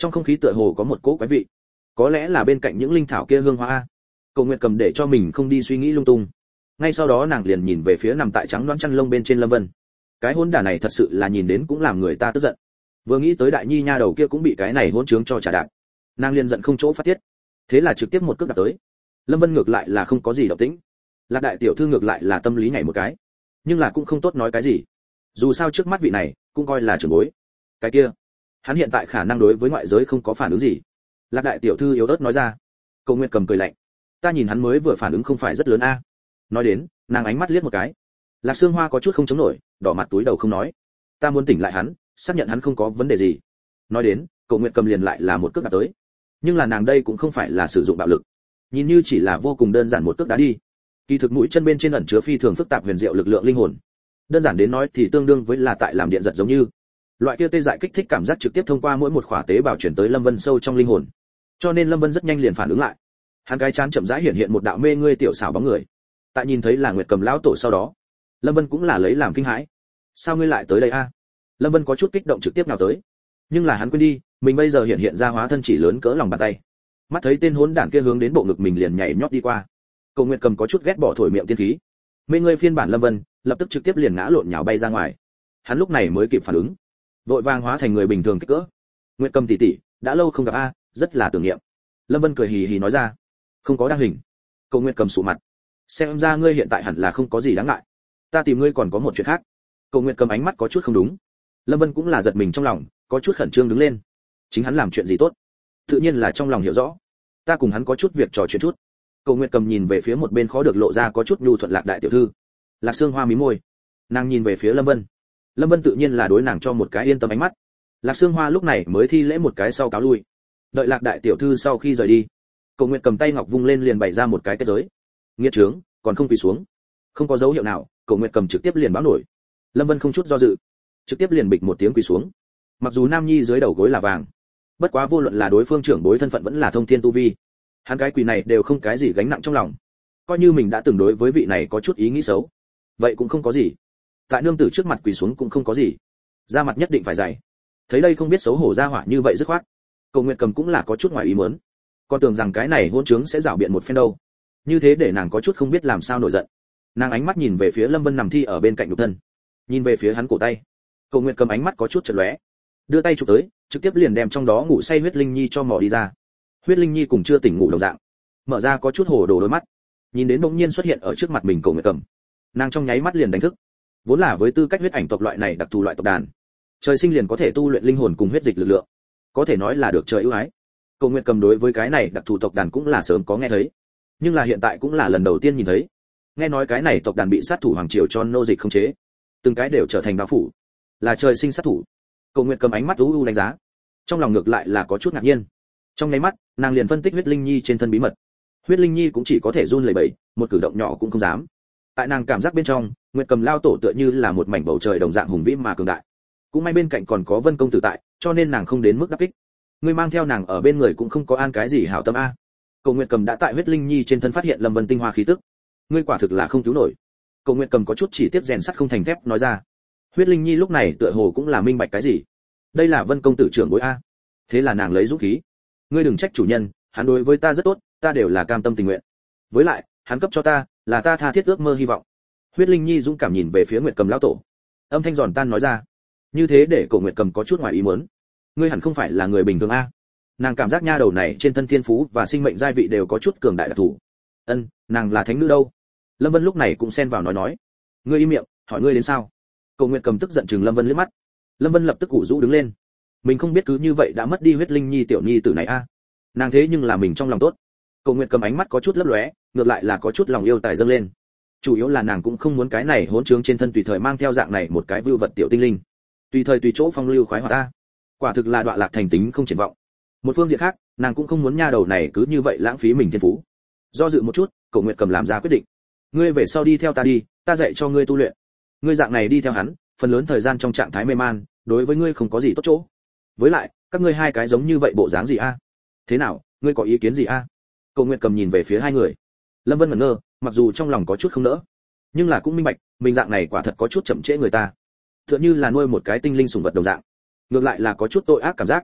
Trong không khí tựa hồ có một cỗ quái vị, có lẽ là bên cạnh những linh thảo kia hương hoa. Cầu Nguyệt cầm để cho mình không đi suy nghĩ lung tung. Ngay sau đó nàng liền nhìn về phía nằm tại trắng đoán chăn lông bên trên Lâm Vân. Cái hỗn đản này thật sự là nhìn đến cũng làm người ta tức giận. Vừa nghĩ tới Đại Nhi nha đầu kia cũng bị cái này hỗn trướng cho trả đạp, nàng liền giận không chỗ phát tiết. Thế là trực tiếp một cước đạp tới. Lâm Vân ngược lại là không có gì động tĩnh. Lạc đại tiểu thư ngược lại là tâm lý nhảy một cái, nhưng là cũng không tốt nói cái gì. Dù sao trước mắt vị này cũng coi là trưởng bối. Cái kia, hắn hiện tại khả năng đối với ngoại giới không có phản ứng gì. Lạc đại tiểu thư yếu ớt nói ra. Cầu Nguyệt cầm cười lạnh. Ta nhìn hắn mới vừa phản ứng không phải rất lớn a. Nói đến, nàng ánh mắt liếc một cái. Lạc Sương Hoa có chút không chống nổi, đỏ mặt túi đầu không nói. Ta muốn tỉnh lại hắn, xác nhận hắn không có vấn đề gì. Nói đến, Cầu Nguyệt cầm liền lại là một cước đạp tới. Nhưng là nàng đây cũng không phải là sử dụng bạo lực, nhìn như chỉ là vô cùng đơn giản một cước đá đi. Kỳ thực mũi chân bên trên ẩn chứa phi thường phức tạp huyền diệu lực lượng linh hồn. Đơn giản đến nói thì tương đương với là tại làm điện giật giống như. Loại kia tê dại kích thích cảm giác trực tiếp thông qua mỗi một khỏa tế bào chuyển tới Lâm Vân sâu trong linh hồn. Cho nên Lâm Vân rất nhanh liền phản ứng lại. Hắn cái chán chậm rãi hiện hiện một đạo mê ngươi tiểu xảo bóng người. Tại nhìn thấy là Nguyệt Cầm lão tổ sau đó, Lâm Vân cũng là lấy làm kinh hãi. Sao ngươi lại tới đây a? Lâm Vân có chút kích động trực tiếp nào tới. Nhưng là hắn quên đi, mình bây giờ hiện ra hóa thân chỉ lớn cỡ lòng bàn tay. Mắt thấy tên hỗn đản kia hướng đến bộ ngực mình liền nhảy nhót đi qua. Cầu Nguyệt Cầm có chút ghét bỏ thổi miệng tiên khí. Mê ngươi phiên bản Lâm Vân, lập tức trực tiếp liền ngã lộn nhào bay ra ngoài. Hắn lúc này mới kịp phản ứng, vội vàng hóa thành người bình thường kích cỡ. Nguyệt Cầm tỷ tỷ, đã lâu không gặp a, rất là tưởng niệm. Lâm Vân cười hì hì nói ra. Không có đăng hình. Cầu Nguyệt Cầm sụ mặt. Xem ra ngươi hiện tại hẳn là không có gì đáng ngại. Ta tìm ngươi còn có một chuyện khác. Cầu Nguyệt Cầm ánh mắt có chút không đúng. Lâm Vân cũng là giật mình trong lòng, có chút khẩn trương đứng lên. Chính hắn làm chuyện gì tốt? Tự nhiên là trong lòng hiểu rõ. Ta cùng hắn có chút việc trò chuyện chút. Cầu Nguyệt Cầm nhìn về phía một bên khó được lộ ra có chút nhu thuận Lạc đại tiểu thư. Lạc Sương Hoa mí môi. Nàng nhìn về phía Lâm Vân. Lâm Vân tự nhiên là đối nàng cho một cái yên tâm ánh mắt. Lạc Sương Hoa lúc này mới thi lễ một cái sau cáo lui. Đợi Lạc đại tiểu thư sau khi rời đi, Cầu Nguyệt cầm tay ngọc vung lên liền bày ra một cái kết giới. Nghiệt trướng, còn không quỳ xuống. Không có dấu hiệu nào, Cầu Nguyệt cầm trực tiếp liền báo nổi. Lâm Vân không chút do dự, trực tiếp liền bịch một tiếng quỳ xuống. Mặc dù Nam Nhi dưới đầu gối là vàng, bất quá vô luận là đối phương trưởng bối thân phận vẫn là thông thiên tu vi, hắn cái quỳ này đều không cái gì gánh nặng trong lòng. Coi như mình đã từng đối với vị này có chút ý nghĩ xấu, vậy cũng không có gì. Tại nương tử trước mặt quỳ xuống cũng không có gì, da mặt nhất định phải dày. Thấy đây không biết xấu hổ ra hỏa như vậy dứt khoát, Cầu Nguyệt cầm cũng là có chút ngoài ý muốn, còn tưởng rằng cái này hôn trướng sẽ rảo biện một phen đâu. Như thế để nàng có chút không biết làm sao nổi giận. Nàng ánh mắt nhìn về phía Lâm Vân nằm thi ở bên cạnh nhục thân, nhìn về phía hắn cổ tay. Cầu Nguyệt cầm ánh mắt có chút chợt lóe, đưa tay chụp tới, trực tiếp liền đem trong đó ngủ say huyết linh nhi cho mò đi ra. Huyết linh nhi cùng chưa tỉnh ngủ đồng dạng, mở ra có chút hồ đồ đôi mắt, nhìn đến bỗng nhiên xuất hiện ở trước mặt mình Cầu Nguyệt cầm. Nàng trong nháy mắt liền đánh thức. Vốn là với tư cách huyết ảnh tộc loại này đặc thù loại tộc đàn, trời sinh liền có thể tu luyện linh hồn cùng huyết dịch lực lượng, có thể nói là được trời ưu ái. Cầu Nguyệt cầm đối với cái này đặc thù tộc đàn cũng là sớm có nghe thấy, nhưng là hiện tại cũng là lần đầu tiên nhìn thấy. Nghe nói cái này tộc đàn bị sát thủ hoàng triều cho nô dịch khống chế, từng cái đều trở thành bao phủ, là trời sinh sát thủ. Cầu Nguyệt cầm ánh mắt u u đánh giá, trong lòng ngược lại là có chút ngạc nhiên. Trong nháy mắt, nàng liền phân tích huyết linh nhi trên thân bí mật. Huyết linh nhi cũng chỉ có thể run lẩy bẩy, một cử động nhỏ cũng không dám. Tại nàng cảm giác bên trong, Nguyệt cầm lao tổ tựa như là một mảnh bầu trời đồng dạng hùng vĩ mà cường đại. Cũng may bên cạnh còn có Vân công tử tại, cho nên nàng không đến mức đắc kích. Ngươi mang theo nàng ở bên người cũng không có an cái gì hảo tâm a. Cầu Nguyệt cầm đã tại huyết linh nhi trên thân phát hiện Lâm Vân tinh hoa khí tức. Ngươi quả thực là không cứu nổi. Cầu Nguyệt cầm có chút chỉ tiếp rèn sắt không thành thép nói ra. Huyết linh nhi lúc này tựa hồ cũng là minh bạch cái gì. Đây là Vân công tử trưởng bối a. Thế là nàng lấy dũng khí. Ngươi đừng trách chủ nhân, hắn đối với ta rất tốt, ta đều là cam tâm tình nguyện. Với lại, hắn cấp cho ta, là ta tha thiết ước mơ hy vọng. Huyết linh nhi dũng cảm nhìn về phía Nguyệt cầm lão tổ, âm thanh giòn tan nói ra. Như thế để Cổ Nguyệt cầm có chút ngoài ý muốn. Ngươi hẳn không phải là người bình thường a. Nàng cảm giác nha đầu này trên thân thiên phú và sinh mệnh giai vị đều có chút cường đại đặc thù. Nàng là thánh nữ đâu? Lâm Vân lúc này cũng xen vào nói. Ngươi im miệng, hỏi ngươi đến sao? Cổ Nguyệt cầm tức giận trừng Lâm Vân liếc mắt. Lâm Vân lập tức ủ rũ đứng lên. Mình không biết cứ như vậy đã mất đi huyết linh nhi tiểu nhi tử này a. Nàng thế nhưng là mình trong lòng tốt. Cổ Nguyệt cầm ánh mắt có chút lấp lóe, ngược lại là có chút lòng yêu tài dâng lên. Chủ yếu là nàng cũng không muốn cái này hỗn trướng trên thân tùy thời mang theo dạng này một cái vưu vật tiểu tinh linh, tùy thời tùy chỗ phong lưu khoái hoạt ta. Quả thực là đọa lạc thành tính không triển vọng. Một phương diện khác, nàng cũng không muốn nha đầu này cứ như vậy lãng phí mình thiên phú. Do dự một chút, Cổ Nguyệt cầm làm ra quyết định. Ngươi về sau đi theo ta đi, ta dạy cho ngươi tu luyện. Ngươi dạng này đi theo hắn, phần lớn thời gian trong trạng thái mê man, đối với ngươi không có gì tốt chỗ. Với lại, các ngươi hai cái giống như vậy bộ dáng gì a? Thế nào, ngươi có ý kiến gì a? Cổ Nguyệt cầm nhìn về phía hai người. Lâm Vân ngẩn ngơ, mặc dù trong lòng có chút không nỡ, nhưng là cũng minh bạch, mình dạng này quả thật có chút chậm trễ người ta. Tựa như là nuôi một cái tinh linh sủng vật đồng dạng, ngược lại là có chút tội ác cảm giác.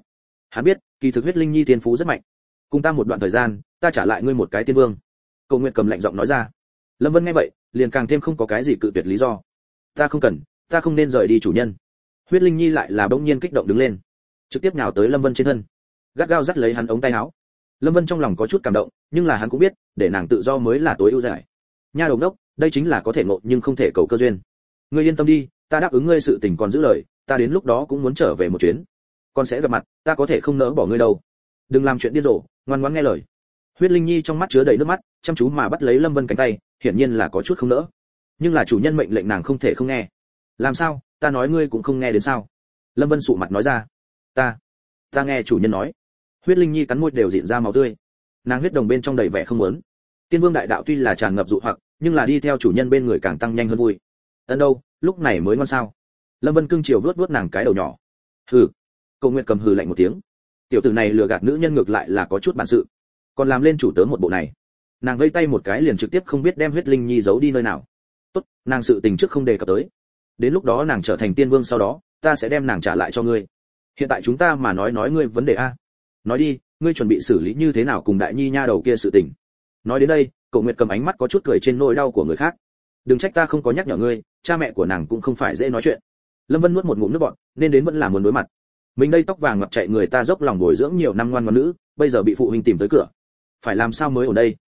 Hắn biết, kỳ thực huyết linh nhi tiên phú rất mạnh. Cùng ta một đoạn thời gian, ta trả lại ngươi một cái tiên vương. Cầu Nguyệt cầm lạnh giọng nói ra. Lâm Vân nghe vậy, liền càng thêm không có cái gì cự tuyệt lý do. Ta không cần, ta không nên rời đi chủ nhân. Huyết linh nhi lại là bỗng nhiên kích động đứng lên, trực tiếp nhào tới Lâm Vân trên thân, gắt gao dắt lấy hắn ống tay áo. Lâm Vân trong lòng có chút cảm động, nhưng là hắn cũng biết, để nàng tự do mới là tối ưu giải. Nha đầu đốc, đây chính là có thể ngộ nhưng không thể cầu cơ duyên. Ngươi yên tâm đi, ta đáp ứng ngươi sự tình còn giữ lời, ta đến lúc đó cũng muốn trở về một chuyến. Con sẽ gặp mặt, ta có thể không nỡ bỏ ngươi đâu. Đừng làm chuyện điên rồ, ngoan ngoãn nghe lời. Huyết linh nhi trong mắt chứa đầy nước mắt, chăm chú mà bắt lấy Lâm Vân cánh tay, hiển nhiên là có chút không nỡ. Nhưng là chủ nhân mệnh lệnh nàng không thể không nghe. Làm sao, ta nói ngươi cũng không nghe đến sao? Lâm Vân sụ mặt nói ra. Ta nghe chủ nhân nói. Huyết linh nhi cắn môi đều rịn ra máu tươi. Nàng huyết đồng bên trong đầy vẻ không muốn. Tiên vương đại đạo tuy là tràn ngập dụ hoặc, nhưng là đi theo chủ nhân bên người càng tăng nhanh hơn vui. Ân đâu, lúc này mới ngon sao? Lâm Vân cưng chiều vuốt vuốt nàng cái đầu nhỏ. Hừ. Cầu Nguyệt cầm hừ lạnh một tiếng. Tiểu tử này lừa gạt nữ nhân ngược lại là có chút bản sự, còn làm lên chủ tớ một bộ này. Nàng vây tay một cái liền trực tiếp không biết đem huyết linh nhi giấu đi nơi nào. Tốt, nàng sự tình trước không đề cập tới. Đến lúc đó nàng trở thành tiên vương sau đó, ta sẽ đem nàng trả lại cho ngươi. Hiện tại chúng ta mà nói ngươi vấn đề a. Nói đi, ngươi chuẩn bị xử lý như thế nào cùng đại nhi nha đầu kia sự tình. Nói đến đây, Cậu Nguyệt cầm ánh mắt có chút cười trên nỗi đau của người khác. Đừng trách ta không có nhắc nhở ngươi, cha mẹ của nàng cũng không phải dễ nói chuyện. Lâm Vân nuốt một ngụm nước bọt, nên đến vẫn là muốn đối mặt. Mình đây tóc vàng ngập chạy người ta dốc lòng bồi dưỡng nhiều năm ngoan ngoãn nữ, bây giờ bị phụ huynh tìm tới cửa, phải làm sao mới ở đây?